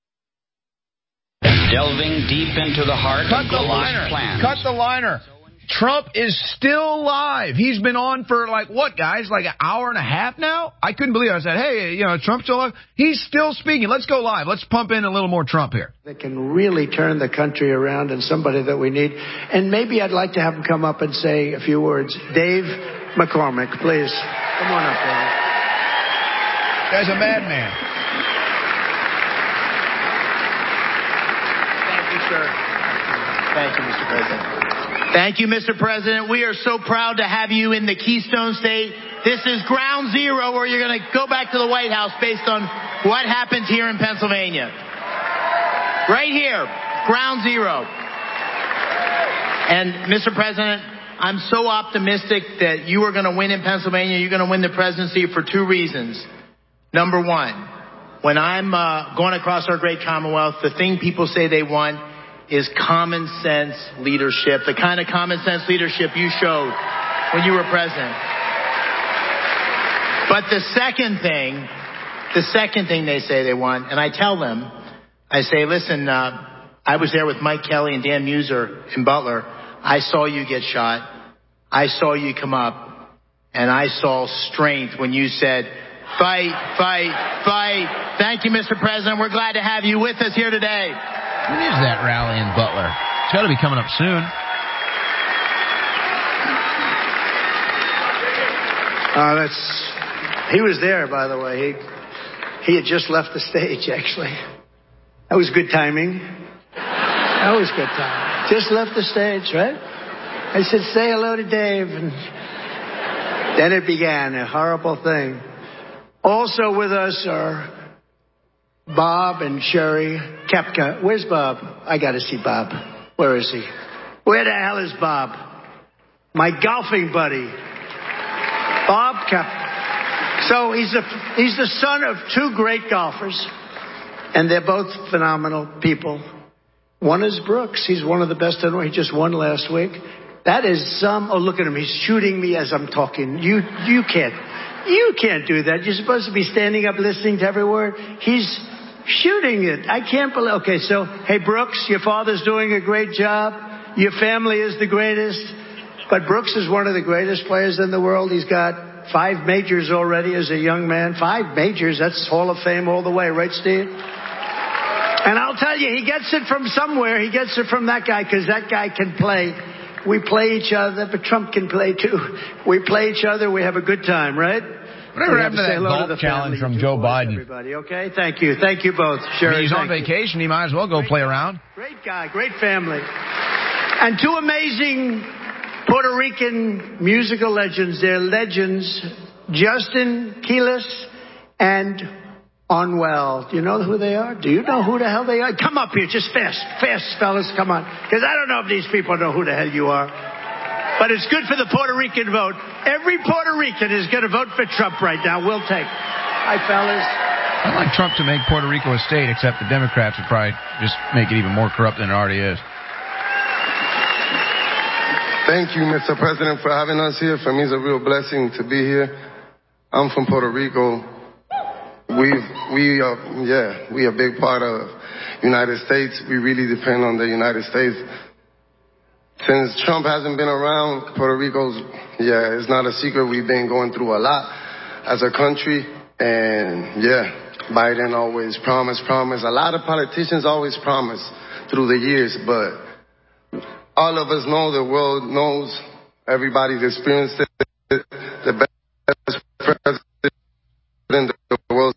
Delving deep into the heart Cut of the globalist liner. plans. Cut the liner. Trump is still live. He's been on for, like, what, guys? Like an hour and a half now? I couldn't believe it. I said, hey, you know, Trump's still live. He's still speaking. Let's go live. Let's pump in a little more Trump here. That can really turn the country around, and somebody that we need. And maybe I'd like to have him come up and say a few words. Dave McCormick, please. Come on up, Dave. Guy's a madman. Thank you, sir. Thank you, Mister President. Thank you, Mister President. We are so proud to have you in the Keystone State. This is ground zero, where you're going to go back to the White House based on what happens here in Pennsylvania. Right here, ground zero. And, Mister President, I'm so optimistic that you are going to win in Pennsylvania. You're going to win the presidency for two reasons. Number one, when I'm uh, going across our great Commonwealth, the thing people say they want is common sense leadership, the kind of common sense leadership you showed when you were president. But the second thing, the second thing they say they want, and I tell them, I say, listen, uh, I was there with Mike Kelly and Dan Muser in Butler. I saw you get shot. I saw you come up, and I saw strength when you said, fight, fight, fight. Thank you, Mister President. We're glad to have you with us here today. When is that rally in Butler? It's got to be coming up soon. Uh, that's. He was there, by the way. He he had just left the stage, actually. That was good timing. That was good timing. Just left the stage, right? I said, say hello to Dave. And then it began, a horrible thing. Also with us are Bob and Sherry Kepka. Where's Bob? I got to see Bob. Where is he? Where the hell is Bob? My golfing buddy, Bob Kepka. So he's a he's the son of two great golfers, and they're both phenomenal people. One is Brooks. He's one of the best. He just won last week. That is some. Oh, look at him. He's shooting me as I'm talking. You you can't you can't do that. You're supposed to be standing up listening to every word. He's shooting it. I can't believe. Okay, so, hey, Brooks, your father's doing a great job. Your family is the greatest. But Brooks is one of the greatest players in the world. He's got five majors already as a young man. Five majors. That's Hall of Fame all the way, right, Steve? And I'll tell you, he gets it from somewhere. He gets it from that guy, because that guy can play. We play each other, but Trump can play, too. We play each other. We have a good time, right? Whatever happened to that golf challenge from Joe Biden? Everybody, okay? Thank you. Thank you both. Sherry, he's on you. vacation. He might as well go great play guy. around. Great guy. Great family. And two amazing Puerto Rican musical legends. They're legends. Justin Quiles and Anuel. Do you know who they are? Do you know who the hell they are? Come up here. Just fast. Fast, fellas. Come on. Because I don't know if these people know who the hell you are. But it's good for the Puerto Rican vote. Every Puerto Rican is going to vote for Trump right now. We'll take. Hi, fellas. I'd like Trump to make Puerto Rico a state, except the Democrats would probably just make it even more corrupt than it already is. Thank you, Mister President, for having us here. For me, it's a real blessing to be here. I'm from Puerto Rico. We we are yeah we a big part of United States. We really depend on the United States. Since Trump hasn't been around, Puerto Rico's, yeah, it's not a secret. We've been going through a lot as a country. And, yeah, Biden always promised, promised. A lot of politicians always promise through the years. But all of us know, the world knows, everybody's experienced it, the best president in the world.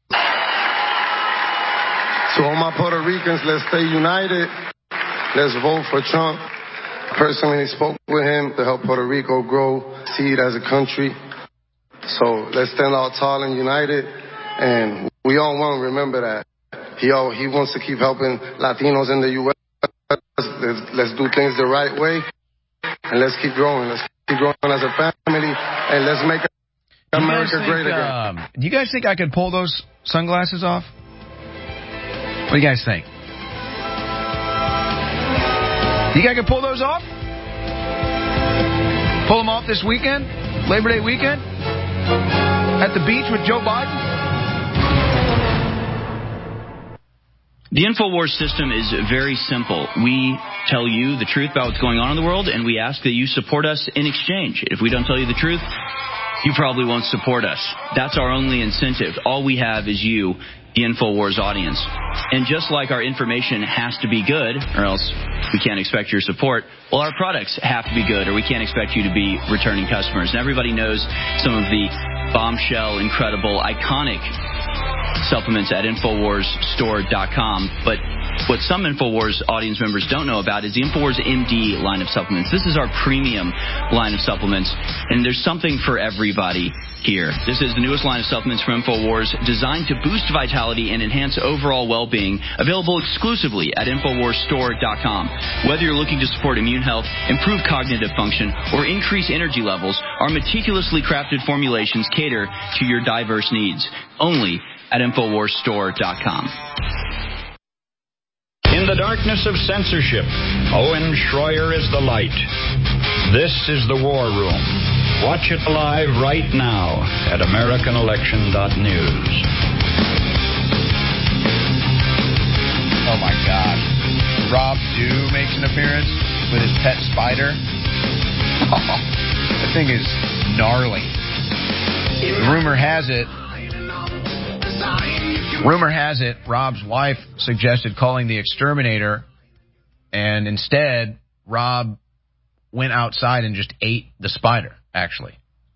So all my Puerto Ricans, let's stay united. Let's vote for Trump. Personally spoke with him to help Puerto Rico grow, see it as a country. So let's stand out tall and united. And we all want to remember that. He all, he wants to keep helping Latinos in the U S Let's, let's do things the right way, and let's keep growing. Let's keep growing as a family, and let's make America think, great again. Um, do you guys think I could pull those sunglasses off? What do you guys think? You guys could pull those off? Pull them off this weekend? Labor Day weekend? At the beach with Joe Biden? The InfoWars system is very simple. We tell you the truth about what's going on in the world, and we ask that you support us in exchange. If we don't tell you the truth, you probably won't support us. That's our only incentive. All we have is you, the InfoWars audience. And just like our information has to be good, or else we can't expect your support, well, our products have to be good, or we can't expect you to be returning customers. And everybody knows some of the bombshell, incredible, iconic supplements at InfoWars Store dot com. But what some InfoWars audience members don't know about is the InfoWars M D line of supplements. This is our premium line of supplements, and there's something for everybody here. This is the newest line of supplements from InfoWars, designed to boost vitality and enhance overall well-being, available exclusively at InfoWars Store dot com. Whether you're looking to support immune health, improve cognitive function, or increase energy levels, our meticulously crafted formulations cater to your diverse needs. Only at InfoWars Store dot com. In the darkness of censorship, Owen Schroyer is the light. This is the War Room. Watch it live right now at American Election dot news. Oh my gosh. Rob Dew makes an appearance with his pet spider. Oh, that thing is gnarly. Rumor has it Rumor has it, Rob's wife suggested calling the exterminator, and instead, Rob went outside and just ate the spider, actually.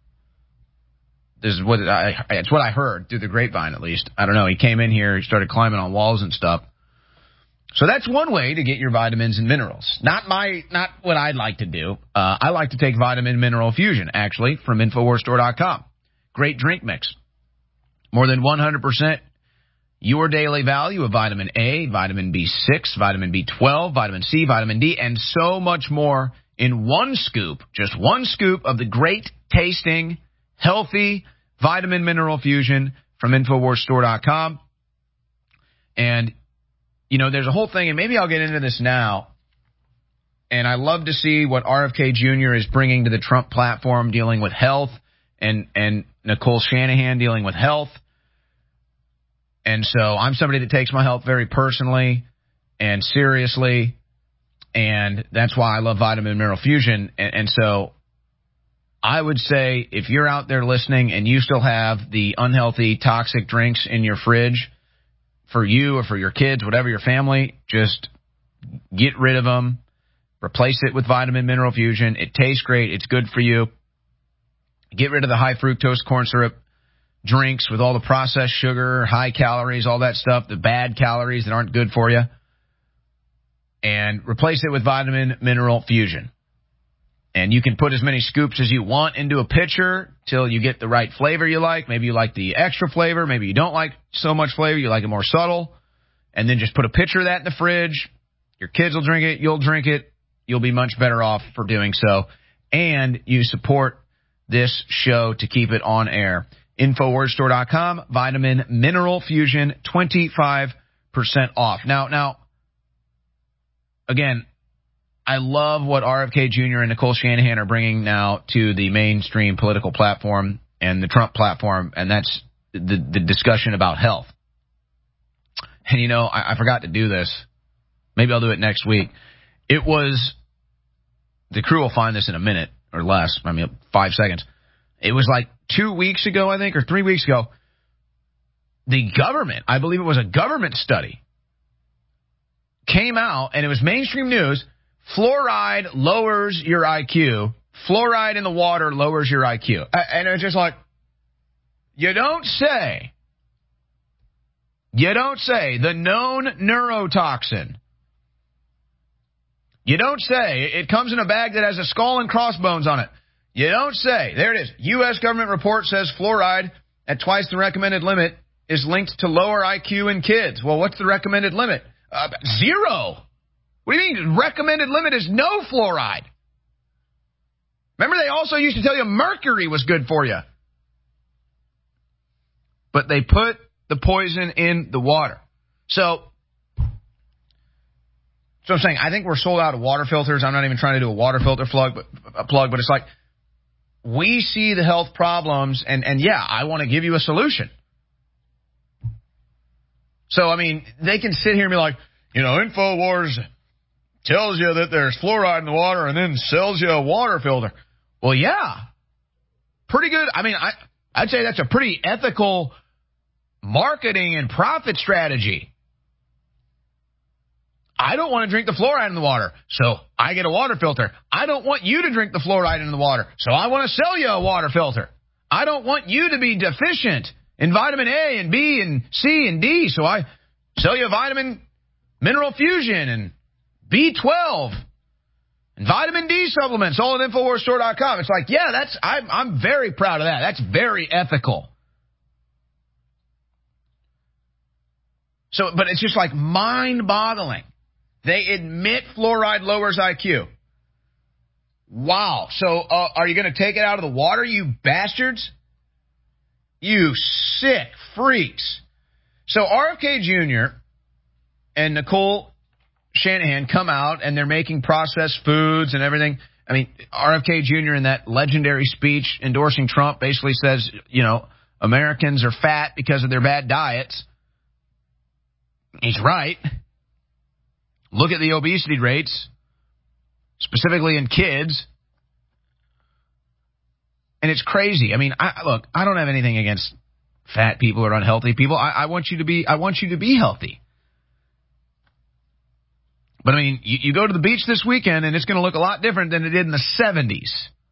This is what I, it's what I heard through the grapevine, at least. I don't know. He came in here, he started climbing on walls and stuff. So that's one way to get your vitamins and minerals. Not my, not what I'd like to do. Uh, I like to take Vitamin Mineral Fusion, actually, from InfoWars Store dot com. Great drink mix. More than one hundred percent your daily value of vitamin A, vitamin B six, vitamin B twelve, vitamin C, vitamin D, and so much more in one scoop, just one scoop of the great tasting, healthy Vitamin Mineral Fusion from InfoWars Store dot com. And, you know, there's a whole thing, and maybe I'll get into this now, and I love to see what R F K Junior is bringing to the Trump platform, dealing with health, and, and Nicole Shanahan dealing with health. And so I'm somebody that takes my health very personally and seriously, and that's why I love Vitamin Mineral Fusion. And, and so I would say if you're out there listening and you still have the unhealthy, toxic drinks in your fridge for you or for your kids, whatever your family, just get rid of them. Replace it with Vitamin Mineral Fusion. It tastes great. It's good for you. Get rid of the high fructose corn syrup drinks with all the processed sugar, high calories, all that stuff, the bad calories that aren't good for you, and replace it with Vitamin Mineral Fusion. And you can put as many scoops as you want into a pitcher till you get the right flavor you like. Maybe you like the extra flavor. Maybe you don't like so much flavor. You like it more subtle. And then just put a pitcher of that in the fridge. Your kids will drink it. You'll drink it. You'll be much better off for doing so. And you support this show to keep it on air. InfoWars Store dot com, Vitamin Mineral Fusion, twenty-five percent off. Now, now, again, I love what R F K Junior and Nicole Shanahan are bringing now to the mainstream political platform and the Trump platform, and that's the, the discussion about health. And, you know, I, I forgot to do this. Maybe I'll do it next week. It was, the crew will find this in a minute or less, I mean, five seconds. It was like two weeks ago, I think, or three weeks ago, the government, I believe it was a government study, came out, and it was mainstream news, fluoride lowers your I Q. Fluoride in the water lowers your I Q. And it's just like, you don't say. You don't say. The known neurotoxin. You don't say. It comes in a bag that has a skull and crossbones on it. You don't say. There it is. U S government report says fluoride at twice the recommended limit is linked to lower I Q in kids. Well, what's the recommended limit? Uh, zero. What do you mean? Recommended limit is no fluoride. Remember, they also used to tell you mercury was good for you. But they put the poison in the water. So, so I'm saying, I think we're sold out of water filters. I'm not even trying to do a water filter plug, but, a plug, but it's like, we see the health problems, and, and yeah, I want to give you a solution. So, I mean, they can sit here and be like, you know, InfoWars tells you that there's fluoride in the water and then sells you a water filter. Well, yeah, pretty good. I mean, I, I'd say that's a pretty ethical marketing and profit strategy. I don't want to drink the fluoride in the water, so I get a water filter. I don't want you to drink the fluoride in the water, so I want to sell you a water filter. I don't want you to be deficient in vitamin A and B and C and D, so I sell you a vitamin mineral fusion and B twelve and vitamin D supplements, all at InfoWars Store dot com. It's like, yeah, that's I'm, I'm very proud of that. That's very ethical. So, but it's just like mind-boggling. They admit fluoride lowers I Q. Wow. So uh, are you going to take it out of the water, you bastards? You sick freaks. So R F K Junior and Nicole Shanahan come out, and they're making processed foods and everything. I mean, R F K Junior in that legendary speech endorsing Trump basically says, you know, Americans are fat because of their bad diets. He's right. Look at the obesity rates, specifically in kids. And it's crazy. I mean, I, look, I don't have anything against fat people or unhealthy people. I, I want you to be, I want you to be healthy. But I mean, you, you go to the beach this weekend and it's going to look a lot different than it did in the seventies.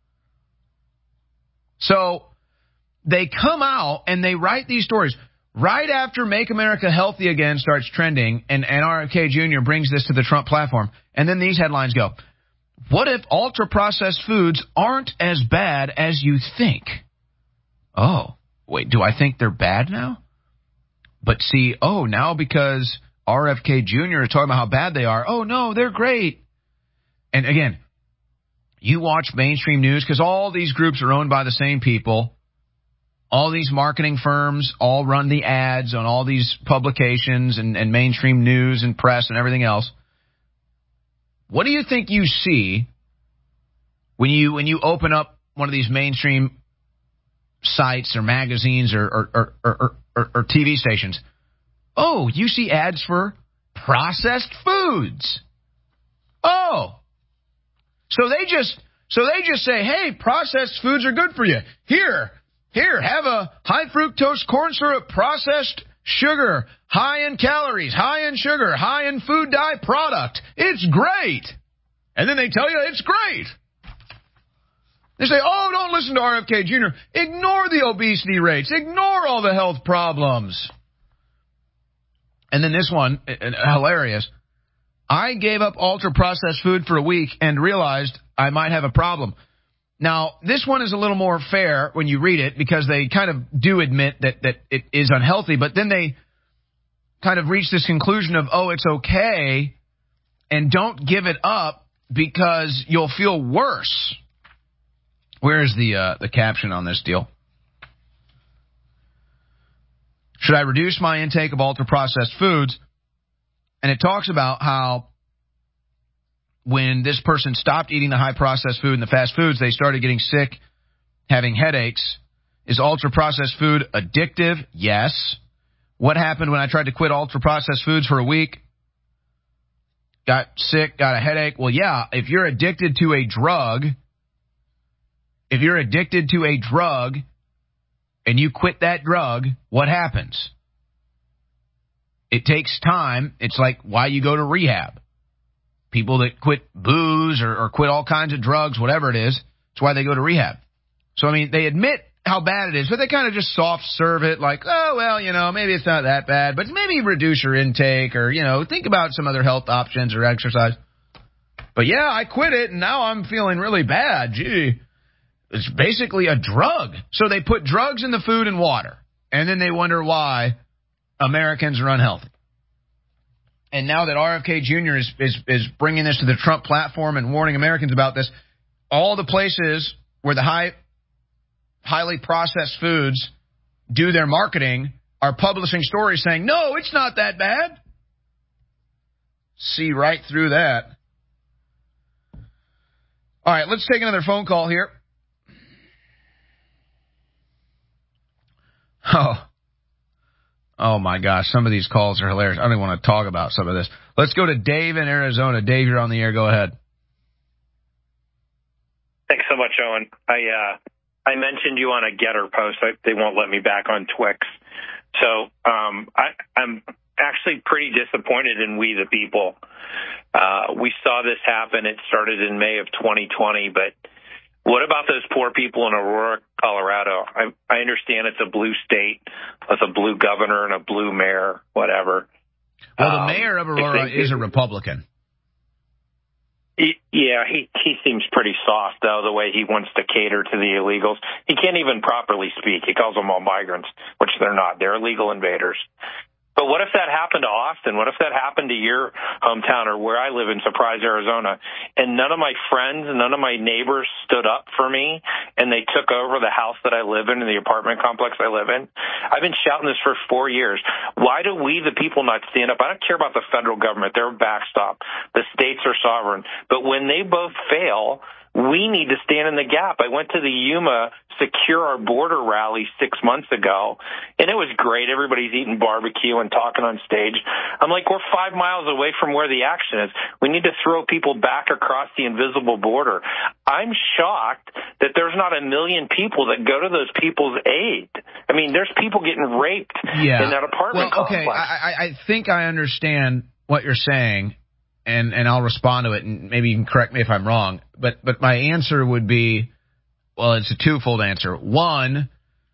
So they come out and they write these stories right after Make America Healthy Again starts trending, and, and R F K Junior brings this to the Trump platform. And then these headlines go, what if ultra-processed foods aren't as bad as you think? Oh, wait, do I think they're bad now? But see, oh, now because R F K Junior is talking about how bad they are, oh, no, they're great. And again, you watch mainstream news because all these groups are owned by the same people. All these marketing firms all run the ads on all these publications and, and mainstream news and press and everything else. What do you think you see when you when you open up one of these mainstream sites or magazines or or, or, or, or, or T V stations? Oh, you see ads for processed foods. Oh, so they just so they just say, hey, processed foods are good for you. Here. Here, have a high fructose corn syrup processed sugar, high in calories, high in sugar, high in food dye product. It's great. And then they tell you it's great. They say, oh, don't listen to R F K Junior Ignore the obesity rates. Ignore all the health problems. And then this one, hilarious. I gave up ultra-processed food for a week and realized I might have a problem. Now, this one is a little more fair when you read it because they kind of do admit that, that it is unhealthy, but then they kind of reach this conclusion of, oh, it's okay, and don't give it up because you'll feel worse. Where is the uh, the caption on this deal? Should I reduce my intake of ultra-processed foods? And it talks about how when this person stopped eating the high-processed food and the fast foods, they started getting sick, having headaches. Is ultra-processed food addictive? Yes. What happened when I tried to quit ultra-processed foods for a week? Got sick, got a headache. Well, yeah, if you're addicted to a drug, if you're addicted to a drug and you quit that drug, what happens? It takes time. It's like why you go to rehab. People that quit booze or, or quit all kinds of drugs, whatever it is, it's why they go to rehab. So, I mean, they admit how bad it is, but they kind of just soft serve it like, oh, well, you know, maybe it's not that bad, but maybe reduce your intake or, you know, think about some other health options or exercise. But, yeah, I quit it, and now I'm feeling really bad. Gee, it's basically a drug. So they put drugs in the food and water, and then they wonder why Americans are unhealthy. And now that R F K Junior is, is, is bringing this to the Trump platform and warning Americans about this, all the places where the high, highly processed foods do their marketing are publishing stories saying, no, it's not that bad. See right through that. All right, let's take another phone call here. Oh. Oh, my gosh. Some of these calls are hilarious. I don't even want to talk about some of this. Let's go to Dave in Arizona. Dave, you're on the air. Go ahead. Thanks so much, Owen. I uh, I mentioned you on a Getter post. I, they won't let me back on Twix. So um, I, I'm actually pretty disappointed in We the People. Uh, we saw this happen. It started in May of twenty twenty, but what about those poor people in Aurora, Colorado? I, I understand it's a blue state with a blue governor and a blue mayor, whatever. Well, the um, mayor of Aurora is a Republican. He, yeah, he, he seems pretty soft, though, the way he wants to cater to the illegals. He can't even properly speak. He calls them all migrants, which they're not. They're illegal invaders. But what if that happened to Austin? What if that happened to your hometown or where I live in Surprise, Arizona, and none of my friends, none of my neighbors stood up for me, and they took over the house that I live in and the apartment complex I live in? I've been shouting this for four years. Why do we, the people, not stand up? I don't care about the federal government. They're a backstop. The states are sovereign. But when they both fail, we need to stand in the gap. I went to the Yuma Secure Our Border rally six months ago, and it was great. Everybody's eating barbecue and talking on stage. I'm like, we're five miles away from where the action is. We need to throw people back across the invisible border. I'm shocked that there's not a million people that go to those people's aid. I mean, there's people getting raped yeah. in that apartment well, okay, complex. I, I think I understand what you're saying. And and I'll respond to it, and maybe you can correct me if I'm wrong. But but my answer would be, well, it's a twofold answer. One,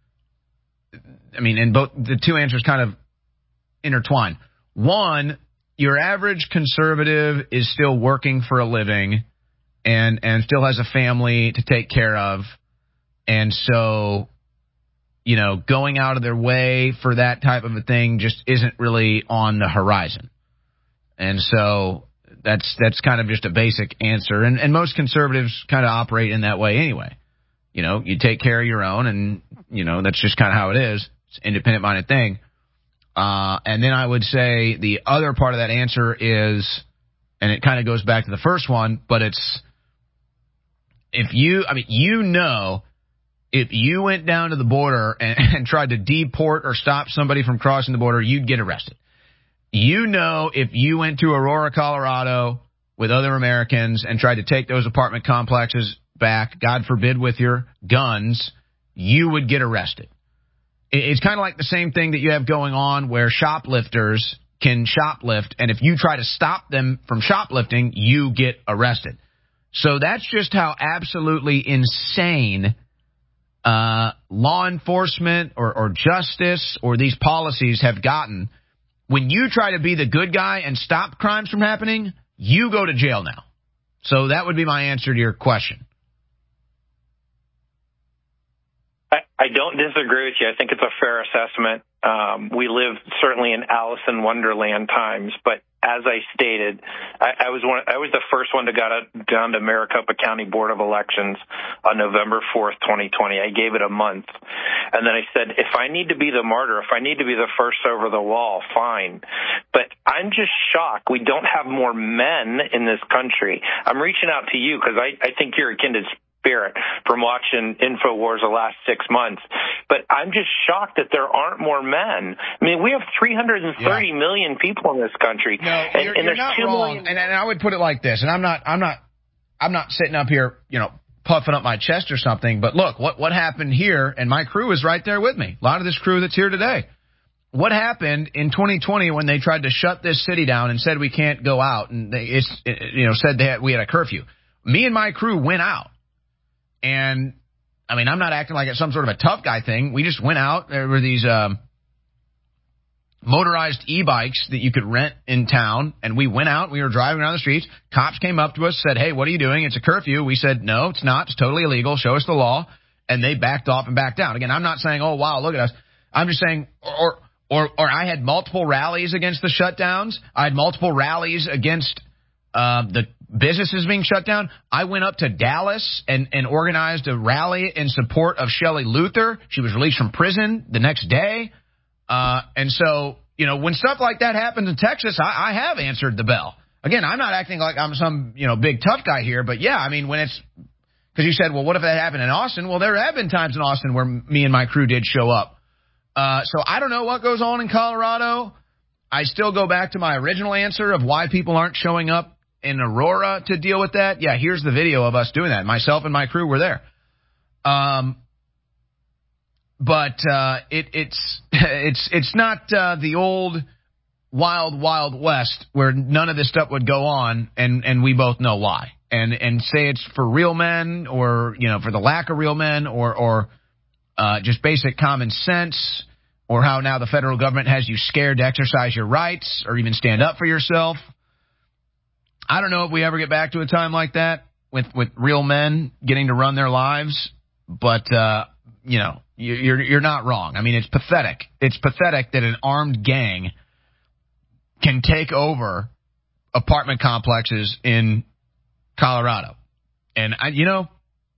I mean, and both the two answers kind of intertwine. One, your average conservative is still working for a living, and and still has a family to take care of, and so, you know, going out of their way for that type of a thing just isn't really on the horizon, and so. That's that's kind of just a basic answer. And, and most conservatives kind of operate in that way anyway. You know, you take care of your own, and, you know, that's just kind of how it is. It's an independent-minded thing. Uh, and then I would say the other part of that answer is, and it kind of goes back to the first one, but it's if you, I mean, you know, if you went down to the border and, and tried to deport or stop somebody from crossing the border, you'd get arrested. You know, if you went to Aurora, Colorado with other Americans and tried to take those apartment complexes back, God forbid, with your guns, you would get arrested. It's kind of like the same thing that you have going on where shoplifters can shoplift, and if you try to stop them from shoplifting, you get arrested. So that's just how absolutely insane uh, law enforcement or, or justice or these policies have gotten. When you try to be the good guy and stop crimes from happening, you go to jail now. So that would be my answer to your question. I, I don't disagree with you. I think it's a fair assessment. Um, we live certainly in Alice in Wonderland times, but as I stated, I, I was one. I was the first one to go down to Maricopa County Board of Elections on November fourth, twenty twenty. I gave it a month, and then I said, if I need to be the martyr, if I need to be the first over the wall, fine. But I'm just shocked we don't have more men in this country. I'm reaching out to you because I, I think you're a kindred spirit from watching InfoWars the last six months. But I'm just shocked that there aren't more men. I mean, we have three hundred thirty yeah. million people in this country. No, and, you're, and you're there's not two wrong. million. And, and I would put it like this, and I'm not, I'm not, I'm not sitting up here, you know, puffing up my chest or something. But look, what what happened here, and my crew is right there with me. A lot of this crew that's here today. What happened in twenty twenty when they tried to shut this city down and said we can't go out, and they, it's, it, you know, said they had, we had a curfew. Me and my crew went out. And, I mean, I'm not acting like it's some sort of a tough guy thing. We just went out. There were these um, motorized e-bikes that you could rent in town, and we went out. We were driving around the streets. Cops came up to us, said, hey, what are you doing? It's a curfew. We said, no, it's not. It's totally illegal. Show us the law. And they backed off and backed down. Again, I'm not saying, oh, wow, look at us. I'm just saying, or Or, or I had multiple rallies against the shutdowns. I had multiple rallies against uh, the businesses being shut down. I went up to Dallas and, and organized a rally in support of Shelley Luther. She was released from prison the next day. Uh, and so, you know, when stuff like that happens in Texas, I, I have answered the bell. Again, I'm not acting like I'm some, you know, big tough guy here. But, yeah, I mean, when it's – because you said, well, what if that happened in Austin? Well, there have been times in Austin where me and my crew did show up. Uh, so I don't know what goes on in Colorado. I still go back to my original answer of why people aren't showing up in Aurora to deal with that. Yeah, here's the video of us doing that. Myself and my crew were there. Um, but uh, it, it's it's it's not uh, the old wild wild west where none of this stuff would go on, and and we both know why. And and say it's for real men, or you know, for the lack of real men, or or. Uh, just basic common sense, or how now the federal government has you scared to exercise your rights or even stand up for yourself. I don't know if we ever get back to a time like that with, with real men getting to run their lives, but, uh, you know, you're, you're not wrong. I mean, it's pathetic. It's pathetic that an armed gang can take over apartment complexes in Colorado. And, I, you know,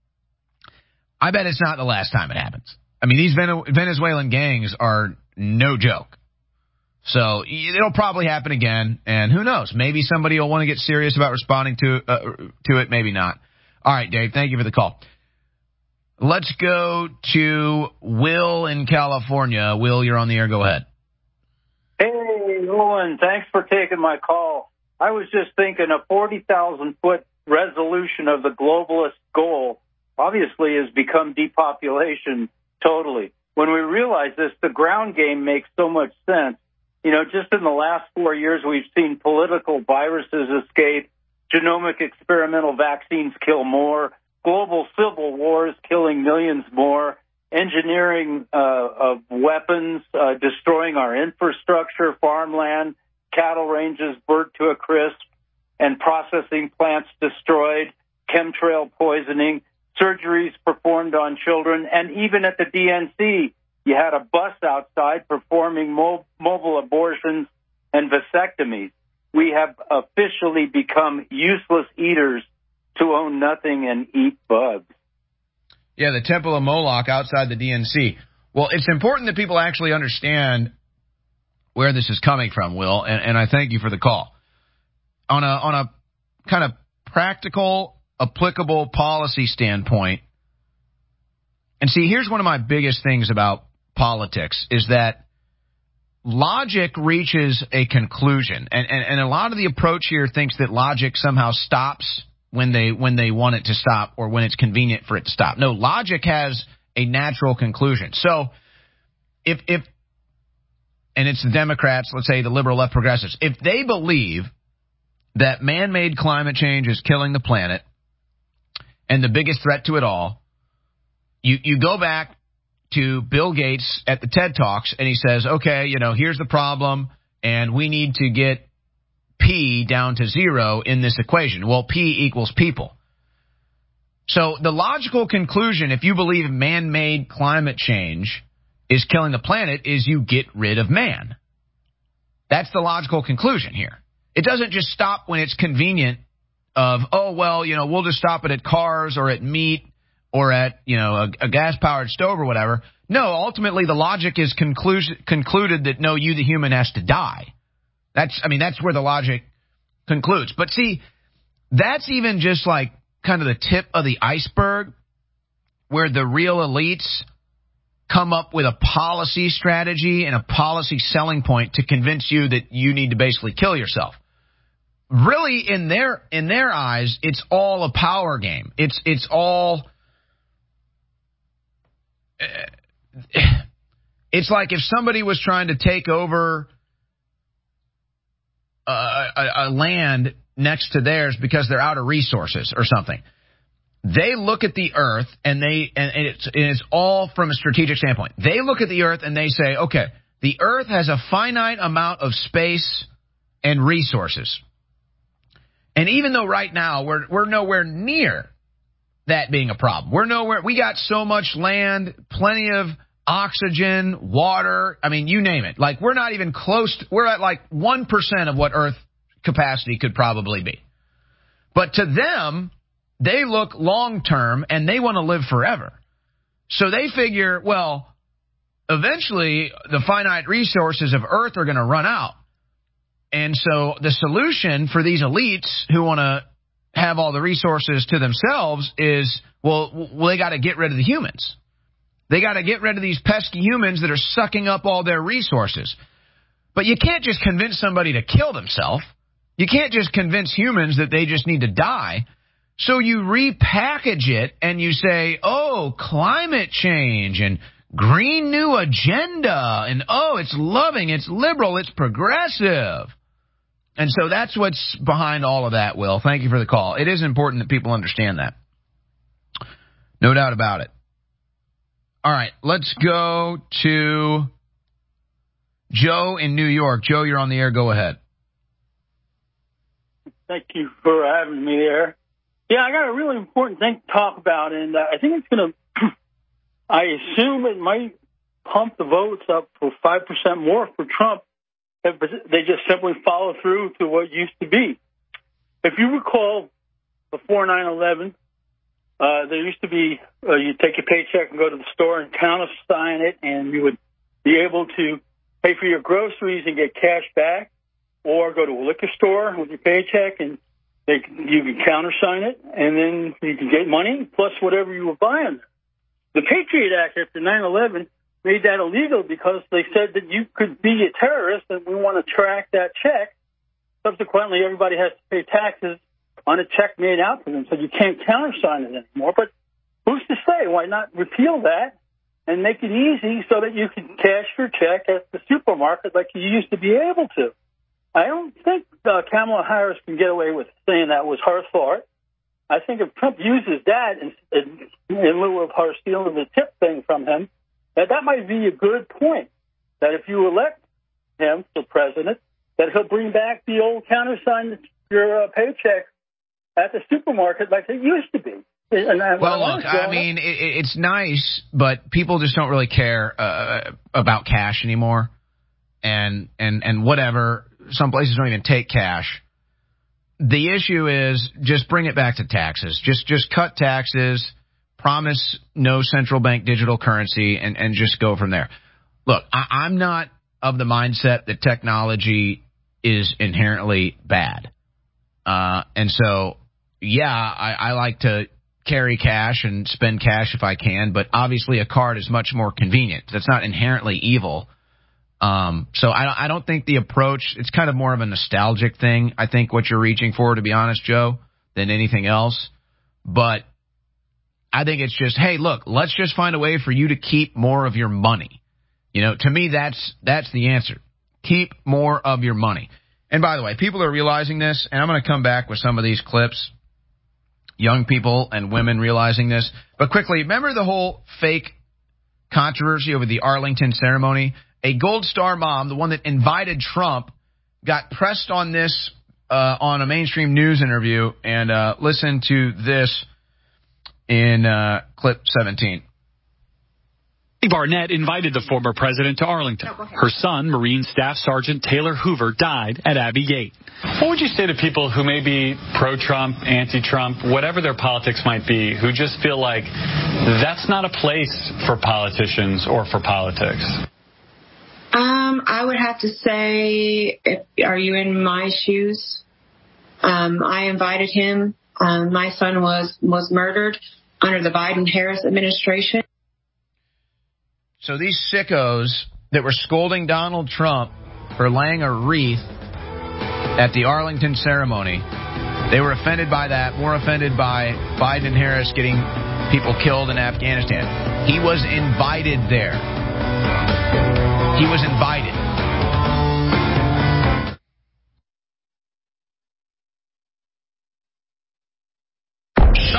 I bet it's not the last time it happens. I mean, these Venezuelan gangs are no joke. So it'll probably happen again, and who knows? Maybe somebody will want to get serious about responding to uh, to it, maybe not. All right, Dave, thank you for the call. Let's go to Will in California. Will, you're on the air. Go ahead. Hey, Owen, thanks for taking my call. I was just thinking a forty thousand foot resolution of the globalist goal obviously has become depopulation totally. When we realize this, the ground game makes so much sense. You know, just in the last four years, we've seen political viruses escape, genomic experimental vaccines kill more, global civil wars killing millions more, engineering uh, of weapons uh, destroying our infrastructure, farmland, cattle ranges burnt to a crisp, and processing plants destroyed, chemtrail poisoning, surgeries performed on children, and even at the D N C, you had a bus outside performing mo- mobile abortions and vasectomies. We have officially become useless eaters to own nothing and eat bugs. Yeah, the Temple of Moloch outside the D N C. Well, it's important that people actually understand where this is coming from, Will, and, and I thank you for the call. On a on a kind of practical, applicable policy standpoint, and see, here's one of my biggest things about politics is that logic reaches a conclusion, and, and, and a lot of the approach here thinks that logic somehow stops when they when they want it to stop or when it's convenient for it to stop. No, logic has a natural conclusion. So if if and it's the Democrats, let's say the liberal left progressives, if they believe that man-made climate change is killing the planet and the biggest threat to it all, you you go back to Bill Gates at the TED Talks and he says, okay, you know, here's the problem and we need to get P down to zero in this equation. Well, P equals people. So the logical conclusion, if you believe man-made climate change is killing the planet, is you get rid of man. That's the logical conclusion here. It doesn't just stop when it's convenient of, oh, well, you know, we'll just stop it at cars or at meat or at, you know, a, a gas-powered stove or whatever. No, ultimately the logic is conclu- concluded that, no, you, the human, has to die. That's, I mean, that's where the logic concludes. But see, that's even just like kind of the tip of the iceberg where the real elites come up with a policy strategy and a policy selling point to convince you that you need to basically kill yourself. Really, in their in their eyes, it's all a power game. It's it's all. It's like if somebody was trying to take over a, a, a land next to theirs because they're out of resources or something. They look at the earth and they and it's, and it's all from a strategic standpoint. They look at the earth and they say, okay, the earth has a finite amount of space and resources. And even though right now we're we're nowhere near that being a problem, we're nowhere. We got so much land, plenty of oxygen, water, I mean, you name it. Like, we're not even close to, we're at like one percent of what Earth capacity could probably be. But to them, they look long-term, and they want to live forever. So they figure, well, eventually the finite resources of Earth are going to run out. And so the solution for these elites who want to have all the resources to themselves is, well, well they got to get rid of the humans. They got to get rid of these pesky humans that are sucking up all their resources. But you can't just convince somebody to kill themselves. You can't just convince humans that they just need to die. So you repackage it and you say, oh, climate change and green new agenda. And, oh, it's loving, it's liberal, it's progressive. And so that's what's behind all of that, Will. Thank you for the call. It is important that people understand that. No doubt about it. All right, let's go to Joe in New York. Joe, you're on the air. Go ahead. Thank you for having me there. Yeah, I got a really important thing to talk about, and uh, I think it's going to, I assume it might pump the votes up for five percent more for Trump if they just simply follow through to what used to be. If you recall, before nine eleven, uh, there used to be, uh, you'd take your paycheck and go to the store and countersign it, and you would be able to pay for your groceries and get cash back, or go to a liquor store with your paycheck and they, you can countersign it, and then you can get money plus whatever you were buying. The Patriot Act after nine eleven made that illegal because they said that you could be a terrorist and we want to track that check. Subsequently, everybody has to pay taxes on a check made out to them, so you can't countersign it anymore. But who's to say? Why not repeal that and make it easy so that you can cash your check at the supermarket like you used to be able to? I don't think uh, Kamala Harris can get away with saying that was her thought. I think if Trump uses that in, in, in lieu of her stealing the tip thing from him, that that might be a good point. That if you elect him for president, that he'll bring back the old countersign your uh, paycheck at the supermarket like it used to be. And, and well, look, I mean, it, it's nice, but people just don't really care uh, about cash anymore. And, and, and whatever, some places don't even take cash. The issue is just bring it back to taxes. Just just cut taxes, promise no central bank digital currency, and, and just go from there. Look, I, I'm not of the mindset that technology is inherently bad. Uh, and so, yeah, I, I like to carry cash and spend cash if I can, but obviously a card is much more convenient. That's not inherently evil. Um, so I, I don't think the approach, it's kind of more of a nostalgic thing, I think, what you're reaching for, to be honest, Joe, than anything else. But I think it's just, hey, look, let's just find a way for you to keep more of your money. You know, to me, that's that's the answer. Keep more of your money. And by the way, people are realizing this, and I'm going to come back with some of these clips. Young people and women realizing this. But quickly, remember the whole fake controversy over the Arlington ceremony? A Gold Star mom, the one that invited Trump, got pressed on this uh, on a mainstream news interview. And uh, listen to this in uh, clip seventeen. Barnett invited the former president to Arlington. Her son, Marine Staff Sergeant Taylor Hoover, died at Abbey Gate. What would you say to people who may be pro-Trump, anti-Trump, whatever their politics might be, who just feel like that's not a place for politicians or for politics? Um, I would have to say, if, are you in my shoes? Um, I invited him. Um, my son was, was murdered under the Biden-Harris administration. So these sickos that were scolding Donald Trump for laying a wreath at the Arlington ceremony, they were offended by that, more offended by Biden and Harris getting people killed in Afghanistan. He was invited there. He was invited. Supplement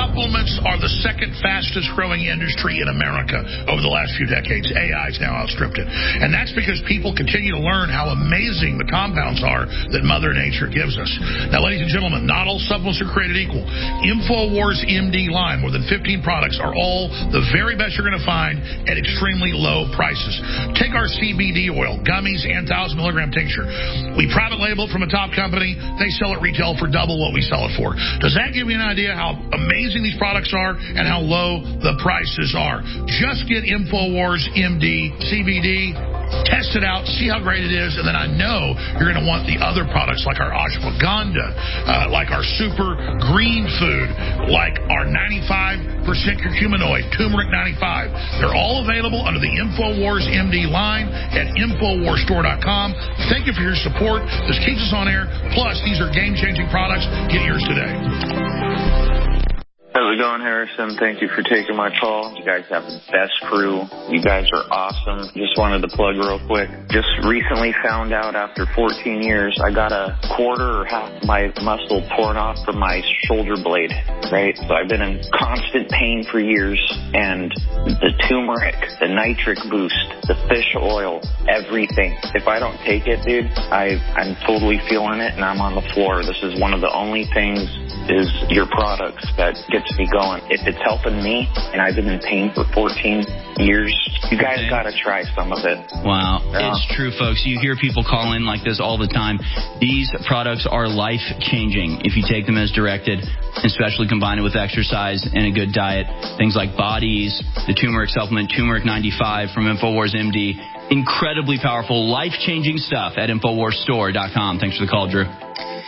supplements are the second fastest growing industry in America over the last few decades. A I's now outstripped it. And that's because people continue to learn how amazing the compounds are that Mother Nature gives us. Now, ladies and gentlemen, not all supplements are created equal. InfoWars M D line, more than fifteen products, are all the very best you're going to find at extremely low prices. Take our C B D oil, gummies, and one thousand milligram tincture. We private label it from a top company. They sell it retail for double what we sell it for. Does that give you an idea how amazing these products are and how low the prices are? Just get InfoWars M D C B D, test it out, see how great it is, and then I know you're going to want the other products like our ashwagandha, uh, like our super green food, like our ninety-five percent curcuminoid, turmeric ninety-five. They're all available under the InfoWars M D line at Infowars Store dot com. Thank you for your support. This keeps us on air. Plus, these are game-changing products. Get yours today. How's it going, Harrison? Thank you for taking my call. You guys have the best crew. You guys are awesome. Just wanted to plug real quick. Just recently found out after fourteen years, I got a quarter or half my muscle torn off from my shoulder blade, right? So I've been in constant pain for years, and the turmeric, the nitric boost, the fish oil, everything. If I don't take it, dude, I, I'm totally feeling it, and I'm on the floor. This is one of the only things is your products that gets me going. If it's helping me, and I've been in pain for fourteen years, you guys okay. got to try some of it. Wow. Yeah. It's true, folks. You hear people call in like this all the time. These products are life-changing if you take them as directed, especially combined with exercise and a good diet. Things like Bodies, the turmeric supplement, Turmeric ninety-five from InfoWars M D. Incredibly powerful, life-changing stuff at Infowars Store dot com. Thanks for the call, Drew.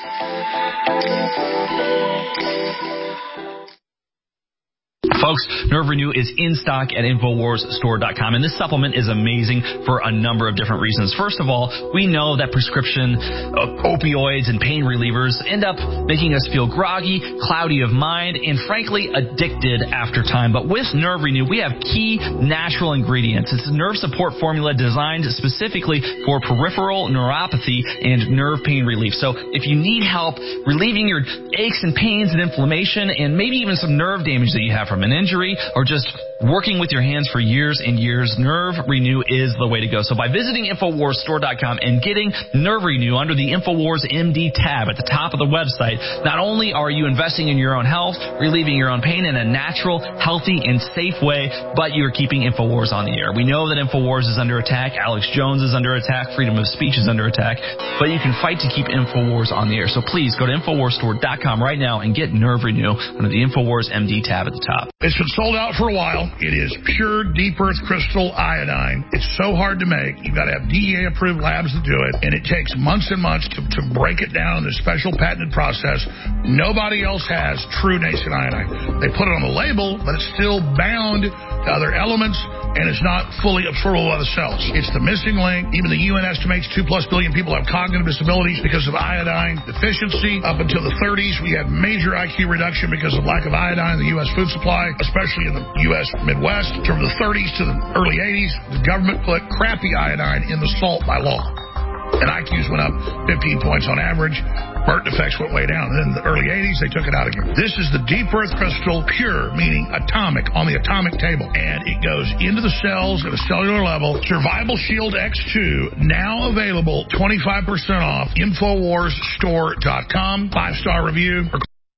Folks, Nerve Renew is in stock at Infowars Store dot com, and this supplement is amazing for a number of different reasons. First of all, we know that prescription uh, opioids and pain relievers end up making us feel groggy, cloudy of mind, and frankly, addicted after time. But with Nerve Renew, we have key natural ingredients. It's a nerve support formula designed specifically for peripheral neuropathy and nerve pain relief. So if you need help relieving your aches and pains and inflammation and maybe even some nerve damage that you have from an injury or just working with your hands for years and years, Nerve Renew is the way to go. So by visiting Infowars Store dot com and getting Nerve Renew under the Infowars M D tab at the top of the website, not only are you investing in your own health, relieving your own pain in a natural, healthy, and safe way, but you're keeping Infowars on the air. We know that Infowars is under attack. Alex Jones is under attack. Freedom of speech is under attack. But you can fight to keep Infowars on the air. So please go to Infowars Store dot com right now and get Nerve Renew under the Infowars M D tab at the top. It's been sold out for a while. It is pure deep earth crystal iodine. It's so hard to make. You've got to have D E A approved labs to do it, and it takes months and months to, to break it down in this special patented process. Nobody else has true nascent iodine. They put it on the label, but it's still bound to other elements, and it's not fully absorbable by the cells. It's the missing link. Even the U N estimates two plus billion people have cognitive disabilities because of iodine deficiency. Up until the thirties, we had major I Q reduction because of lack of iodine in the U S food supply, especially in the U S Midwest. From the thirties to the early eighties, the government put crappy iodine in the salt by law, and I Qs went up fifteen points on average. Burnt effects went way down. And then in the early eighties, they took it out again. This is the deep earth crystal, pure, meaning atomic, on the atomic table. And it goes into the cells at a cellular level. Survival Shield X two, now available, twenty-five percent off, Infowars Store dot com. Five-star review.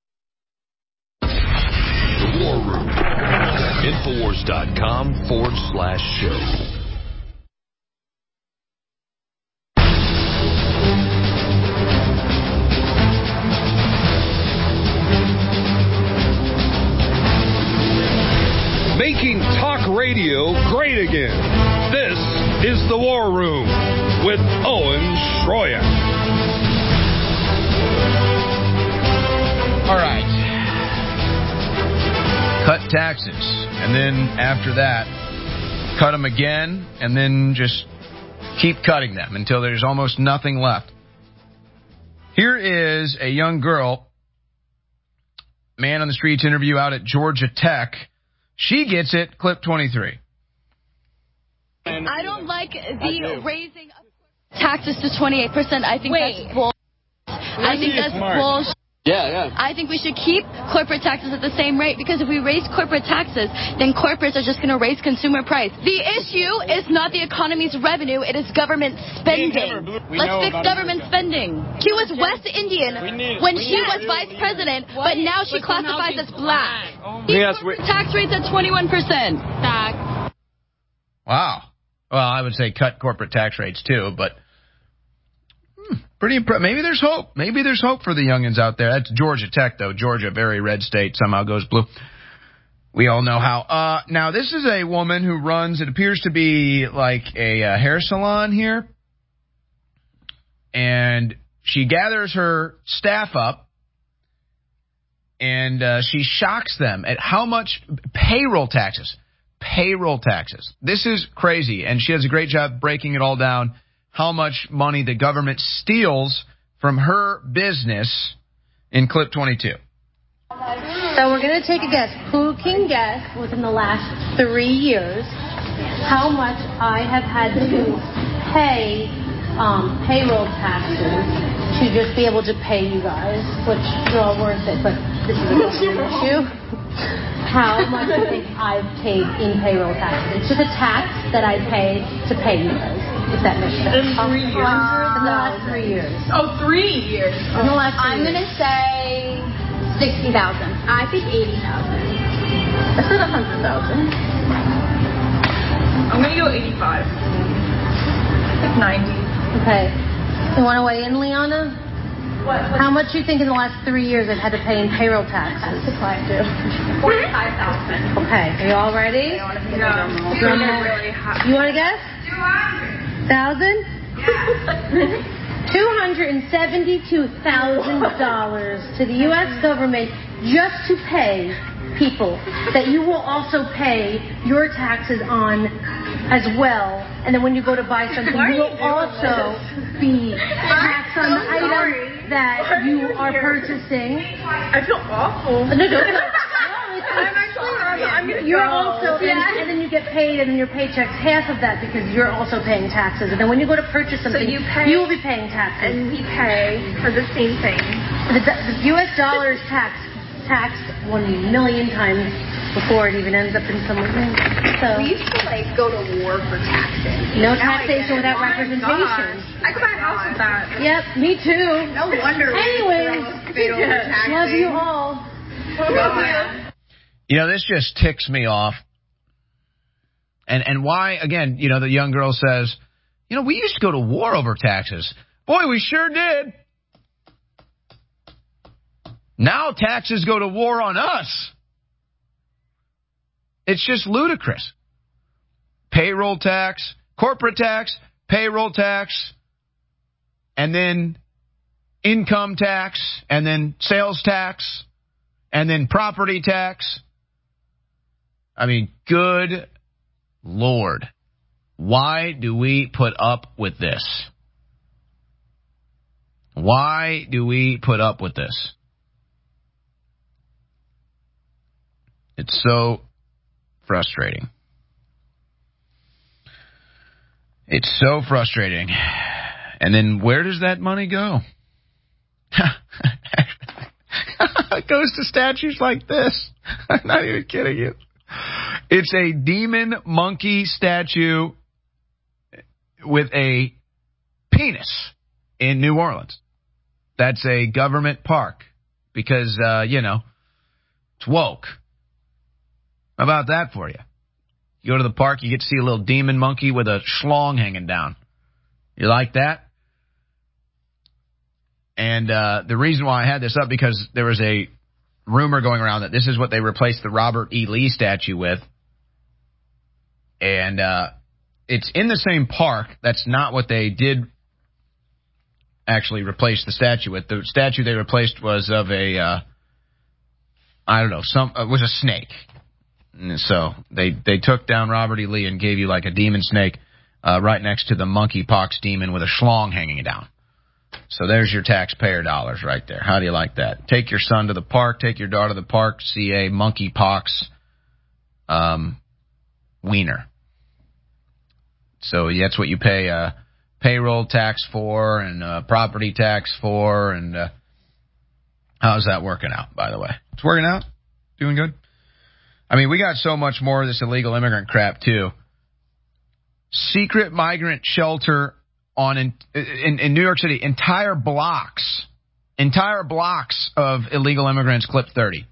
The War Room. Infowars dot com forward slash show. Making talk radio great again. This is The War Room with Owen Schroyer. All right. Cut taxes. And then after that, cut them again, and then just keep cutting them until there's almost nothing left. Here is a young girl, man on the streets interview out at Georgia Tech. She gets it, clip twenty-three. I don't like the raising of taxes to twenty-eight percent. I think Wait. that's bull. I think that's bullshit. Yeah, yeah. I think we should keep corporate taxes at the same rate, because if we raise corporate taxes, then corporates are just going to raise consumer price. The issue is not the economy's revenue, it is government spending. Let's fix government spending. She was West Indian when she was vice president, but now she classifies as black. Yes, tax rates at twenty-one percent. Tax. Wow. Well, I would say cut corporate tax rates too, but hmm, pretty impressive. Maybe there's hope. Maybe there's hope for the youngins out there. That's Georgia Tech, though. Georgia, very red state, somehow goes blue. We all know how. Uh, now, this is a woman who runs, it appears to be like a uh, hair salon here. And she gathers her staff up, and uh, she shocks them at how much payroll taxes. Payroll taxes. This is crazy, and she does a great job breaking it all down, how much money the government steals from her business in clip twenty-two. So we're going to take a guess. Who can guess within the last three years how much I have had to pay um, payroll taxes to just be able to pay you guys, which are all worth it, but this is a government issue. How much do you think I've paid in payroll taxes? It's just a tax that I pay to pay you guys, if that makes sense. In three years? In the last three years. Oh, three years. In the last three I'm years. going to say sixty thousand. I think eighty thousand. I said one hundred thousand. I'm going to go eighty-five. Like ninety. Okay. You want to weigh in, Liana? What, what? How much do you think in the last three years I've had to pay in payroll taxes? That's a client too. forty-five thousand. Okay. Are you all ready? I want to yeah. really hot. You want to guess? two hundred thousand? Yeah. two hundred seventy-two thousand dollars to the U S government just to pay people that you will also pay your taxes on as well. And then when you go to buy something, you will also be taxed on the item that you are purchasing. I feel awful. No, no, no. I'm actually, I'm going to You're go. also, and, and then you get paid, and in your paycheck's half of that because you're also paying taxes. And then when you go to purchase something, so you, pay, you will be paying taxes. And we pay for the same thing. The, the U S dollar is taxed, taxed one million times before it even ends up in someone's hand. So we used to like go to war for taxes. No taxation without representation. I could buy a house with that. Yep, me too. No wonder. Anyways, love you all. God. You know, this just ticks me off. And and why, again, you know, the young girl says, you know, we used to go to war over taxes. Boy, we sure did. Now taxes go to war on us. It's just ludicrous. Payroll tax, corporate tax, payroll tax, and then income tax, and then sales tax, and then property tax. I mean, good Lord. Why do we put up with this? Why do we put up with this? It's so frustrating. It's so frustrating. And then where does that money go? It goes to statues like this. I'm not even kidding you. It's a demon monkey statue with a penis in New Orleans. That's a government park because, uh, you know, it's woke. How about that for you? You go to the park, you get to see a little demon monkey with a schlong hanging down. You like that? And uh, the reason why I had this up, because there was a rumor going around that this is what they replaced the Robert E. Lee statue with. And uh, it's in the same park. That's not what they did actually replace the statue with. The statue they replaced was of a, uh, I don't know, some uh, was a snake. And so they, they took down Robert E. Lee and gave you like a demon snake uh, right next to the monkeypox demon with a schlong hanging down. So there's your taxpayer dollars right there. How do you like that? Take your son to the park, take your daughter to the park, see a monkeypox um, wiener. So that's what you pay uh, payroll tax for and uh, property tax for. And uh, How's that working out, by the way? It's working out? Doing good? I mean, we got so much more of this illegal immigrant crap, too. Secret migrant shelter on in, in, in New York City. Entire blocks. Entire blocks of illegal immigrants. Clip thirty.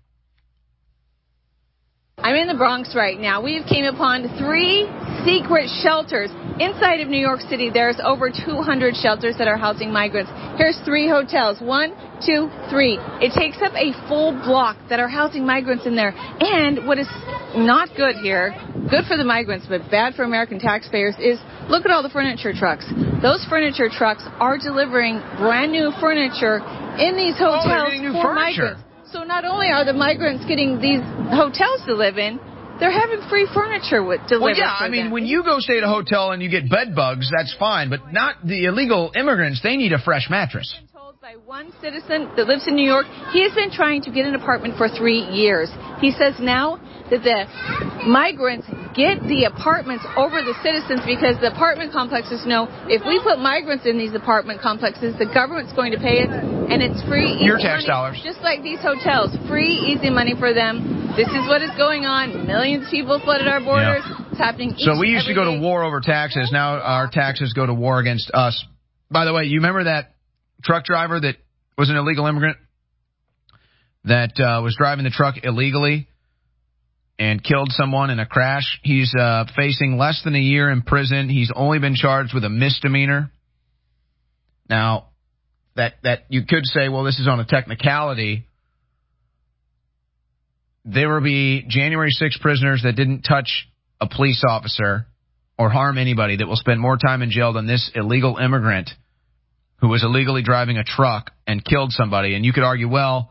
I'm in the Bronx right now. We've came upon three secret shelters. Inside of New York City, there's over two hundred shelters that are housing migrants. Here's three hotels. One, two, three. It takes up a full block that are housing migrants in there. And what is not good here, good for the migrants, but bad for American taxpayers, is look at all the furniture trucks. Those furniture trucks are delivering brand new furniture in these hotels oh, new for furniture. migrants. So not only are the migrants getting these hotels to live in, they're having free furniture with delivered. Well, yeah, I mean, them. when you go stay at a hotel and you get bed bugs, that's fine, but not the illegal immigrants. They need a fresh mattress. By one citizen that lives in New York, he has been trying to get an apartment for three years. He says now that the migrants get the apartments over the citizens because the apartment complexes know if we put migrants in these apartment complexes, the government's going to pay us, and it's free, easy Your tax money, dollars. just like these hotels. Free, easy money for them. This is what is going on. Millions of people flooded our borders. Yeah. It's happening each So we used to go day. to war over taxes. Now our taxes go to war against us. By the way, you remember that truck driver that was an illegal immigrant that uh, was driving the truck illegally and killed someone in a crash? He's uh, facing less than a year in prison. He's only been charged with a misdemeanor. Now, that that you could say, well, this is on a technicality. There will be January sixth prisoners that didn't touch a police officer or harm anybody that will spend more time in jail than this illegal immigrant who was illegally driving a truck and killed somebody. And you could argue, well,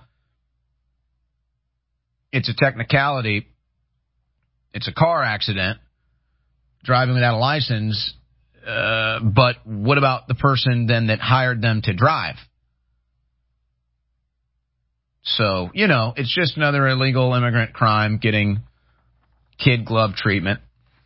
it's a technicality. It's a car accident, driving without a license. Uh, but what about the person then that hired them to drive? So, you know, it's just another illegal immigrant crime getting kid glove treatment.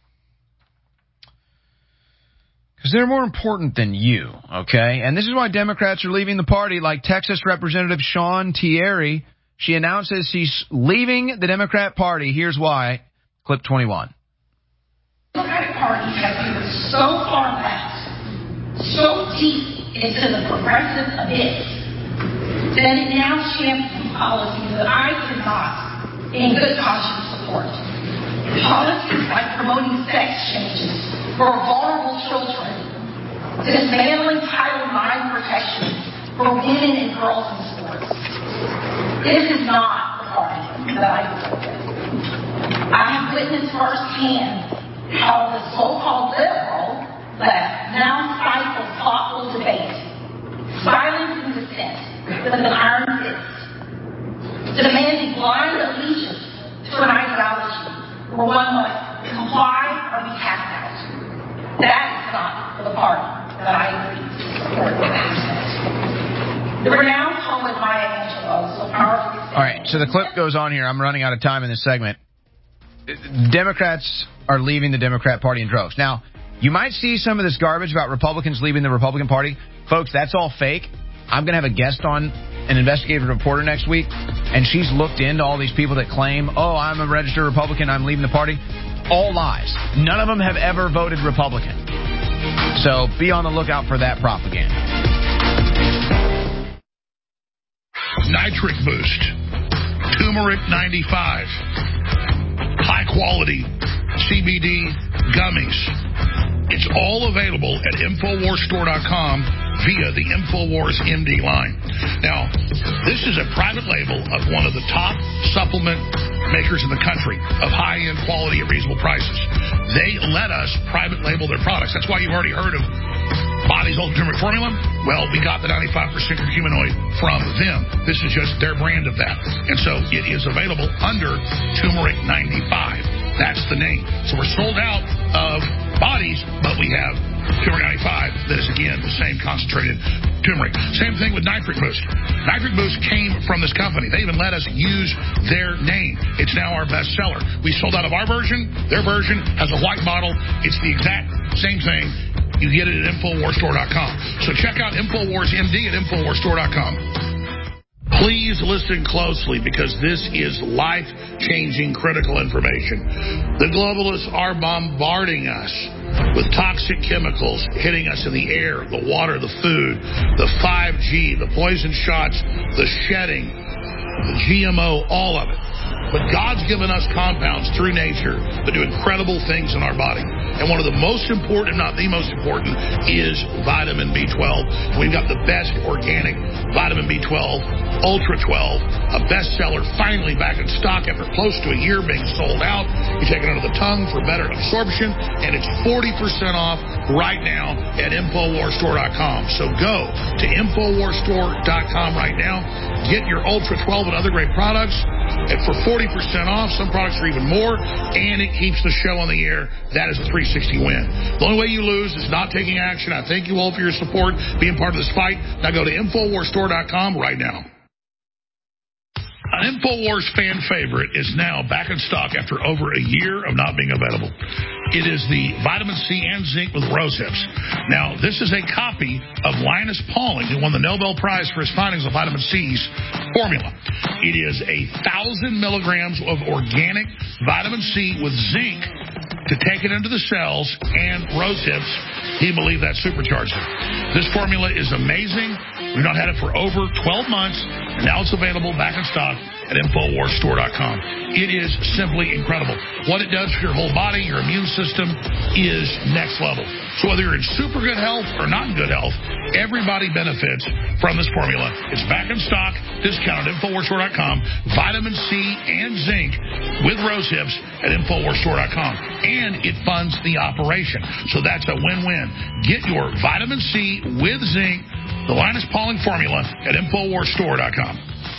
Because they're more important than you, okay? And this is why Democrats are leaving the party, like Texas Representative Sean Thierry. She announces she's leaving the Democrat Party. Here's why. Clip twenty-one. The Democratic Party has moved so far left, so deep into the progressive abyss, that it now champions policies that I cannot, in good conscience, support. Policies like promoting sex changes for vulnerable children, dismantling Title nine protection for women and girls in sports. This is not the party that I support. I have witnessed firsthand how the so-called liberal left now stifles thoughtful debate, silencing dissent with an iron fist, demanding blind allegiance to an ideology where one must comply or be cast out. That is not the party that I agree to support. The renowned poet Maya Angelou so powerfully said. All right, so the clip goes on here. I'm running out of time in this segment. Democrats are leaving the Democrat Party in droves. Now, you might see some of this garbage about Republicans leaving the Republican Party. Folks, that's all fake. I'm going to have a guest on, an investigative reporter next week, and she's looked into all these people that claim, oh, I'm a registered Republican, I'm leaving the party. All lies. None of them have ever voted Republican. So be on the lookout for that propaganda. Nitric Boost. Turmeric ninety-five. High quality C B D gummies. It's all available at Infowars Store dot com via the Infowars M D line. Now, this is a private label of one of the top supplement makers in the country of high-end quality at reasonable prices. They let us private label their products. That's why you've already heard of Body's Ultimate Turmeric Formula. Well, we got the ninety-five percent curcuminoid from them. This is just their brand of that. And so it is available under Turmeric ninety-five. That's the name. So we're sold out of Bodies, but we have Turmeric ninety-five that is, again, the same concentrated turmeric. Same thing with Nitric Boost. Nitric Boost came from this company. They even let us use their name. It's now our best seller. We sold out of our version. Their version has a white bottle. It's the exact same thing. You get it at Infowars Store dot com. So check out Infowars M D at Infowars Store dot com. Please listen closely because this is life-changing critical information. The globalists are bombarding us with toxic chemicals hitting us in the air, the water, the food, the five G, the poison shots, the shedding, the G M O, all of it. But God's given us compounds through nature that do incredible things in our body. And one of the most important, if not the most important, is vitamin B twelve. And we've got the best organic vitamin B twelve, Ultra twelve, a bestseller, finally back in stock after close to a year being sold out. You take it under the tongue for better absorption, and it's forty percent off right now at Infowars Store dot com. So go to Infowars Store dot com right now. Get your Ultra twelve and other great products. And for forty percent off, some products are even more, and it keeps the show on the air. That is a three sixty win. The only way you lose is not taking action. I thank you all for your support, being part of this fight. Now go to Infowars Store dot com right now. An InfoWars fan favorite is now back in stock after over a year of not being available. It is the vitamin C and zinc with rose hips. Now, this is a copy of Linus Pauling, who won the Nobel Prize for his findings of vitamin C's formula. It is a thousand milligrams of organic vitamin C with zinc to take it into the cells, and rose hips, he believed that supercharged it. This formula is amazing. We've not had it for over twelve months, and now it's available back in stock at Infowars Store dot com. It is simply incredible. What it does for your whole body, your immune system, is next level. So whether you're in super good health or not in good health, everybody benefits from this formula. It's back in stock, discounted at Infowars Store dot com. Vitamin C and zinc with rose hips at Infowars Store dot com. And it funds the operation. So that's a win-win. Get your vitamin C with zinc, the Linus Pauling formula, at Infowars Store dot com.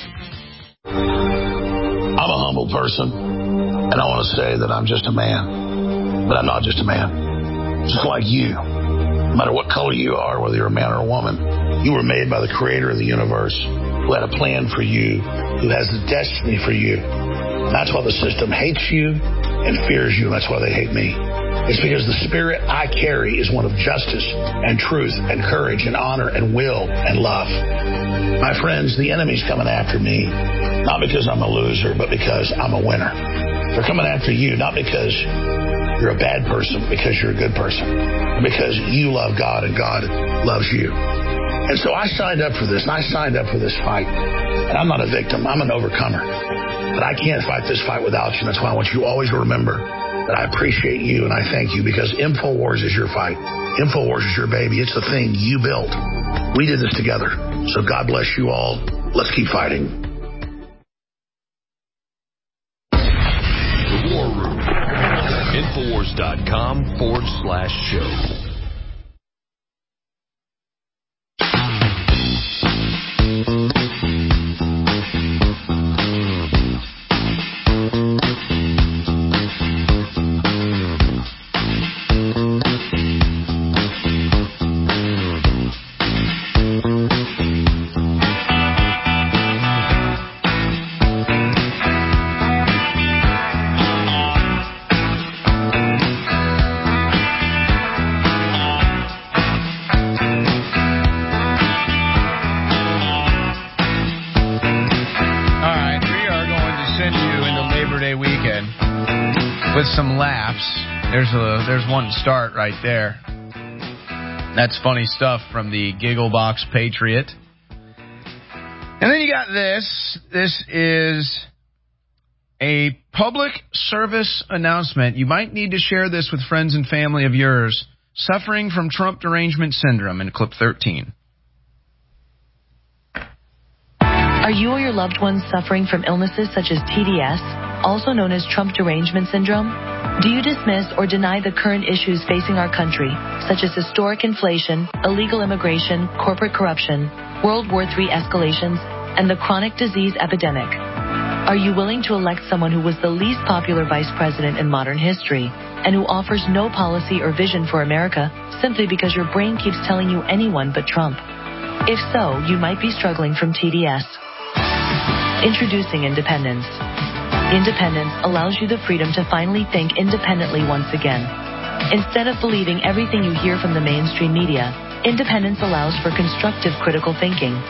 I'm a humble person, and I want to say that I'm just a man. But I'm not just a man. Just like you. No matter what color you are, whether you're a man or a woman, you were made by the creator of the universe, who had a plan for you, who has a destiny for you. That's why the system hates you and fears you. That's why they hate me. It's because the spirit I carry is one of justice and truth and courage and honor and will and love. My friends, the enemy's coming after me, not because I'm a loser, but because I'm a winner. They're coming after you, not because you're a bad person, but because you're a good person. Because you love God and God loves you. And so I signed up for this, and I signed up for this fight. And I'm not a victim, I'm an overcomer. But I can't fight this fight without you. That's why I want you always to remember that I appreciate you and I thank you, because InfoWars is your fight. InfoWars is your baby. It's the thing you built. We did this together. So God bless you all. Let's keep fighting. The War Room. Infowars dot com forward slash show. Some laughs. There's a there's one to start right there. That's funny stuff from the Gigglebox Patriot. And then you got this. This is a public service announcement. You might need to share this with friends and family of yours suffering from Trump derangement syndrome in clip thirteen. Are you or your loved ones suffering from illnesses such as T D S, also known as Trump derangement syndrome? Do you dismiss or deny the current issues facing our country, such as historic inflation, illegal immigration, corporate corruption, World War Three escalations, and the chronic disease epidemic? Are you willing to elect someone who was the least popular vice president in modern history and who offers no policy or vision for America simply because your brain keeps telling you anyone but Trump? If so, you might be struggling from T D S. Introducing Independence. Independence allows you the freedom to finally think independently once again. Instead of believing everything you hear from the mainstream media, Independence allows for constructive critical thinking.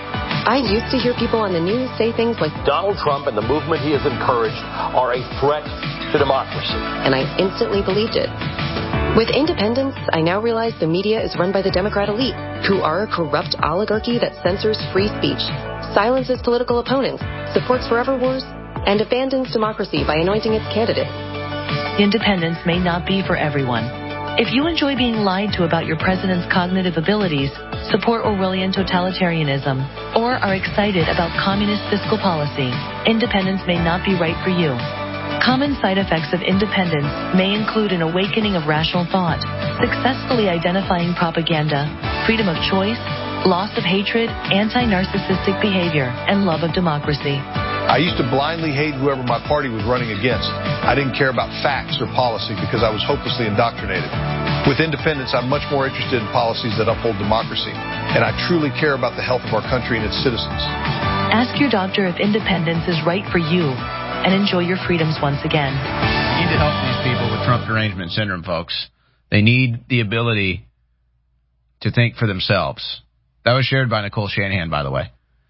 I used to hear people on the news say things like, Donald Trump and the movement he has encouraged are a threat to democracy. And I instantly believed it. With independence, I now realize the media is run by the Democrat elite, who are a corrupt oligarchy that censors free speech, silences political opponents, supports forever wars, and abandons democracy by anointing its candidate. Independence may not be for everyone. If you enjoy being lied to about your president's cognitive abilities, support Orwellian totalitarianism, or are excited about communist fiscal policy, independence may not be right for you. Common side effects of independence may include an awakening of rational thought, successfully identifying propaganda, freedom of choice, loss of hatred, anti-narcissistic behavior, and love of democracy. I used to blindly hate whoever my party was running against. I didn't care about facts or policy because I was hopelessly indoctrinated. With independence, I'm much more interested in policies that uphold democracy, and I truly care about the health of our country and its citizens. Ask your doctor if independence is right for you, and enjoy your freedoms once again. We need to help these people with Trump derangement syndrome, folks. They need the ability to think for themselves. That was shared by Nicole Shanahan, by the way.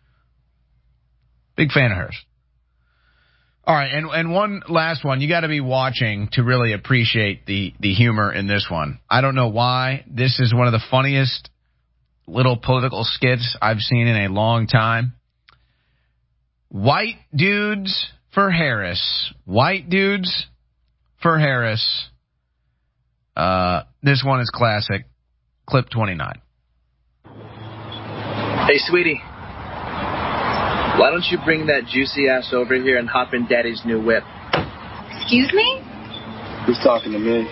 Big fan of hers. All right, and, and one last one. You got to be watching to really appreciate the, the humor in this one. I don't know why. This is one of the funniest little political skits I've seen in a long time. White dudes for Harris. White dudes for Harris. Uh, this one is classic. Clip twenty-nine. Hey, sweetie. Why don't you bring that juicy ass over here and hop in Daddy's new whip? Excuse me? Who's talking to me?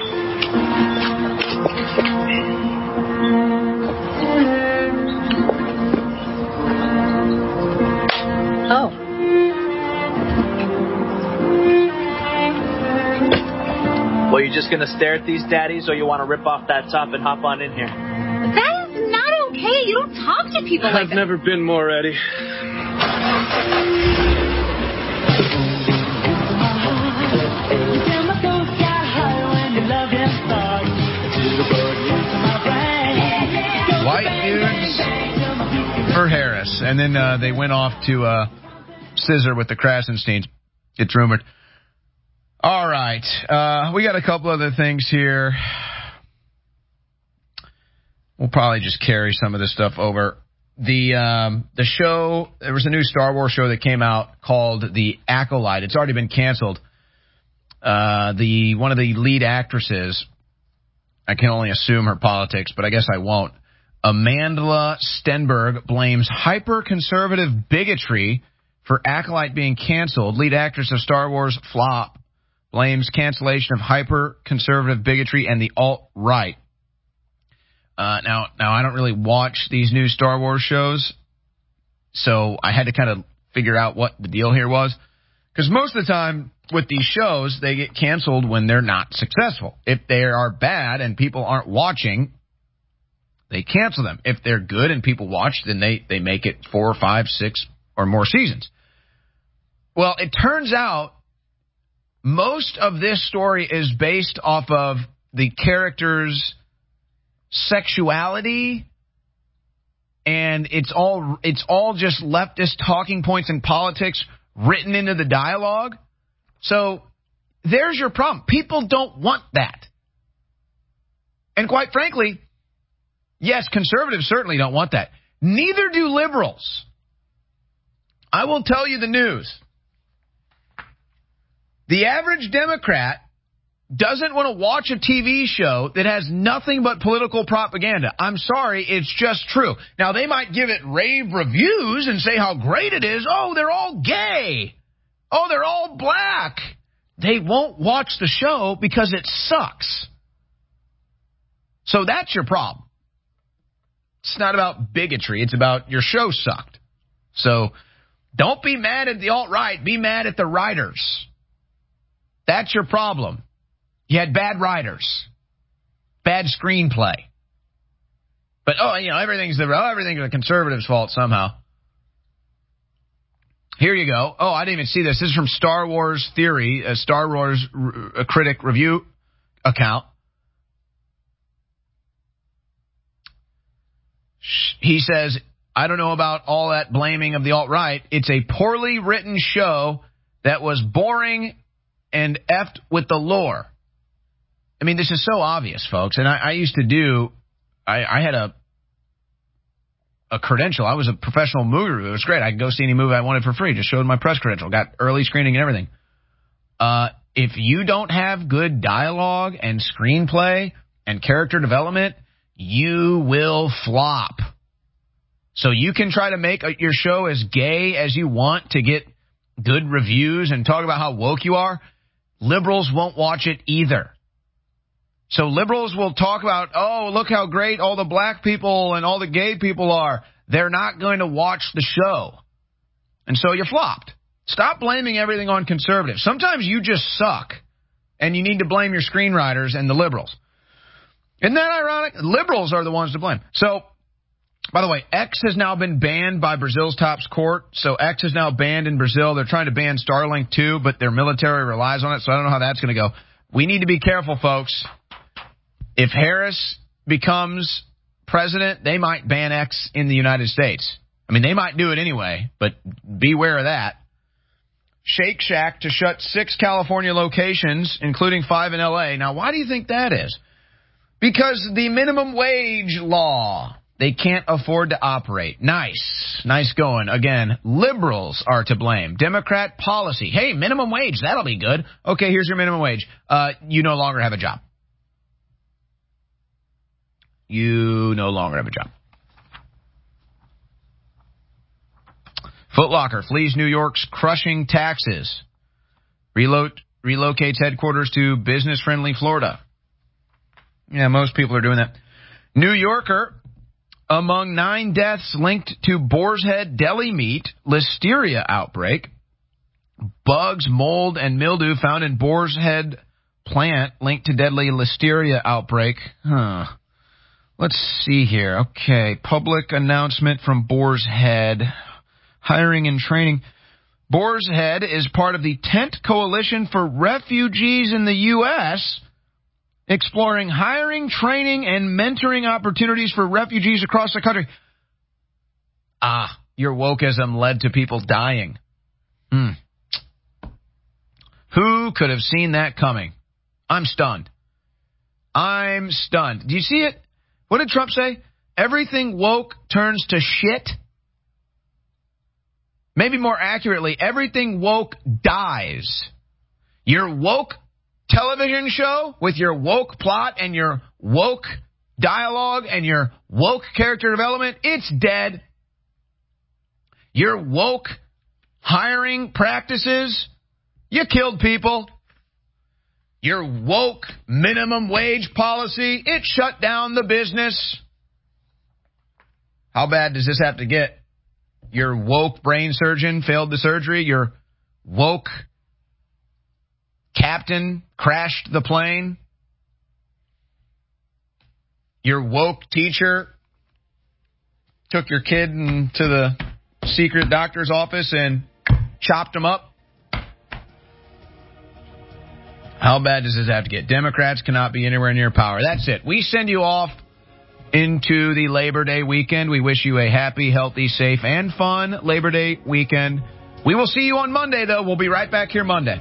Oh. Well, you just gonna stare at these daddies, or you want to rip off that top and hop on in here? That is not okay. You don't talk to people like I've that. never been more ready. White dudes for Harris. And then uh, they went off to uh, scissor with the Krasensteins, it's rumored. All right. Uh, we got a couple other things here. We'll probably just carry some of this stuff over. The um, the show, there was a new Star Wars show that came out called The Acolyte. It's already been canceled. Uh, the one of the lead actresses, I can only assume her politics, but I guess I won't. Amandla Stenberg blames hyper-conservative bigotry for Acolyte being canceled. Lead actress of Star Wars flop blames cancellation of hyper-conservative bigotry and the alt-right. Uh, now, now I don't really watch these new Star Wars shows, so I had to kind of figure out what the deal here was. Because most of the time with these shows, they get canceled when they're not successful. If they are bad and people aren't watching, they cancel them. If they're good and people watch, then they, they make it four or five, six or more seasons. Well, it turns out most of this story is based off of the character's sexuality, and it's all it's all just leftist talking points and politics written into the dialogue. So there's your problem. People don't want that. And quite frankly, yes, conservatives certainly don't want that. Neither do liberals. I will tell you the news. The average Democrat doesn't want to watch a T V show that has nothing but political propaganda. I'm sorry, it's just true. Now, they might give it rave reviews and say how great it is. Oh, they're all gay. Oh, they're all black. They won't watch the show because it sucks. So that's your problem. It's not about bigotry. It's about your show sucked. So don't be mad at the alt-right. Be mad at the writers. That's your problem. You had bad writers, bad screenplay. But, oh, you know, everything's the, oh, everything's the conservatives' fault somehow. Here you go. Oh, I didn't even see this. This is from Star Wars Theory, a Star Wars a critic review account. He says, I don't know about all that blaming of the alt-right. It's a poorly written show that was boring and effed with the lore. I mean, this is so obvious, folks. And I, I used to do, I, I had a a credential. I was a professional movie reviewer. It was great. I could go see any movie I wanted for free. Just showed my press credential. Got early screening and everything. Uh, if you don't have good dialogue and screenplay and character development, you will flop. So you can try to make your show as gay as you want to get good reviews and talk about how woke you are. Liberals won't watch it either. So liberals will talk about, oh, look how great all the black people and all the gay people are. They're not going to watch the show. And so you flopped. Stop blaming everything on conservatives. Sometimes you just suck, and you need to blame your screenwriters and the liberals. Isn't that ironic? Liberals are the ones to blame. So, by the way, X has now been banned by Brazil's top court. So X is now banned in Brazil. They're trying to ban Starlink too, but their military relies on it. So I don't know how that's going to go. We need to be careful, folks. If Harris becomes president, they might ban X in the United States. I mean, they might do it anyway, but beware of that. Shake Shack to shut six California locations, including five in L A. Now, why do you think that is? Because the minimum wage law. They can't afford to operate. Nice. Nice going. Again, liberals are to blame. Democrat policy. Hey, minimum wage. That'll be good. Okay, here's your minimum wage. Uh, you no longer have a job. You no longer have a job. Foot Locker flees New York's crushing taxes. Reload, relocates headquarters to business-friendly Florida. Yeah, most people are doing that. New Yorker, among nine deaths linked to Boar's Head deli meat listeria outbreak. Bugs, mold, and mildew found in Boar's Head plant linked to deadly listeria outbreak. Huh. Let's see here. Okay, public announcement from Boar's Head. Hiring and training. Boar's Head is part of the Tent Coalition for Refugees in the U S, exploring hiring, training, and mentoring opportunities for refugees across the country. Ah, your wokeism led to people dying. Hmm. Who could have seen that coming? I'm stunned. I'm stunned. Do you see it? What did Trump say? Everything woke turns to shit. Maybe more accurately, everything woke dies. Your woke television show with your woke plot and your woke dialogue and your woke character development, it's dead. Your woke hiring practices, you killed people. Your woke minimum wage policy, it shut down the business. How bad does this have to get? Your woke brain surgeon failed the surgery. Your woke captain crashed the plane. Your woke teacher took your kid into the secret doctor's office and chopped him up. How bad does this have to get? Democrats cannot be anywhere near power. That's it. We send you off into the Labor Day weekend. We wish you a happy, healthy, safe, and fun Labor Day weekend. We will see you on Monday, though. We'll be right back here Monday.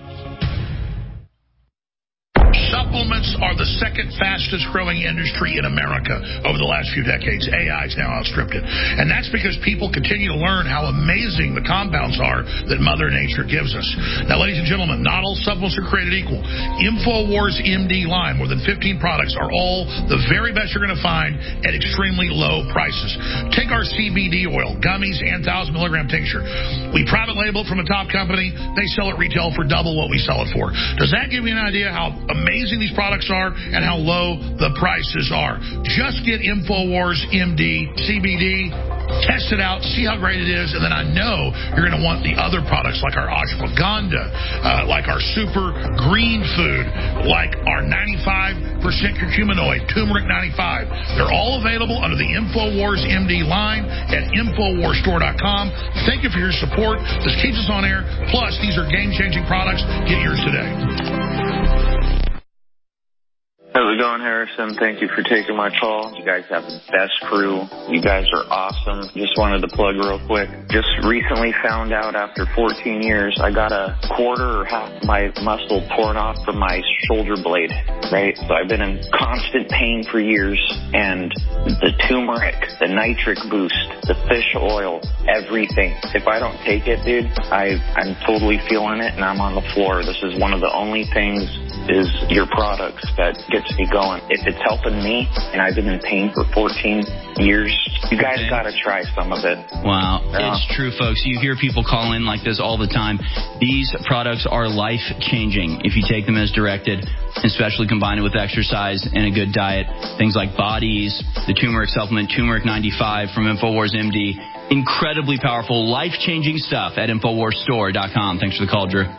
Supplements are the second fastest growing industry in America over the last few decades. A I has now outstripped it. And that's because people continue to learn how amazing the compounds are that Mother Nature gives us. Now, ladies and gentlemen, not all supplements are created equal. InfoWars M D line, more than fifteen products, are all the very best you're going to find at extremely low prices. Take our C B D oil, gummies, and one thousand milligram tincture. We private label it from a top company. They sell it retail for double what we sell it for. Does that give you an idea how amazing these products are and how low the prices are? Just get InfoWars M D C B D, test it out, see how great it is, and then I know you're going to want the other products like our ashwagandha, uh, like our super green food, like our ninety-five percent curcuminoid, turmeric ninety-five. They're all available under the InfoWars M D line at Infowars Store dot com. Thank you for your support. This keeps us on air. Plus, these are game-changing products. Get yours today. Hello, How's it going, Harrison? Thank you for taking my call. You guys have the best crew. You guys are awesome. Just wanted to plug real quick. Just recently found out after fourteen years, I got a quarter or half my muscle torn off from my shoulder blade, right? So I've been in constant pain for years, and the turmeric, the nitric boost, the fish oil, everything. If I don't take it, dude, I, I'm totally feeling it, and I'm on the floor. This is one of the only things is your products that gets me going. If it's helping me, and I've been in pain for fourteen years, you guys got to try some of it. Wow. Yeah. It's true, folks. You hear people call in like this all the time. These products are life-changing if you take them as directed, especially combined with exercise and a good diet. Things like Bodies, the turmeric supplement, Turmeric ninety-five from InfoWars M D. Incredibly powerful, life-changing stuff at InfoWars Store dot com. Thanks for the call, Drew.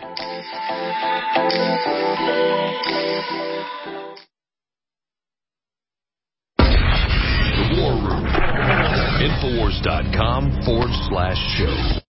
InfoWars.com forward slash show.